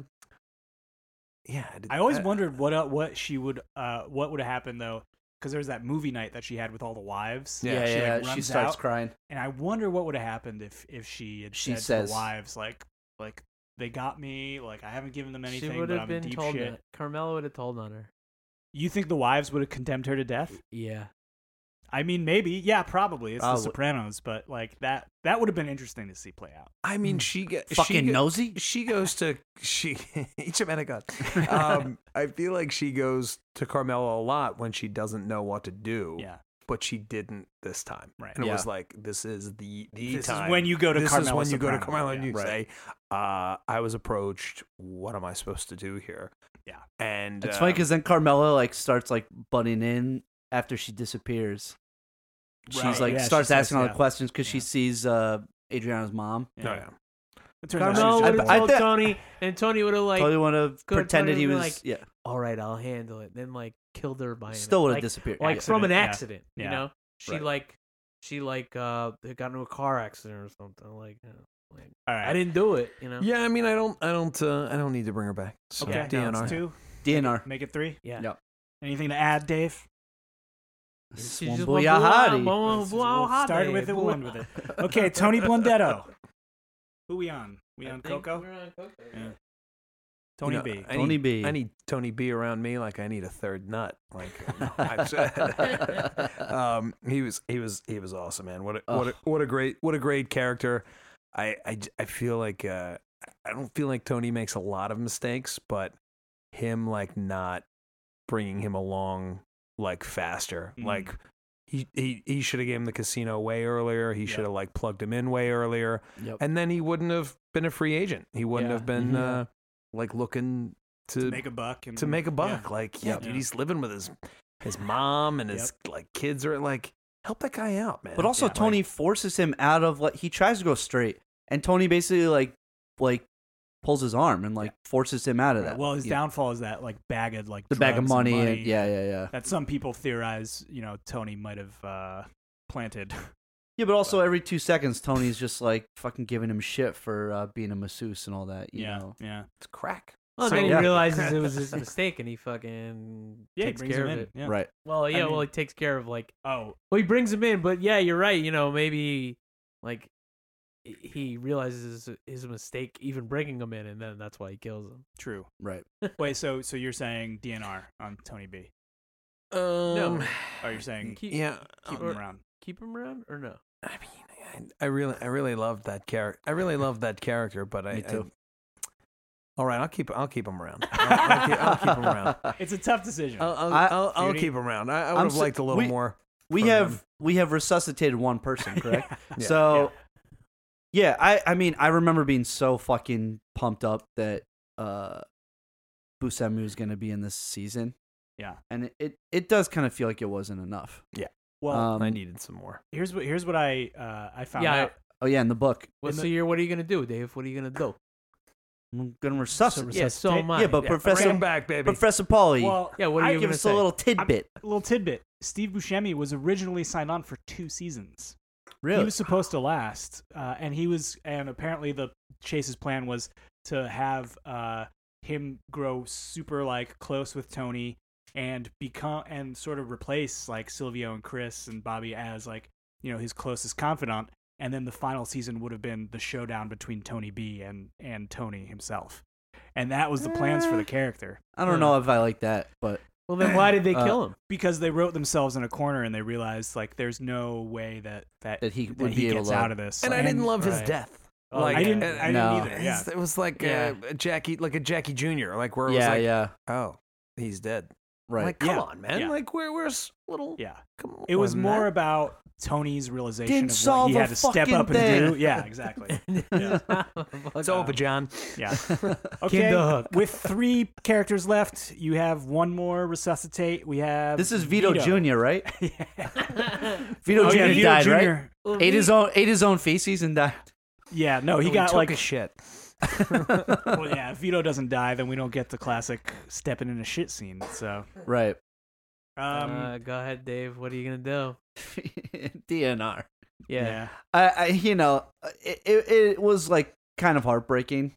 [SPEAKER 5] Yeah,
[SPEAKER 4] I always wondered what she would what would have happened though, because there was that movie night that she had with all the wives.
[SPEAKER 5] Yeah,
[SPEAKER 3] Yeah,
[SPEAKER 4] like,
[SPEAKER 3] she
[SPEAKER 4] runs
[SPEAKER 3] starts
[SPEAKER 4] out,
[SPEAKER 3] crying.
[SPEAKER 4] and I wonder what would have happened if she had
[SPEAKER 3] She
[SPEAKER 4] said to
[SPEAKER 3] says-
[SPEAKER 4] the wives like they got me, like I haven't given them
[SPEAKER 2] She
[SPEAKER 4] anything,
[SPEAKER 2] would
[SPEAKER 4] but
[SPEAKER 2] have
[SPEAKER 4] I'm in
[SPEAKER 2] been
[SPEAKER 4] deep
[SPEAKER 2] told
[SPEAKER 4] shit.
[SPEAKER 2] that. Carmela would have told on her.
[SPEAKER 4] You think the wives would have condemned her to death?
[SPEAKER 2] Yeah.
[SPEAKER 4] I mean, maybe. Yeah, probably. It's
[SPEAKER 3] Probably.
[SPEAKER 4] The Sopranos, but like that would have been interesting to see play out.
[SPEAKER 5] I mean, she
[SPEAKER 3] Fucking nosy.
[SPEAKER 5] She goes to each man a god. I feel like she goes to Carmela a lot when she doesn't know what to do.
[SPEAKER 4] Yeah.
[SPEAKER 5] But she didn't this time.
[SPEAKER 4] Right.
[SPEAKER 5] And it
[SPEAKER 3] Yeah.
[SPEAKER 5] was like, this is the
[SPEAKER 4] This
[SPEAKER 5] time.
[SPEAKER 4] is when you go to
[SPEAKER 5] This
[SPEAKER 4] Carmela
[SPEAKER 5] is when you go to
[SPEAKER 4] Soprano.
[SPEAKER 5] Carmela and
[SPEAKER 4] Yeah.
[SPEAKER 5] you say, I was approached. What am I supposed to do here?
[SPEAKER 4] Yeah.
[SPEAKER 5] And
[SPEAKER 3] It's funny because then Carmela like starts like butting in after she disappears. She's
[SPEAKER 4] Right.
[SPEAKER 3] like
[SPEAKER 4] Yeah, she
[SPEAKER 3] starts
[SPEAKER 4] says,
[SPEAKER 3] asking all
[SPEAKER 4] yeah.
[SPEAKER 3] the questions because she
[SPEAKER 4] Yeah.
[SPEAKER 3] sees Adriana's mom.
[SPEAKER 5] oh, yeah.
[SPEAKER 4] It turns out she
[SPEAKER 2] Carmela
[SPEAKER 4] was
[SPEAKER 2] would
[SPEAKER 4] just
[SPEAKER 2] have
[SPEAKER 3] I
[SPEAKER 2] told
[SPEAKER 3] thi-
[SPEAKER 2] Tony, and Tony would have like,
[SPEAKER 3] Totally would have
[SPEAKER 2] Good,
[SPEAKER 3] pretended
[SPEAKER 2] Tony
[SPEAKER 3] he
[SPEAKER 2] would
[SPEAKER 3] was
[SPEAKER 2] be like, all right, I'll handle it. Then like killed her by
[SPEAKER 3] still would have
[SPEAKER 2] like,
[SPEAKER 3] disappeared.
[SPEAKER 2] like
[SPEAKER 3] Yeah.
[SPEAKER 2] from an
[SPEAKER 4] Accident,
[SPEAKER 2] accident.
[SPEAKER 4] yeah.
[SPEAKER 2] You know, she
[SPEAKER 3] Right.
[SPEAKER 2] they got into a car accident or something. Like
[SPEAKER 4] all right.
[SPEAKER 2] I didn't do it. You know.
[SPEAKER 5] Yeah, I mean, I don't need to bring her back. So,
[SPEAKER 4] Okay.
[SPEAKER 2] Yeah,
[SPEAKER 4] Now
[SPEAKER 5] DNR.
[SPEAKER 4] it's 2.
[SPEAKER 3] DNR.
[SPEAKER 4] Make it 3.
[SPEAKER 2] Yeah.
[SPEAKER 3] Yep.
[SPEAKER 4] Anything to add, Dave?
[SPEAKER 2] She's
[SPEAKER 3] One
[SPEAKER 2] just
[SPEAKER 3] booyah hottie.
[SPEAKER 4] We'll start with it. We'll end with it. Okay, Tony Blundetto. Who we on? We on Coco? Yeah. Tony
[SPEAKER 5] You know,
[SPEAKER 4] B.
[SPEAKER 3] Tony B.
[SPEAKER 5] I need Tony B around me like I need a third nut. Like he was awesome, man. What a great character. I feel like I don't feel like Tony makes a lot of mistakes, but him like not bringing him along like faster,
[SPEAKER 4] Mhm.
[SPEAKER 5] like. He should have given him the casino way earlier. He should have like plugged him in way earlier,
[SPEAKER 3] Yep.
[SPEAKER 5] and then he wouldn't have been a free agent. He wouldn't
[SPEAKER 2] Yeah.
[SPEAKER 5] have been
[SPEAKER 3] Mhm.
[SPEAKER 5] like looking to
[SPEAKER 4] make a buck. And,
[SPEAKER 5] to make a buck.
[SPEAKER 4] yeah.
[SPEAKER 5] Like,
[SPEAKER 4] Yeah.
[SPEAKER 5] dude, he's living with his mom and his like kids are like, help that guy out, man.
[SPEAKER 3] But also
[SPEAKER 4] Yeah.
[SPEAKER 3] Tony forces him out of he tries to go straight, and Tony basically like pulls his arm and like forces him out of that.
[SPEAKER 4] Well, his
[SPEAKER 3] you know,
[SPEAKER 4] downfall is that like bag of like
[SPEAKER 3] the bag of
[SPEAKER 4] drugs and
[SPEAKER 3] money. And, yeah.
[SPEAKER 4] That some people theorize, Tony might have planted.
[SPEAKER 3] Yeah, but also every 2 seconds, Tony's just like fucking giving him shit for being a masseuse and all that. You know?
[SPEAKER 4] Yeah.
[SPEAKER 5] It's crack.
[SPEAKER 2] Well,
[SPEAKER 3] So,
[SPEAKER 2] then he
[SPEAKER 3] yeah.
[SPEAKER 2] realizes it was his mistake, and he fucking
[SPEAKER 4] Yeah, he
[SPEAKER 2] takes
[SPEAKER 4] brings
[SPEAKER 2] care
[SPEAKER 4] him
[SPEAKER 2] of
[SPEAKER 4] in.
[SPEAKER 2] it.
[SPEAKER 4] Yeah.
[SPEAKER 3] Right.
[SPEAKER 2] Well, yeah,
[SPEAKER 4] mean-
[SPEAKER 2] he takes care of like.
[SPEAKER 4] Oh,
[SPEAKER 2] Well, he brings him in, but yeah, you're right. Maybe like he realizes his mistake, even bringing him in, and then that's why he kills him.
[SPEAKER 4] true.
[SPEAKER 3] Right.
[SPEAKER 4] Wait, so you're saying DNR on Tony B?
[SPEAKER 2] No,
[SPEAKER 4] Or you're saying
[SPEAKER 2] keep,
[SPEAKER 5] Yeah.
[SPEAKER 4] keep him around?
[SPEAKER 2] keep him around or no?
[SPEAKER 5] I mean, I really loved that character. I really loved that character, but
[SPEAKER 3] Me too.
[SPEAKER 5] All right, I'll keep him around. I'll keep him around.
[SPEAKER 4] It's a tough decision.
[SPEAKER 5] I'll
[SPEAKER 4] Judy?
[SPEAKER 5] keep him around. I would
[SPEAKER 3] I'm
[SPEAKER 5] have
[SPEAKER 3] so-
[SPEAKER 5] liked a little more.
[SPEAKER 3] We
[SPEAKER 5] from
[SPEAKER 3] have
[SPEAKER 5] him.
[SPEAKER 3] we have resuscitated one person, correct?
[SPEAKER 5] Yeah.
[SPEAKER 3] So, yeah, I mean, I remember being so fucking pumped up that Buscemi was going to be in this season.
[SPEAKER 4] Yeah.
[SPEAKER 3] And it does kind of feel like it wasn't enough.
[SPEAKER 4] Well,
[SPEAKER 5] I needed some more.
[SPEAKER 4] here's what I found
[SPEAKER 2] Yeah,
[SPEAKER 4] out.
[SPEAKER 3] Oh yeah, in the book,
[SPEAKER 2] What are you gonna do, Dave? What are you gonna do?
[SPEAKER 3] I'm going to resuscitate.
[SPEAKER 2] Yeah, so am I.
[SPEAKER 3] Yeah, but
[SPEAKER 5] Bring
[SPEAKER 3] Professor
[SPEAKER 5] him back, baby.
[SPEAKER 3] Professor Pauly,
[SPEAKER 4] Well,
[SPEAKER 2] Yeah, what are you
[SPEAKER 3] give
[SPEAKER 2] gonna
[SPEAKER 3] us
[SPEAKER 2] say?
[SPEAKER 3] a little tidbit.
[SPEAKER 4] a little tidbit. Steve Buscemi was originally signed on for 2 seasons. He
[SPEAKER 3] Really?
[SPEAKER 4] was supposed to last, and apparently the Chase's plan was to have him grow super like close with Tony and become and sort of replace like Silvio and Chris and Bobby as like his closest confidant, and then the final season would have been the showdown between Tony B and Tony himself, and that was the plans for the character.
[SPEAKER 3] I don't know if I like that, but
[SPEAKER 2] Well, then why did they kill him?
[SPEAKER 4] Because they wrote themselves in a corner and they realized like there's no way that
[SPEAKER 3] he would be able
[SPEAKER 4] gets
[SPEAKER 3] to
[SPEAKER 4] out of this.
[SPEAKER 5] And I didn't love his
[SPEAKER 2] right.
[SPEAKER 5] death.
[SPEAKER 2] Oh,
[SPEAKER 5] Like
[SPEAKER 2] I didn't-
[SPEAKER 4] I didn't
[SPEAKER 3] No.
[SPEAKER 4] either. Yeah.
[SPEAKER 5] It was like
[SPEAKER 2] Yeah.
[SPEAKER 5] a Jackie Jr. Like where it was like,
[SPEAKER 3] yeah,
[SPEAKER 5] oh, he's dead.
[SPEAKER 3] right.
[SPEAKER 5] Like, come
[SPEAKER 4] Yeah.
[SPEAKER 5] on, man.
[SPEAKER 4] Yeah.
[SPEAKER 5] Like we're a little.
[SPEAKER 4] Yeah.
[SPEAKER 5] Come on,
[SPEAKER 4] It was
[SPEAKER 5] man.
[SPEAKER 4] more about Tony's realization
[SPEAKER 3] Didn't
[SPEAKER 4] of what
[SPEAKER 3] solve
[SPEAKER 4] he
[SPEAKER 3] a
[SPEAKER 4] had to step
[SPEAKER 3] fucking
[SPEAKER 4] up and
[SPEAKER 3] thing.
[SPEAKER 4] do. Yeah, exactly.
[SPEAKER 5] It's over, John.
[SPEAKER 4] Yeah. Okay.
[SPEAKER 2] Kinderhook.
[SPEAKER 4] With 3 characters left, you have one more resuscitate. We have
[SPEAKER 3] This is Vito Jr., right?
[SPEAKER 4] Yeah.
[SPEAKER 3] Vito
[SPEAKER 4] Oh,
[SPEAKER 3] Jr.
[SPEAKER 4] yeah, Vito
[SPEAKER 3] died,
[SPEAKER 4] Jr.
[SPEAKER 3] right? Ate his own feces and died.
[SPEAKER 4] Yeah, no, he
[SPEAKER 5] He
[SPEAKER 4] got
[SPEAKER 5] took
[SPEAKER 4] like
[SPEAKER 5] a shit.
[SPEAKER 4] well, yeah, if Vito doesn't die, then we don't get the classic stepping in a shit scene. So,
[SPEAKER 3] Right.
[SPEAKER 2] Go ahead, Dave. What are you gonna do?
[SPEAKER 3] DNR.
[SPEAKER 2] Yeah.
[SPEAKER 3] It was like kind of heartbreaking.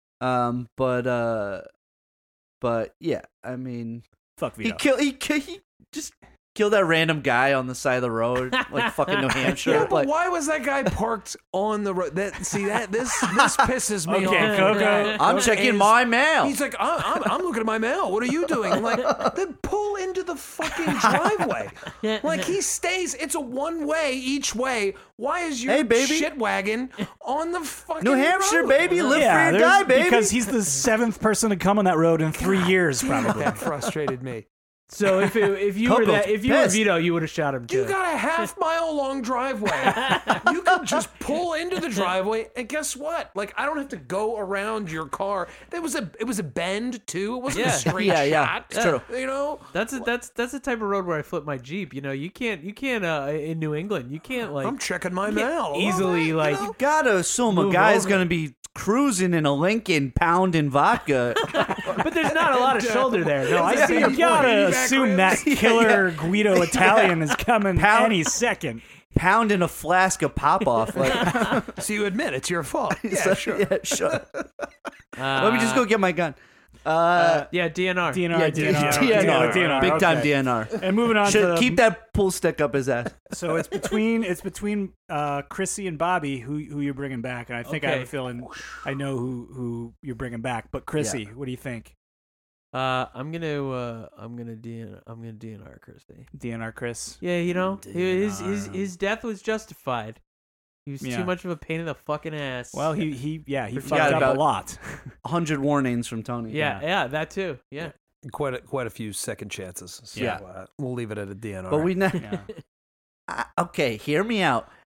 [SPEAKER 3] But yeah, I mean,
[SPEAKER 4] fuck Vito.
[SPEAKER 3] he just killed that random guy on the side of the road, like fucking New Hampshire.
[SPEAKER 5] Yeah, but
[SPEAKER 3] like,
[SPEAKER 5] why was that guy parked on the road? This pisses me
[SPEAKER 4] Okay,
[SPEAKER 5] off.
[SPEAKER 4] Coco.
[SPEAKER 3] I'm checking
[SPEAKER 5] Is-
[SPEAKER 3] my mail.
[SPEAKER 5] He's like, I'm looking at my mail. What are you doing? I'm like, then pull into the fucking driveway. Like he stays. It's a one way each way. Why is your
[SPEAKER 3] Hey, baby.
[SPEAKER 5] shit wagon on the fucking
[SPEAKER 3] New Hampshire,
[SPEAKER 5] road?
[SPEAKER 3] baby, live
[SPEAKER 4] yeah,
[SPEAKER 3] for your
[SPEAKER 4] there's-
[SPEAKER 3] guy, baby.
[SPEAKER 4] because he's the 7th person to come on that road in 3 years, probably.
[SPEAKER 5] That frustrated me.
[SPEAKER 2] So if you were
[SPEAKER 3] Coco's
[SPEAKER 2] if you were
[SPEAKER 3] pissed.
[SPEAKER 2] Vito, you would have shot him too.
[SPEAKER 5] You got a half-mile long driveway. You could just pull into the driveway, and guess what? Like I don't have to go around your car. It was a bend too. It wasn't a
[SPEAKER 2] Yeah.
[SPEAKER 5] straight
[SPEAKER 3] Yeah,
[SPEAKER 5] shot.
[SPEAKER 3] it's true.
[SPEAKER 5] You know.
[SPEAKER 2] That's the type of road where I flip my Jeep. You can't in New England. You can't like
[SPEAKER 5] I'm checking my mail
[SPEAKER 2] easily like
[SPEAKER 3] You gotta assume a
[SPEAKER 2] Move
[SPEAKER 3] guy's
[SPEAKER 2] over.
[SPEAKER 3] gonna be cruising in a Lincoln, pounding vodka.
[SPEAKER 2] but there's not a lot of shoulder there. No, I see your
[SPEAKER 4] You gotta
[SPEAKER 2] point.
[SPEAKER 4] assume that killer Guido Italian is coming
[SPEAKER 3] Pound-
[SPEAKER 4] any second.
[SPEAKER 3] pounding a flask of pop off. Like,
[SPEAKER 5] So you admit it's your fault. Yeah,
[SPEAKER 3] so-
[SPEAKER 5] sure.
[SPEAKER 3] yeah, sure. Let me just go get my gun.
[SPEAKER 2] Yeah, DNR.
[SPEAKER 4] DNR.
[SPEAKER 3] Big time
[SPEAKER 4] okay.
[SPEAKER 3] DNR.
[SPEAKER 4] And moving on
[SPEAKER 3] Should
[SPEAKER 4] to
[SPEAKER 3] keep that pool stick up his ass.
[SPEAKER 4] so it's between Chrissy and Bobby who you're bringing back, and I think I have a
[SPEAKER 2] Okay.
[SPEAKER 4] feeling I know who you're bringing back. But Chrissy, what do you think?
[SPEAKER 2] I'm gonna DNR Christie.
[SPEAKER 4] DNR Chris.
[SPEAKER 2] Yeah, his death was justified. He was
[SPEAKER 4] Yeah.
[SPEAKER 2] too much of a pain in the fucking ass.
[SPEAKER 4] Well, he
[SPEAKER 3] Forgot
[SPEAKER 4] fucked up
[SPEAKER 3] about-
[SPEAKER 4] a lot.
[SPEAKER 3] 100 warnings from Tony.
[SPEAKER 2] yeah, that too. Yeah.
[SPEAKER 5] Quite a few second chances. So,
[SPEAKER 3] Yeah.
[SPEAKER 5] we'll leave it at a DNR.
[SPEAKER 3] But we
[SPEAKER 4] Yeah.
[SPEAKER 3] okay, hear me out.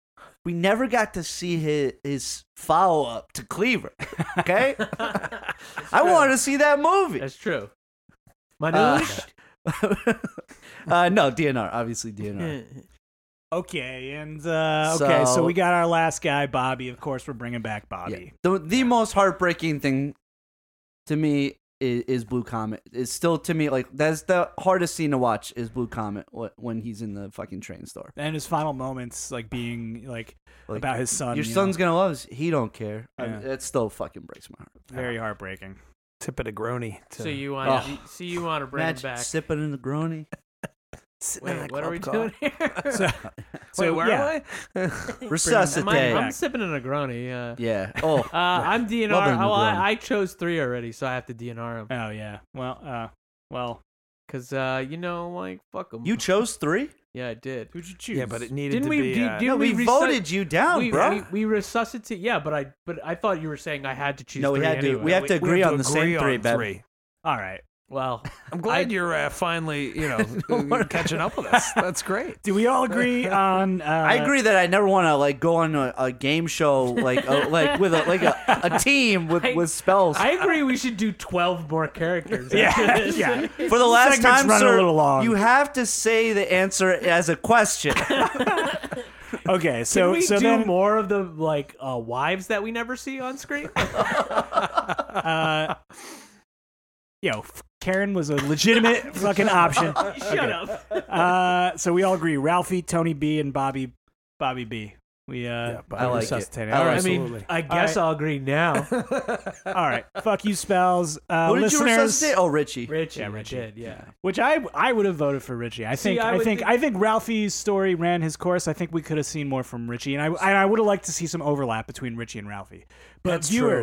[SPEAKER 3] we never got to see his follow up to Cleaver. Okay, I wanted to see that movie.
[SPEAKER 2] That's true. Manoj?
[SPEAKER 3] No, DNR, obviously DNR.
[SPEAKER 4] Okay, and so we got our last guy, Bobby. Of course, we're bringing back Bobby.
[SPEAKER 3] Yeah. The most heartbreaking thing to me is Blue Comet. It's still, to me, like, that's the hardest scene to watch is Blue Comet when he's in the fucking train store.
[SPEAKER 4] And his final moments, like being like about his son.
[SPEAKER 3] Your son's gonna love us. He don't care.
[SPEAKER 4] Yeah.
[SPEAKER 3] It still fucking breaks my heart.
[SPEAKER 4] Very heartbreaking.
[SPEAKER 5] Tip of the grony.
[SPEAKER 2] So you want to bring him
[SPEAKER 3] Imagine
[SPEAKER 2] back?
[SPEAKER 3] sipping in the grony.
[SPEAKER 2] Wait, what are we doing here?
[SPEAKER 5] Wait, where am I?
[SPEAKER 3] Resuscitate.
[SPEAKER 2] I'm sipping a Negroni.
[SPEAKER 3] Yeah. Oh.
[SPEAKER 2] I'm DNR.
[SPEAKER 3] Love a
[SPEAKER 2] Well,
[SPEAKER 3] Negroni.
[SPEAKER 2] I chose 3 already, so I have to DNR him.
[SPEAKER 4] Oh yeah. Well.
[SPEAKER 2] Because, like, fuck him.
[SPEAKER 3] You chose 3?
[SPEAKER 2] Yeah, I did.
[SPEAKER 4] Who'd you choose?
[SPEAKER 5] Yeah, but it needed
[SPEAKER 2] Didn't
[SPEAKER 5] to
[SPEAKER 2] we?
[SPEAKER 5] be.
[SPEAKER 2] Didn't
[SPEAKER 3] We voted you down, bro.
[SPEAKER 2] We resuscitate. Yeah, but I thought you were saying I had to choose.
[SPEAKER 3] No, we
[SPEAKER 2] 3
[SPEAKER 3] had to.
[SPEAKER 2] anyway.
[SPEAKER 3] We have to agree on the
[SPEAKER 5] agree
[SPEAKER 3] same 3,
[SPEAKER 5] on
[SPEAKER 3] Bev.
[SPEAKER 5] 3.
[SPEAKER 4] All right.
[SPEAKER 2] Well,
[SPEAKER 5] I'm glad you're finally, catching up with us. That's great.
[SPEAKER 4] Do we all agree on?
[SPEAKER 3] I agree that I never want to like go on a game show like with a team with spells.
[SPEAKER 2] I agree. We should do 12 more characters.
[SPEAKER 4] Yeah,
[SPEAKER 2] after this.
[SPEAKER 4] yeah.
[SPEAKER 3] For the last
[SPEAKER 4] Segment's
[SPEAKER 3] time,
[SPEAKER 4] running
[SPEAKER 3] sir,
[SPEAKER 4] a little long.
[SPEAKER 3] you have to say the answer as a question.
[SPEAKER 4] Okay,
[SPEAKER 2] Can
[SPEAKER 4] so
[SPEAKER 2] we
[SPEAKER 4] so
[SPEAKER 2] do
[SPEAKER 4] then
[SPEAKER 2] more of the wives that we never see on screen?
[SPEAKER 4] Karen was a legitimate fucking option.
[SPEAKER 2] Shut up.
[SPEAKER 4] So we all agree. Ralphie, Tony B, and Bobby B. We
[SPEAKER 3] I like it.
[SPEAKER 4] resuscitated.
[SPEAKER 3] I
[SPEAKER 4] All
[SPEAKER 3] like
[SPEAKER 4] right.
[SPEAKER 3] it.
[SPEAKER 5] Absolutely.
[SPEAKER 2] I guess I'll agree now.
[SPEAKER 4] All right. Fuck you, spells.
[SPEAKER 3] Who did you
[SPEAKER 4] Listeners,
[SPEAKER 3] resuscitate? Oh, Richie.
[SPEAKER 2] Richie,
[SPEAKER 4] Yeah,
[SPEAKER 2] I
[SPEAKER 4] Richie.
[SPEAKER 2] did, yeah.
[SPEAKER 4] which I would have voted for Richie. I think
[SPEAKER 2] I would
[SPEAKER 4] I think Ralphie's story ran his course. I think we could have seen more from Richie, and I would have liked to see some overlap between Richie and Ralphie. But
[SPEAKER 5] That's true.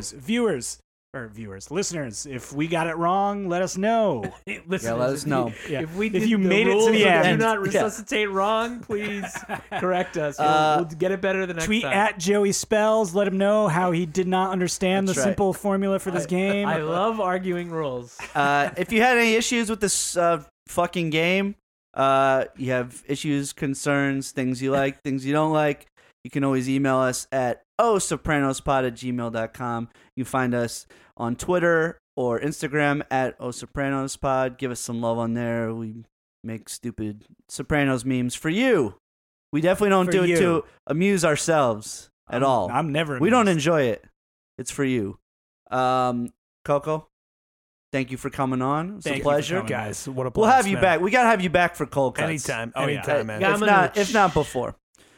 [SPEAKER 4] listeners, if we got it wrong, let us know.
[SPEAKER 2] Listen,
[SPEAKER 3] let us know.
[SPEAKER 4] Yeah.
[SPEAKER 2] If we
[SPEAKER 4] If
[SPEAKER 2] did
[SPEAKER 4] you
[SPEAKER 2] the
[SPEAKER 4] made it to
[SPEAKER 2] rules
[SPEAKER 4] the
[SPEAKER 2] of
[SPEAKER 4] end.
[SPEAKER 2] do not
[SPEAKER 3] Yeah.
[SPEAKER 2] resuscitate wrong, please correct us. We'll get it better the next
[SPEAKER 4] Tweet
[SPEAKER 2] time.
[SPEAKER 4] at Joey Spells. Let him know how he did not understand
[SPEAKER 3] That's
[SPEAKER 4] the
[SPEAKER 3] right.
[SPEAKER 4] simple formula for this game.
[SPEAKER 2] I love arguing rules.
[SPEAKER 3] If you had any issues with this fucking game, you have issues, concerns, things you like, things you don't like, you can always email us at osopranospod@gmail.com. You find us on Twitter or Instagram at osopranospod. Give us some love on there. We make stupid Sopranos memes for you. We definitely don't
[SPEAKER 4] For
[SPEAKER 3] do
[SPEAKER 4] you.
[SPEAKER 3] it to amuse ourselves at all.
[SPEAKER 4] I'm never.
[SPEAKER 3] We don't
[SPEAKER 4] amused.
[SPEAKER 3] enjoy it. It's for you. Coco, thank you for coming on. It's
[SPEAKER 4] Thank
[SPEAKER 3] a
[SPEAKER 4] you for
[SPEAKER 3] pleasure.
[SPEAKER 4] coming.
[SPEAKER 5] Guys, what a
[SPEAKER 3] We'll
[SPEAKER 5] blast,
[SPEAKER 3] have you
[SPEAKER 5] man.
[SPEAKER 3] back. We gotta have you back for cold cuts.
[SPEAKER 5] Anytime.
[SPEAKER 4] Oh, yeah.
[SPEAKER 5] Anytime, man.
[SPEAKER 2] Yeah.
[SPEAKER 3] If not before.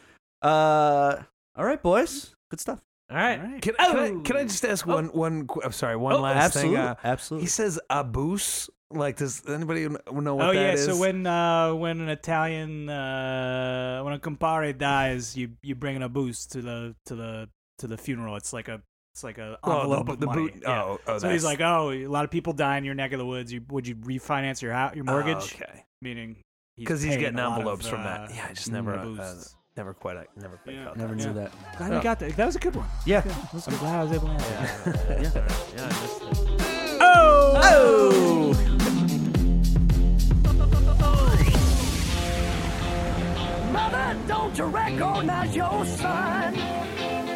[SPEAKER 3] All right, boys. Good stuff.
[SPEAKER 2] All right.
[SPEAKER 4] All right.
[SPEAKER 5] Can I just ask one last
[SPEAKER 3] Absolutely.
[SPEAKER 5] thing?
[SPEAKER 3] Absolutely.
[SPEAKER 5] He says abuse. Like, does anybody know what
[SPEAKER 4] Oh
[SPEAKER 5] that
[SPEAKER 4] yeah,
[SPEAKER 5] is?
[SPEAKER 4] so when an Italian when a compare dies, you bring a boost to the funeral. It's like a envelope of money. Yeah. So he's like, oh, a lot of people die in your neck of the woods. Would you refinance your mortgage?
[SPEAKER 5] okay.
[SPEAKER 4] Meaning
[SPEAKER 5] Because he's
[SPEAKER 4] paying
[SPEAKER 5] getting
[SPEAKER 4] a lot
[SPEAKER 5] envelopes
[SPEAKER 4] of,
[SPEAKER 5] from that. Yeah, I just never
[SPEAKER 4] boosts.
[SPEAKER 5] quite
[SPEAKER 4] Yeah.
[SPEAKER 5] caught
[SPEAKER 3] Never
[SPEAKER 5] that.
[SPEAKER 3] knew that.
[SPEAKER 4] Glad we got that. That was a good one.
[SPEAKER 3] Yeah.
[SPEAKER 4] I'm glad I was able to answer.
[SPEAKER 2] Yeah, I missed it.
[SPEAKER 3] Oh!
[SPEAKER 1] Mother, don't you recognize your son?